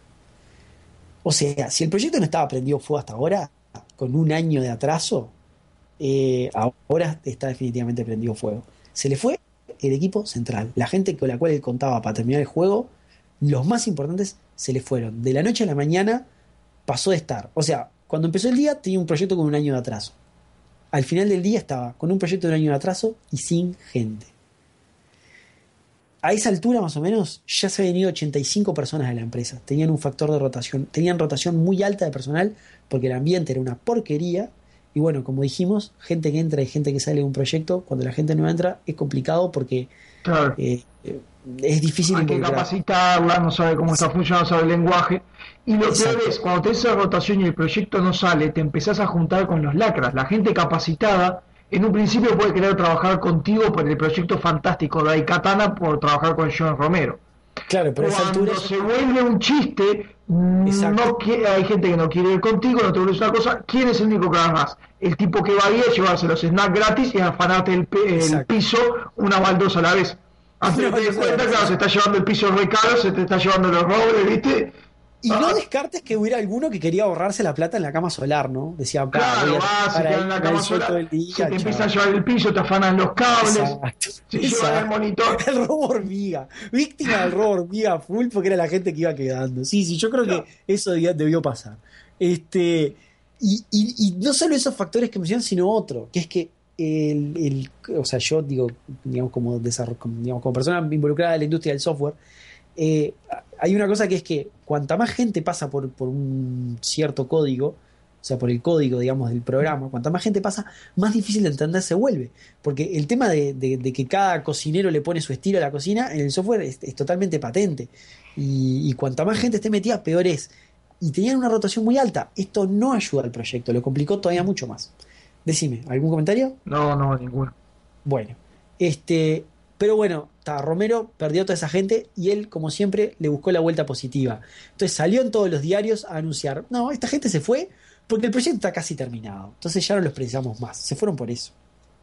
O sea, si el proyecto no estaba prendido fuego hasta ahora, con un año de atraso, eh, ahora está definitivamente prendido fuego. Se le fue el equipo central, la gente con la cual él contaba para terminar el juego, los más importantes se le fueron. De la noche a la mañana pasó de estar, o sea, cuando empezó el día tenía un proyecto con un año de atraso. Al final del día estaba con un proyecto de un año de atraso y sin gente. A esa altura más o menos ya se habían ido ochenta y cinco personas de la empresa. Tenían un factor de rotación, tenían rotación muy alta de personal porque el ambiente era una porquería. Y bueno, como dijimos, gente que entra y gente que sale de un proyecto, cuando la gente no entra es complicado porque claro. eh, eh, es difícil Hay que involucrar. capacitarla, no sabe cómo está funcionando, no sabe el lenguaje. Y lo Exacto. peor es, cuando tenés esa rotación y el proyecto no sale, te empezás a juntar con los lacras. La gente capacitada, en un principio puede querer trabajar contigo por el proyecto fantástico de Daikatana por trabajar con John Romero. Claro, pero a esa Cuando altura se vuelve un chiste, Exacto. no quiere, hay gente que no quiere ir contigo, no te vuelves una cosa. ¿Quién es el único que hagas? El tipo que va ahí a llevarse los snacks gratis y a afanarte el, el Exacto. piso una baldosa a la vez. Antes de que te des cuenta, claro, se está llevando el piso re caro, se te está llevando los robles, ¿viste? Y no Ah, descartes que hubiera alguno que quería ahorrarse la plata en la cama solar, ¿no? Decía, "Pa, claro, voy a vas, se estar quedan ahí en la con cama el sol todo sola, el día, se te chao". empieza a llevar el piso, te afanan los cables, Exacto, se llevan el exacto. monitor. El robo hormiga, víctima del robo hormiga full porque era la gente que iba quedando. Sí, sí, yo creo que eso debía- debió pasar. Este, y, y- y no solo esos factores que mencionan, sino otro, que es que el, el- o sea, yo digo, digamos, como, desarro- como, digamos, como persona involucrada en la industria del software, eh, hay una cosa que es que cuanta más gente pasa por, por un cierto código, o sea, por el código, digamos, del programa, cuanta más gente pasa, más difícil de entender se vuelve. Porque el tema de, de- de que cada cocinero le pone su estilo a la cocina, en el software es, es totalmente patente. Y, y cuanta más gente esté metida, peor es. Y tenían una rotación muy alta. Esto no ayuda al proyecto, lo complicó todavía mucho más. Decime, ¿algún comentario? No, no, ninguno. Bueno, este, pero bueno, ta, Romero perdió a toda esa gente y él, como siempre, le buscó la vuelta positiva. Entonces salió en todos los diarios a anunciar, no, esta gente se fue porque el proyecto está casi terminado. Entonces ya no los precisamos más. Se fueron por eso.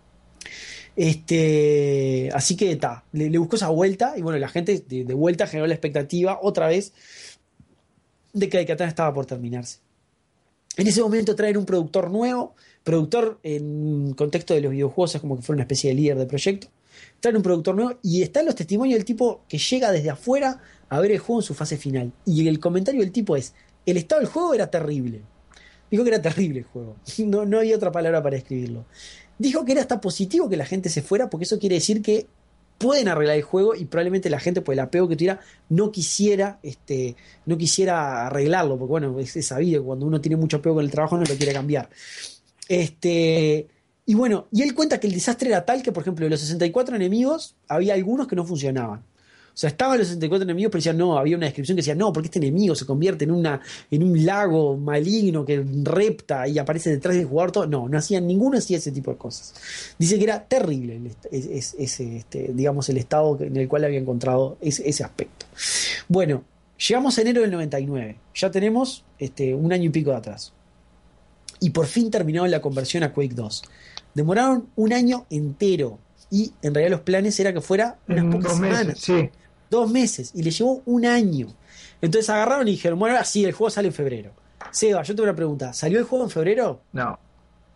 Este, así que ta, le, le buscó esa vuelta y bueno, la gente de, de vuelta generó la expectativa otra vez de que Daikatana estaba por terminarse. En ese momento traen un productor nuevo, productor en contexto de los videojuegos es como que fue una especie de líder de proyecto. Traen un productor nuevo y están los testimonios del tipo que llega desde afuera a ver el juego en su fase final. Y el comentario del tipo es, el estado del juego era terrible. Dijo que era terrible el juego. No, no había otra palabra para describirlo. Dijo que era hasta positivo que la gente se fuera porque eso quiere decir que pueden arreglar el juego y probablemente la gente por el apego que tuviera no quisiera este, no quisiera arreglarlo porque bueno, es, es sabido que cuando uno tiene mucho apego con el trabajo no lo quiere cambiar. Este, y bueno, y él cuenta que el desastre era tal que por ejemplo de los sesenta y cuatro enemigos había algunos que no funcionaban. O sea, estaban los sesenta y cuatro enemigos, pero decían no, había una descripción que decía no, porque este enemigo se convierte en, una, en un lago maligno que repta y aparece detrás del jugador. Todo. No, no hacían, ninguno hacía ese tipo de cosas. Dice que era terrible el, es, es, este, digamos, el estado en el cual había encontrado ese, ese aspecto. Bueno, llegamos a enero del noventa y nueve. Ya tenemos este, un año y pico de atrás. Y por fin terminaron la conversión a Quake dos. Demoraron un año entero. Y en realidad los planes era que fuera unas En pocas dos semanas. meses, sí. Dos meses. Y le llevó un año. Entonces agarraron y dijeron, bueno, ahora sí, el juego sale en febrero. Seba, yo tengo una pregunta. ¿Salió el juego en febrero? No.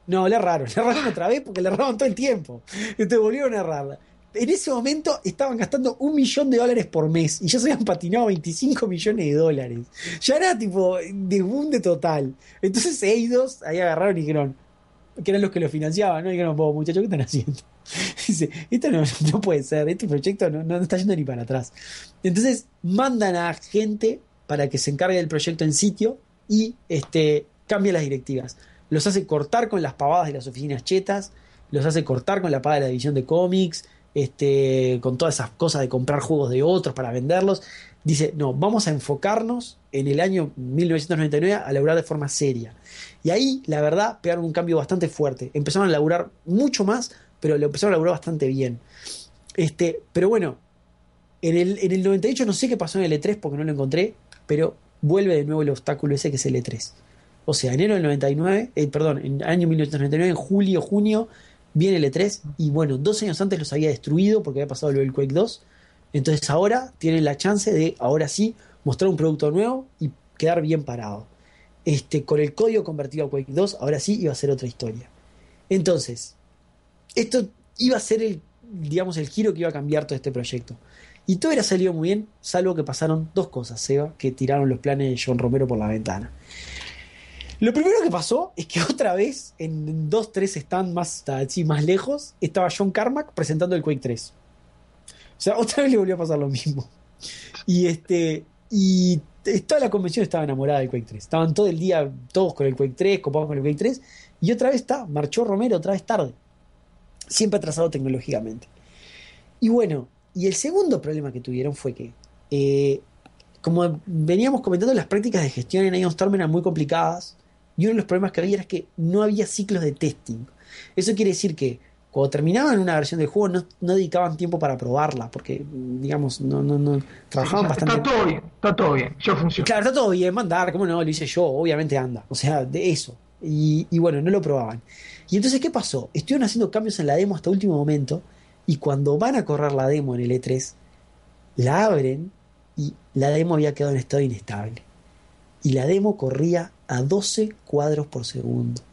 No, le erraron, le erraron otra vez porque le erraron todo el tiempo. Entonces volvieron a errarla. En ese momento estaban gastando un millón de dólares por mes y ya se habían patinado veinticinco millones de dólares. Ya era tipo desbunde total. Entonces Eidos ahí agarraron y dijeron, que eran los que lo financiaban, ¿no? Y dijeron, vos, muchachos, ¿qué están haciendo? Dice, esto no, no puede ser, este proyecto no, no está yendo ni para atrás. Entonces mandan a gente para que se encargue del proyecto en sitio y este, cambia las directivas. Los hace cortar con las pavadas de las oficinas chetas, los hace cortar con la paga de la división de cómics, este, con todas esas cosas de comprar juegos de otros para venderlos. Dice, no, vamos a enfocarnos en el año mil novecientos noventa y nueve a laburar de forma seria. Y ahí, la verdad, pegaron un cambio bastante fuerte. Empezaron a laburar mucho más, pero lo empezaron a laburar bastante bien. Este, pero bueno, en el, en el noventa y ocho no sé qué pasó en el E tres porque no lo encontré, pero vuelve de nuevo el obstáculo ese que es el E tres. O sea, enero del noventa y nueve, eh, perdón, en el año mil novecientos noventa y nueve, en julio, junio, viene el E tres y bueno, dos años antes los había destruido porque había pasado lo del Quake dos. Entonces ahora tienen la chance de, ahora sí, mostrar un producto nuevo y quedar bien parado. Este, con el código convertido a Quake dos, ahora sí iba a ser otra historia. Entonces, esto iba a ser el, digamos, el giro que iba a cambiar todo este proyecto. Y todo hubiera salido muy bien, salvo que pasaron dos cosas, Seba, que tiraron los planes de John Romero por la ventana. Lo primero que pasó es que otra vez, en dos, tres stands más, así, más lejos, estaba John Carmack presentando el Quake tres. O sea, otra vez le volvió a pasar lo mismo. Y este y toda la convención estaba enamorada del Quake tres. Estaban todo el día todos con el Quake tres, copados con el Quake tres. Y otra vez está, marchó Romero otra vez tarde. Siempre atrasado tecnológicamente. Y bueno, y el segundo problema que tuvieron fue que, eh, como veníamos comentando, las prácticas de gestión en Ion Storm eran muy complicadas. Y uno de los problemas que había era que no había ciclos de testing. Eso quiere decir que cuando terminaban una versión del juego no, no dedicaban tiempo para probarla, porque, digamos, no, no, no trabajaban Sí, o sea, bastante. está todo bien, está todo bien, ya funciona. Claro, está todo bien, mandar, ¿cómo no? Lo hice yo, obviamente anda. O sea, de eso. Y, y bueno, no lo probaban. Y entonces, ¿qué pasó? Estuvieron haciendo cambios en la demo hasta último momento, y cuando van a correr la demo en el E tres, la abren y la demo había quedado en estado inestable. Y la demo corría a doce cuadros por segundo.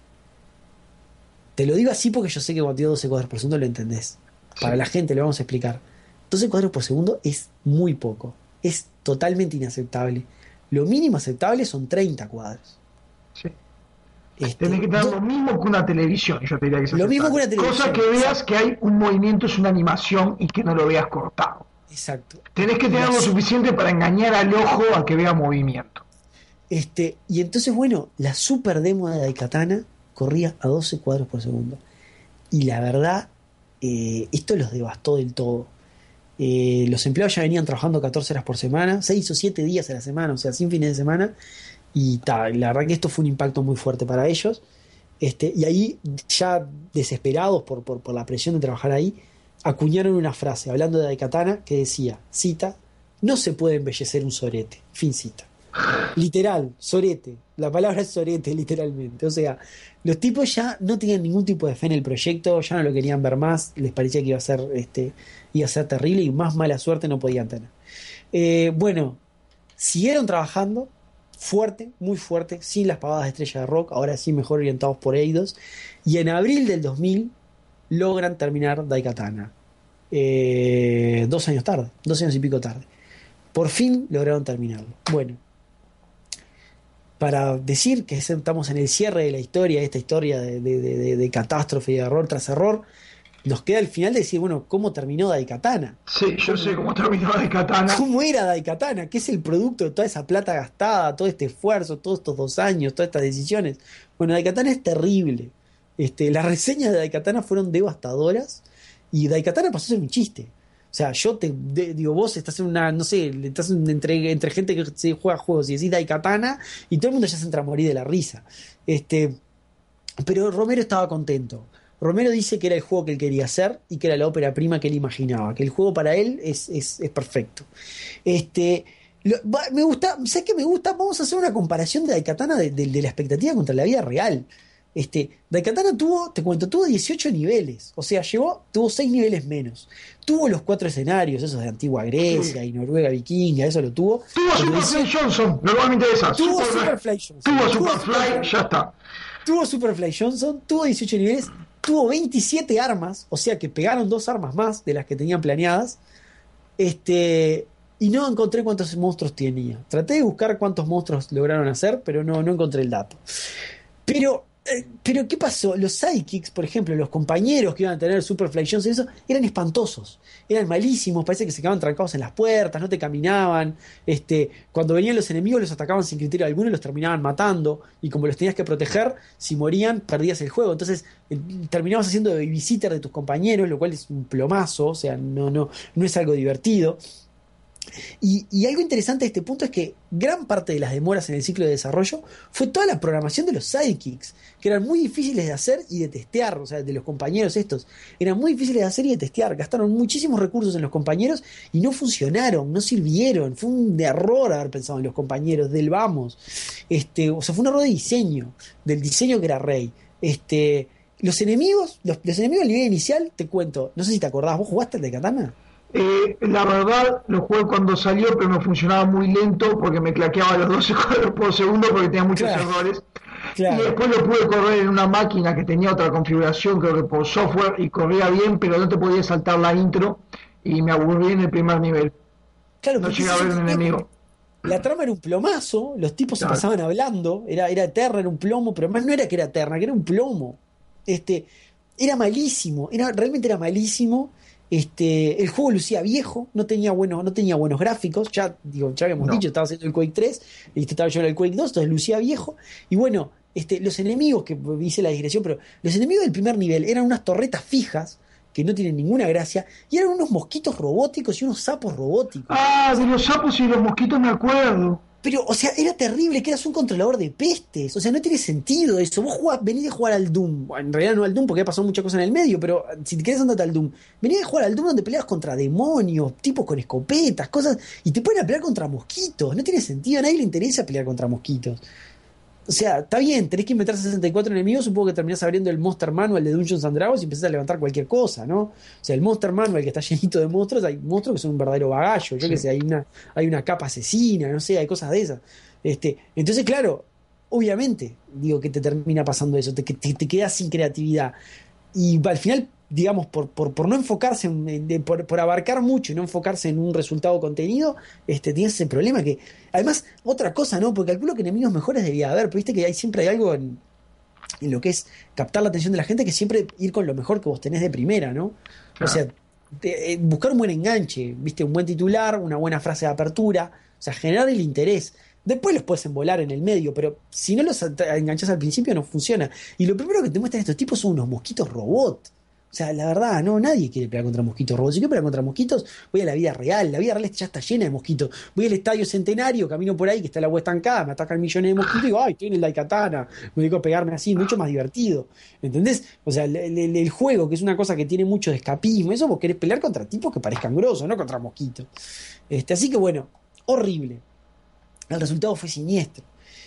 Te lo digo así porque yo sé que cuando digo doce cuadros por segundo lo entendés. Para Sí. la gente le vamos a explicar. doce cuadros por segundo es muy poco. Es totalmente inaceptable. Lo mínimo aceptable son treinta cuadros. Sí. Este, Tenés que tener do- lo mismo que una televisión, yo te diría que es Lo mismo que una aceptable. Cosa televisión, que veas exacto. que hay un movimiento, es una animación y que no lo veas cortado. Exacto. Tenés que Y tener lo las- suficiente para engañar al ojo a que vea movimiento. Este, y entonces, bueno, la super demo de Daikatana corría a doce cuadros por segundo. Y la verdad, eh, esto los devastó del todo. Eh, los empleados ya venían trabajando catorce horas por semana, seis o siete días a la semana, o sea, sin fines de semana. Y ta, la verdad que esto fue un impacto muy fuerte para ellos. Este, y ahí, ya desesperados por, por, por la presión de trabajar ahí, acuñaron una frase hablando de Daikatana que decía, cita, no se puede embellecer un sorete, fin cita. Literal, sorete. La palabra es sorete, literalmente. O sea, los tipos ya no tenían ningún tipo de fe en el proyecto, ya no lo querían ver más, les parecía que iba a ser, este, iba a ser terrible y más mala suerte no podían tener. Eh, bueno, siguieron trabajando fuerte, muy fuerte, sin las pavadas de Estrella de Rock, ahora sí mejor orientados por Eidos, y en abril del dos mil logran terminar Daikatana. Eh, dos años tarde, dos años y pico tarde. Por fin lograron terminarlo. Bueno, para decir que estamos en el cierre de la historia, esta historia de, de, de, de catástrofe y de error tras error, nos queda el final de decir, bueno, ¿cómo terminó Daikatana? Sí, yo sé cómo terminó de Katana. ¿Cómo era Daikatana? ¿Qué es el producto de toda esa plata gastada, todo este esfuerzo, todos estos dos años, todas estas decisiones? Bueno, Daikatana es terrible. Este, las reseñas de Daikatana fueron devastadoras y Daikatana pasó a ser un chiste. O sea, yo te de, digo, vos estás en una, no sé, estás entre, entre gente que se juega juegos y decís Daikatana y todo el mundo ya se entra a morir de la risa. Este, pero Romero estaba contento. Romero dice que era el juego que él quería hacer y que era la ópera prima que él imaginaba, que el juego para él es, es, es perfecto. Este, lo, va, me gusta, ¿sabes qué me gusta? Vamos a hacer una comparación de Daikatana de, de, de la expectativa contra la vida real. Este, Daikatana tuvo, te cuento, tuvo dieciocho niveles, o sea, llegó, tuvo seis niveles menos. Tuvo los cuatro escenarios, esos de antigua Grecia y Noruega vikinga, eso lo tuvo. Tuvo Superfly Johnson, normalmente esas. Tuvo Super, Superfly Johnson. tuvo Tuvo Superfly, Superfly. ya está. tuvo Superfly Johnson, tuvo dieciocho niveles, tuvo veintisiete armas, o sea que pegaron dos armas más de las que tenían planeadas. Este, y no encontré cuántos monstruos tenía. Traté de buscar cuántos monstruos lograron hacer, pero no, no encontré el dato. Pero, eh, pero ¿qué pasó? Los sidekicks, por ejemplo, los compañeros que iban a tener Superfly Johnson y eso, eran espantosos, eran malísimos, parece que se quedaban trancados en las puertas, no te caminaban. Este, cuando venían los enemigos los atacaban sin criterio alguno y los terminaban matando, y como los tenías que proteger, si morían perdías el juego. Entonces eh, terminabas haciendo de babysitter de tus compañeros, lo cual es un plomazo, o sea, no, no, no es algo divertido. Y, y algo interesante de este punto es que gran parte de las demoras en el ciclo de desarrollo fue toda la programación de los sidekicks, que eran muy difíciles de hacer y de testear, o sea, de los compañeros estos, eran muy difíciles de hacer y de testear, gastaron muchísimos recursos en los compañeros y no funcionaron, no sirvieron, fue un error haber pensado en los compañeros del vamos, este, o sea, fue un error de diseño, del diseño que era Rey. Este, los enemigos, los, los enemigos del nivel inicial, te cuento, no sé si te acordás, ¿vos jugaste el de Katana? Eh, la verdad, lo jugué cuando salió, pero me funcionaba muy lento porque me claqueaba los doce cuadros por segundo porque tenía muchos Claro, errores. claro. Y después lo pude correr en una máquina que tenía otra configuración, creo que por software, y corría bien, pero no te podías saltar la intro y me aburrí en el primer nivel. Claro, No porque llegué a ese ver es un el tema. enemigo. La trama era un plomazo, los tipos se Claro. pasaban hablando, era, era eterna, era un plomo, pero además no era que era eterna, que era un plomo. Este, era malísimo, era, realmente era malísimo. Este, el juego lucía viejo, no tenía buenos, no tenía buenos gráficos, ya, digo, ya habíamos No. dicho, estaba haciendo el Quake tres, y este estaba llevando el Quake dos, entonces lucía viejo, y bueno, este, los enemigos, que hice la digresión, pero los enemigos del primer nivel eran unas torretas fijas, que no tienen ninguna gracia, y eran unos mosquitos robóticos y unos sapos robóticos. Ah, de los sapos y los mosquitos me acuerdo. Pero, o sea, era terrible, que eras un controlador de pestes. O sea, no tiene sentido eso. Vos jugás, venís de jugar al Doom. Bueno, en realidad no al Doom porque ha pasado muchas cosas en el medio, pero si te querés andate al Doom. Venís de jugar al Doom donde peleas contra demonios, tipos con escopetas, cosas, y te ponen a pelear contra mosquitos. No tiene sentido, a nadie le interesa pelear contra mosquitos. O sea, está bien, tenés que inventar sesenta y cuatro enemigos, supongo que terminás abriendo el Monster Manual de Dungeons and Dragons y empezás a levantar cualquier cosa, ¿no? O sea, el Monster Manual que está llenito de monstruos, hay monstruos que son un verdadero bagallo, yo Sí. que sé, hay una, hay una capa asesina, no sé, hay cosas de esas. Este, entonces, claro, obviamente, digo que te termina pasando eso, te, te, te quedas sin creatividad. Y al final, digamos, por, por, por no enfocarse, en, en- por, por abarcar mucho y no enfocarse en un resultado contenido, este, tienes ese problema que, además, otra cosa, ¿no? Porque calculo que enemigos mejores debía haber, pero viste que hay, siempre hay algo en, en lo que es captar la atención de la gente, que siempre ir con lo mejor que vos tenés de primera, ¿no? O Claro. sea, te- eh, buscar un buen enganche, viste, un buen titular, una buena frase de apertura, o sea, generar el interés. Después los puedes embolar en el medio, pero si no los at- enganchás al principio no funciona. Y lo primero que te muestran estos tipos son unos mosquitos robot. O sea, la verdad, no, nadie quiere pelear contra mosquitos robots. Si quiero pelear contra mosquitos, voy a la vida real. La vida real ya está llena de mosquitos. Voy al Estadio Centenario, camino por ahí, que está el agua estancada, me atacan millones de mosquitos y digo, ay, estoy en el Daikatana. Me dedico a pegarme así, mucho más divertido. ¿Entendés? O sea, el, el- el juego, que es una cosa que tiene mucho de escapismo, eso vos querés pelear contra tipos que parezcan grosos, no contra mosquitos. Este, así que bueno, horrible. El resultado fue siniestro.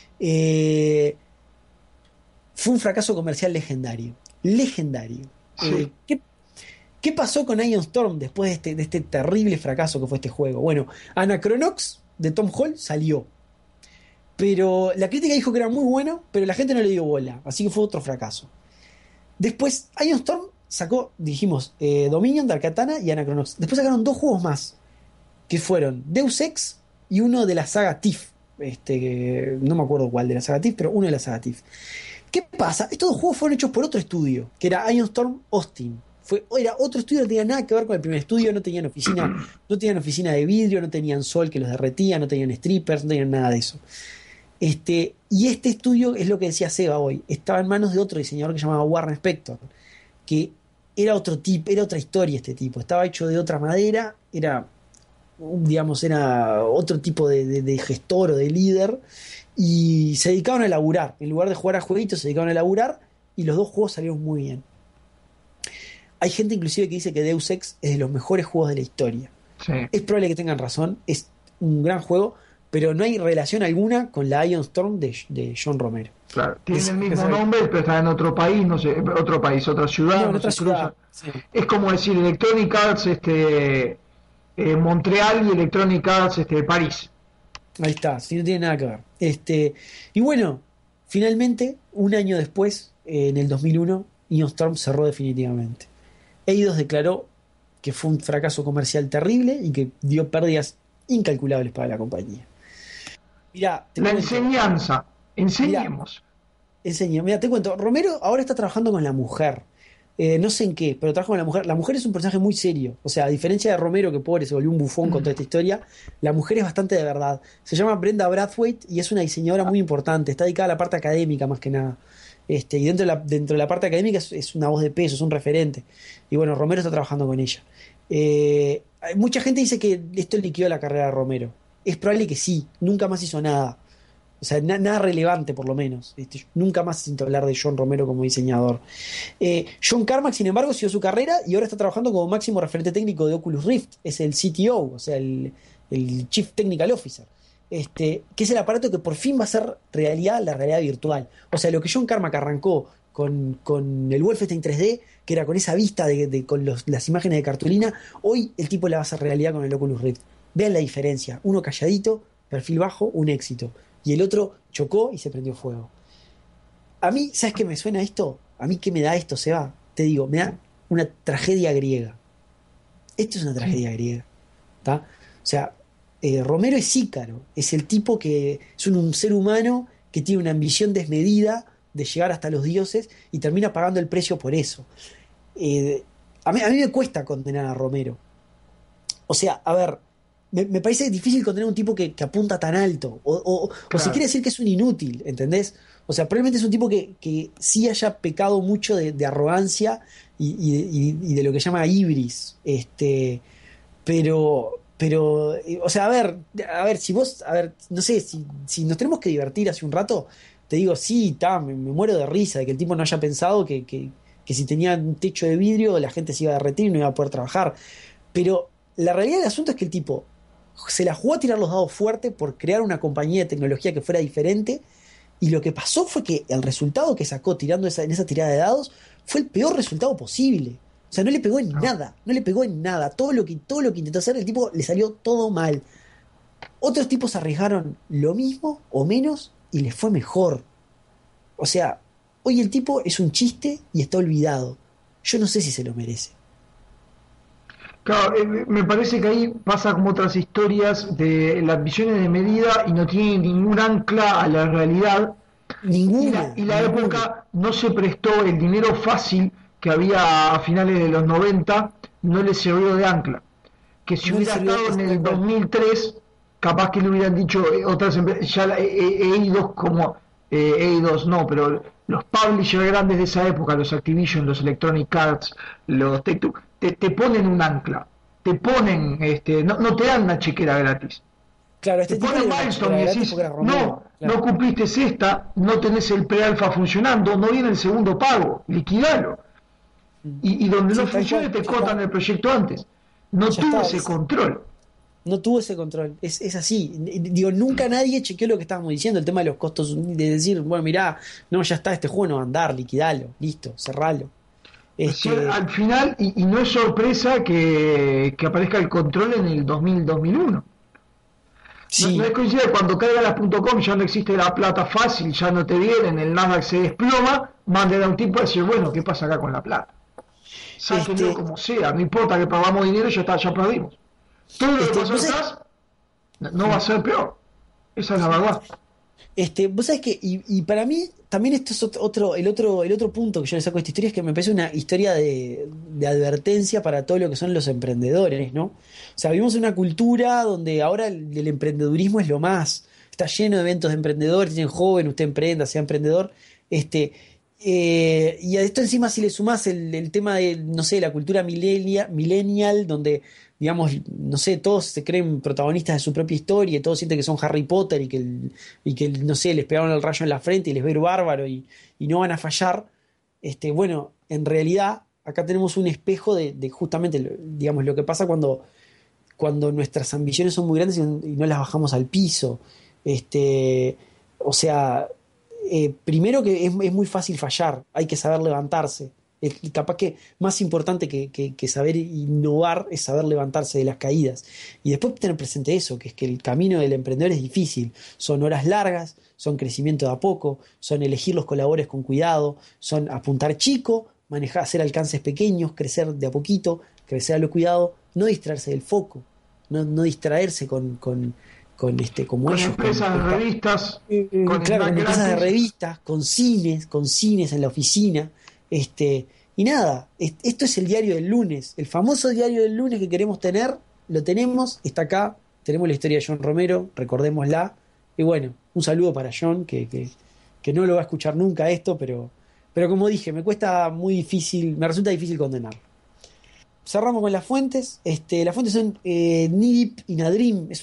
Eh, fue un fracaso comercial legendario. Legendario. Sí. Eh, ¿qué, qué pasó con Ion Storm después de este, de este terrible fracaso que fue este juego? Bueno, Anachronox de Tom Hall salió. Pero la crítica dijo que era muy bueno, pero la gente no le dio bola. Así que fue otro fracaso. Después, Ion Storm sacó, dijimos, eh, Dominion, Dark Katana y Anachronox. Después sacaron dos juegos más, que fueron Deus Ex y uno de la saga Thief. Este, que no me acuerdo cuál de la saga Thief, pero uno de la saga Thief. ¿Qué pasa? Estos dos juegos fueron hechos por otro estudio, que era Ion Storm Austin. Fue, era otro estudio, no tenía nada que ver con el primer estudio, no tenían oficina, no tenían oficina de vidrio, no tenían sol que los derretía, no tenían strippers, no tenían nada de eso. Este, y este estudio es lo que decía Seba hoy, estaba en manos de otro diseñador que se llamaba Warren Spector, que era otro tipo, era otra historia este tipo, estaba hecho de otra madera, era, digamos, era otro tipo de, de, de gestor o de líder, y se dedicaban a laburar, en lugar de jugar a jueguitos se dedicaban a laburar, y los dos juegos salieron muy bien. Hay gente inclusive que dice que Deus Ex es de los mejores juegos de la historia. Sí. Es probable que tengan razón, es un gran juego, pero no hay relación alguna con la Ion Storm de, de John Romero. Claro, tiene Es- el mismo es- nombre, pero está en otro país, no sé, otro país, otra ciudad, No, en no otra se ciudad. cruza. Sí. Es como decir Electronic Arts, este, eh, Montreal y Electronic Arts, este, París. Ahí está, si no tiene nada que ver. Este, y bueno, Finalmente, un año después, eh, en el dos mil uno, Ion Storm cerró definitivamente. Eidos declaró que fue un fracaso comercial terrible y que dio pérdidas incalculables para la compañía. Mirá, te La cuento, enseñanza, mirá, enseñemos. enseña, mira, te cuento, Romero ahora está trabajando con la mujer. Eh, no sé en qué, pero trabaja con la mujer. La mujer es un personaje muy serio. O sea, a diferencia de Romero, que pobre se volvió un bufón con toda esta historia, la mujer es bastante de verdad. Se llama Brenda Brathwaite y es una diseñadora muy importante. Está dedicada a la parte académica más que nada. Este, y dentro de la, dentro de la parte académica es, es una voz de peso, es un referente. Y bueno, Romero está trabajando con ella. Eh, hay- mucha gente dice que esto liquidó la carrera de Romero. Es probable que sí, nunca más hizo nada. O sea, na- nada relevante por lo menos. Este, nunca más siento hablar de John Romero como diseñador. Eh, John Carmack, sin embargo, siguió su carrera y ahora está trabajando como máximo referente técnico de Oculus Rift. Es el C T O, o sea, el, el Chief Technical Officer. Este, que es el aparato que por fin va a ser realidad, la realidad virtual. O sea, lo que John Carmack arrancó con, con el Wolfenstein tres D, que era con esa vista de, de- con los- las imágenes de cartulina, hoy el tipo la va a hacer realidad con el Oculus Rift. Vean la diferencia. Uno calladito, perfil bajo, un éxito. Y el otro chocó y se prendió fuego. A mí, ¿sabes qué me suena esto? A mí, ¿qué me da esto, Seba? Te digo, me da una tragedia griega. Esto es una Sí. tragedia griega. ¿Tá? O sea, eh, Romero es Ícaro, es el tipo que es un, un ser humano que tiene una ambición desmedida de llegar hasta los dioses y termina pagando el precio por eso. Eh, a mí, a mí me cuesta condenar a Romero. O sea, a ver, me, me parece difícil condenar a un tipo que, que apunta tan alto. O, o, o se Claro. quiere decir que es un inútil, ¿entendés? O sea, probablemente es un tipo que, que sí haya pecado mucho de, de arrogancia y, y- y- y de lo que llama ibris. Este, pero, pero, eh, o sea, a ver, a ver, si vos, a ver, no sé, si, si nos tenemos que divertir hace un rato, te digo, sí, ta, me, me muero de risa de que el tipo no haya pensado que, que, que si tenía un techo de vidrio la gente se iba a derretir y no iba a poder trabajar. Pero la realidad del asunto es que el tipo se la jugó a tirar los dados fuerte por crear una compañía de tecnología que fuera diferente. Y lo que pasó fue que el resultado que sacó tirando esa, en esa tirada de dados fue el peor resultado posible. O sea, no le pegó en No. nada, no le pegó en nada. Todo lo que, todo lo que intentó hacer, el tipo le salió todo mal. Otros tipos arriesgaron lo mismo o menos y les fue mejor. O sea, hoy el tipo es un chiste y está olvidado. Yo no sé si se lo merece. Claro, eh, me parece que ahí pasa como otras historias de las visiones de medida y no tiene ningún ancla a la realidad. Y la, Ninguna, y la ninguna. época no se prestó, el dinero fácil que había a finales de los noventa no le sirvió de ancla. Que si No le hubiera sirvió estado en este tal el cual. dos mil tres, capaz que le hubieran dicho eh, otras empresas, ya la- eh, eh, Eidos como eh, Eidos no, pero los publishers grandes de esa época, los Activision, los Electronic Arts, los Take-Two, te, te ponen un ancla, te ponen, este, no, no te dan una chequera gratis. Claro, Te este tipo le ponen dio una chequera milestone y gratis decís, porque era Romero. no, Claro. no cumpliste esta, no tenés el pre-alfa funcionando, no viene el segundo pago, liquidalo. Mm. Y, y donde no Sí, tal funcione cual, te ya cortan está. el proyecto antes. No Ya tuvo está. ese Es, control. no tuvo ese control. Es, es así. Digo, nunca nadie chequeó lo que estábamos diciendo, el tema de los costos, de decir, bueno, mirá, no, ya está, este juego no va a andar, liquidalo, listo, cerralo. Sí, Este, al final, y, y no es sorpresa que, que aparezca el control en el dos mil dos mil uno. No, no es sí, coincidencia, cuando caiga las punto com ya no existe la plata fácil, ya no te vienen, el Nasdaq se desploma, manden a un tipo a decir, bueno, ¿qué pasa acá con la plata? Sáquenlo este, como sea, no importa que pagamos dinero, ya está, ya perdimos. Todo lo que este, pasó vos sabés, atrás no no va a ser peor. Esa es la verdad. este, vos sabés que, y, y para mí, también esto es otro, otro- el otro, el otro punto que yo le saco a esta historia es que me parece una historia de, de advertencia para todo lo que son los emprendedores, ¿no? O sea, vivimos en una cultura donde ahora el, el emprendedurismo es lo más, está lleno de eventos de emprendedores, dicen joven, usted emprenda, sea emprendedor, este, eh, y a esto encima si le sumás el, el tema de, no sé, la cultura millennia- millennial, donde digamos, no sé, todos se creen protagonistas de su propia historia, y todos sienten que son Harry Potter y que, el- y que el- no sé, les pegaron el rayo en la frente y les ve ir bárbaro y, y no van a fallar. Este, bueno, en realidad acá tenemos un espejo de, de justamente, lo- digamos, lo que pasa cuando, cuando nuestras ambiciones son muy grandes y, y no las bajamos al piso. Este, o sea, eh, primero que es, es muy fácil fallar, hay que saber levantarse. Es capaz que más importante que, que, que saber innovar es saber levantarse de las caídas. Y después tener presente eso, que es que el camino del emprendedor es difícil. Son horas largas, son crecimiento de a poco, son elegir los colaboradores con cuidado, son apuntar chico, manejar, hacer alcances pequeños, crecer de a poquito, crecer a lo cuidado, no distraerse del foco, no, no distraerse con, con, con este, como Con ellos. empresas, con, con, revistas, eh, con claro, con empresas de gratis. revistas, con cines, con cines en la oficina, este, y nada, es, esto es el diario del lunes, el famoso diario del lunes que queremos tener, lo tenemos, está acá, tenemos la historia de John Romero, recordémosla, y bueno, un saludo para John, que, que, que no lo va a escuchar nunca esto, pero, pero como dije, me cuesta muy difícil, me resulta difícil condenarlo. Cerramos con las fuentes. Este, las fuentes son eh, Nidip y Nadrim. Es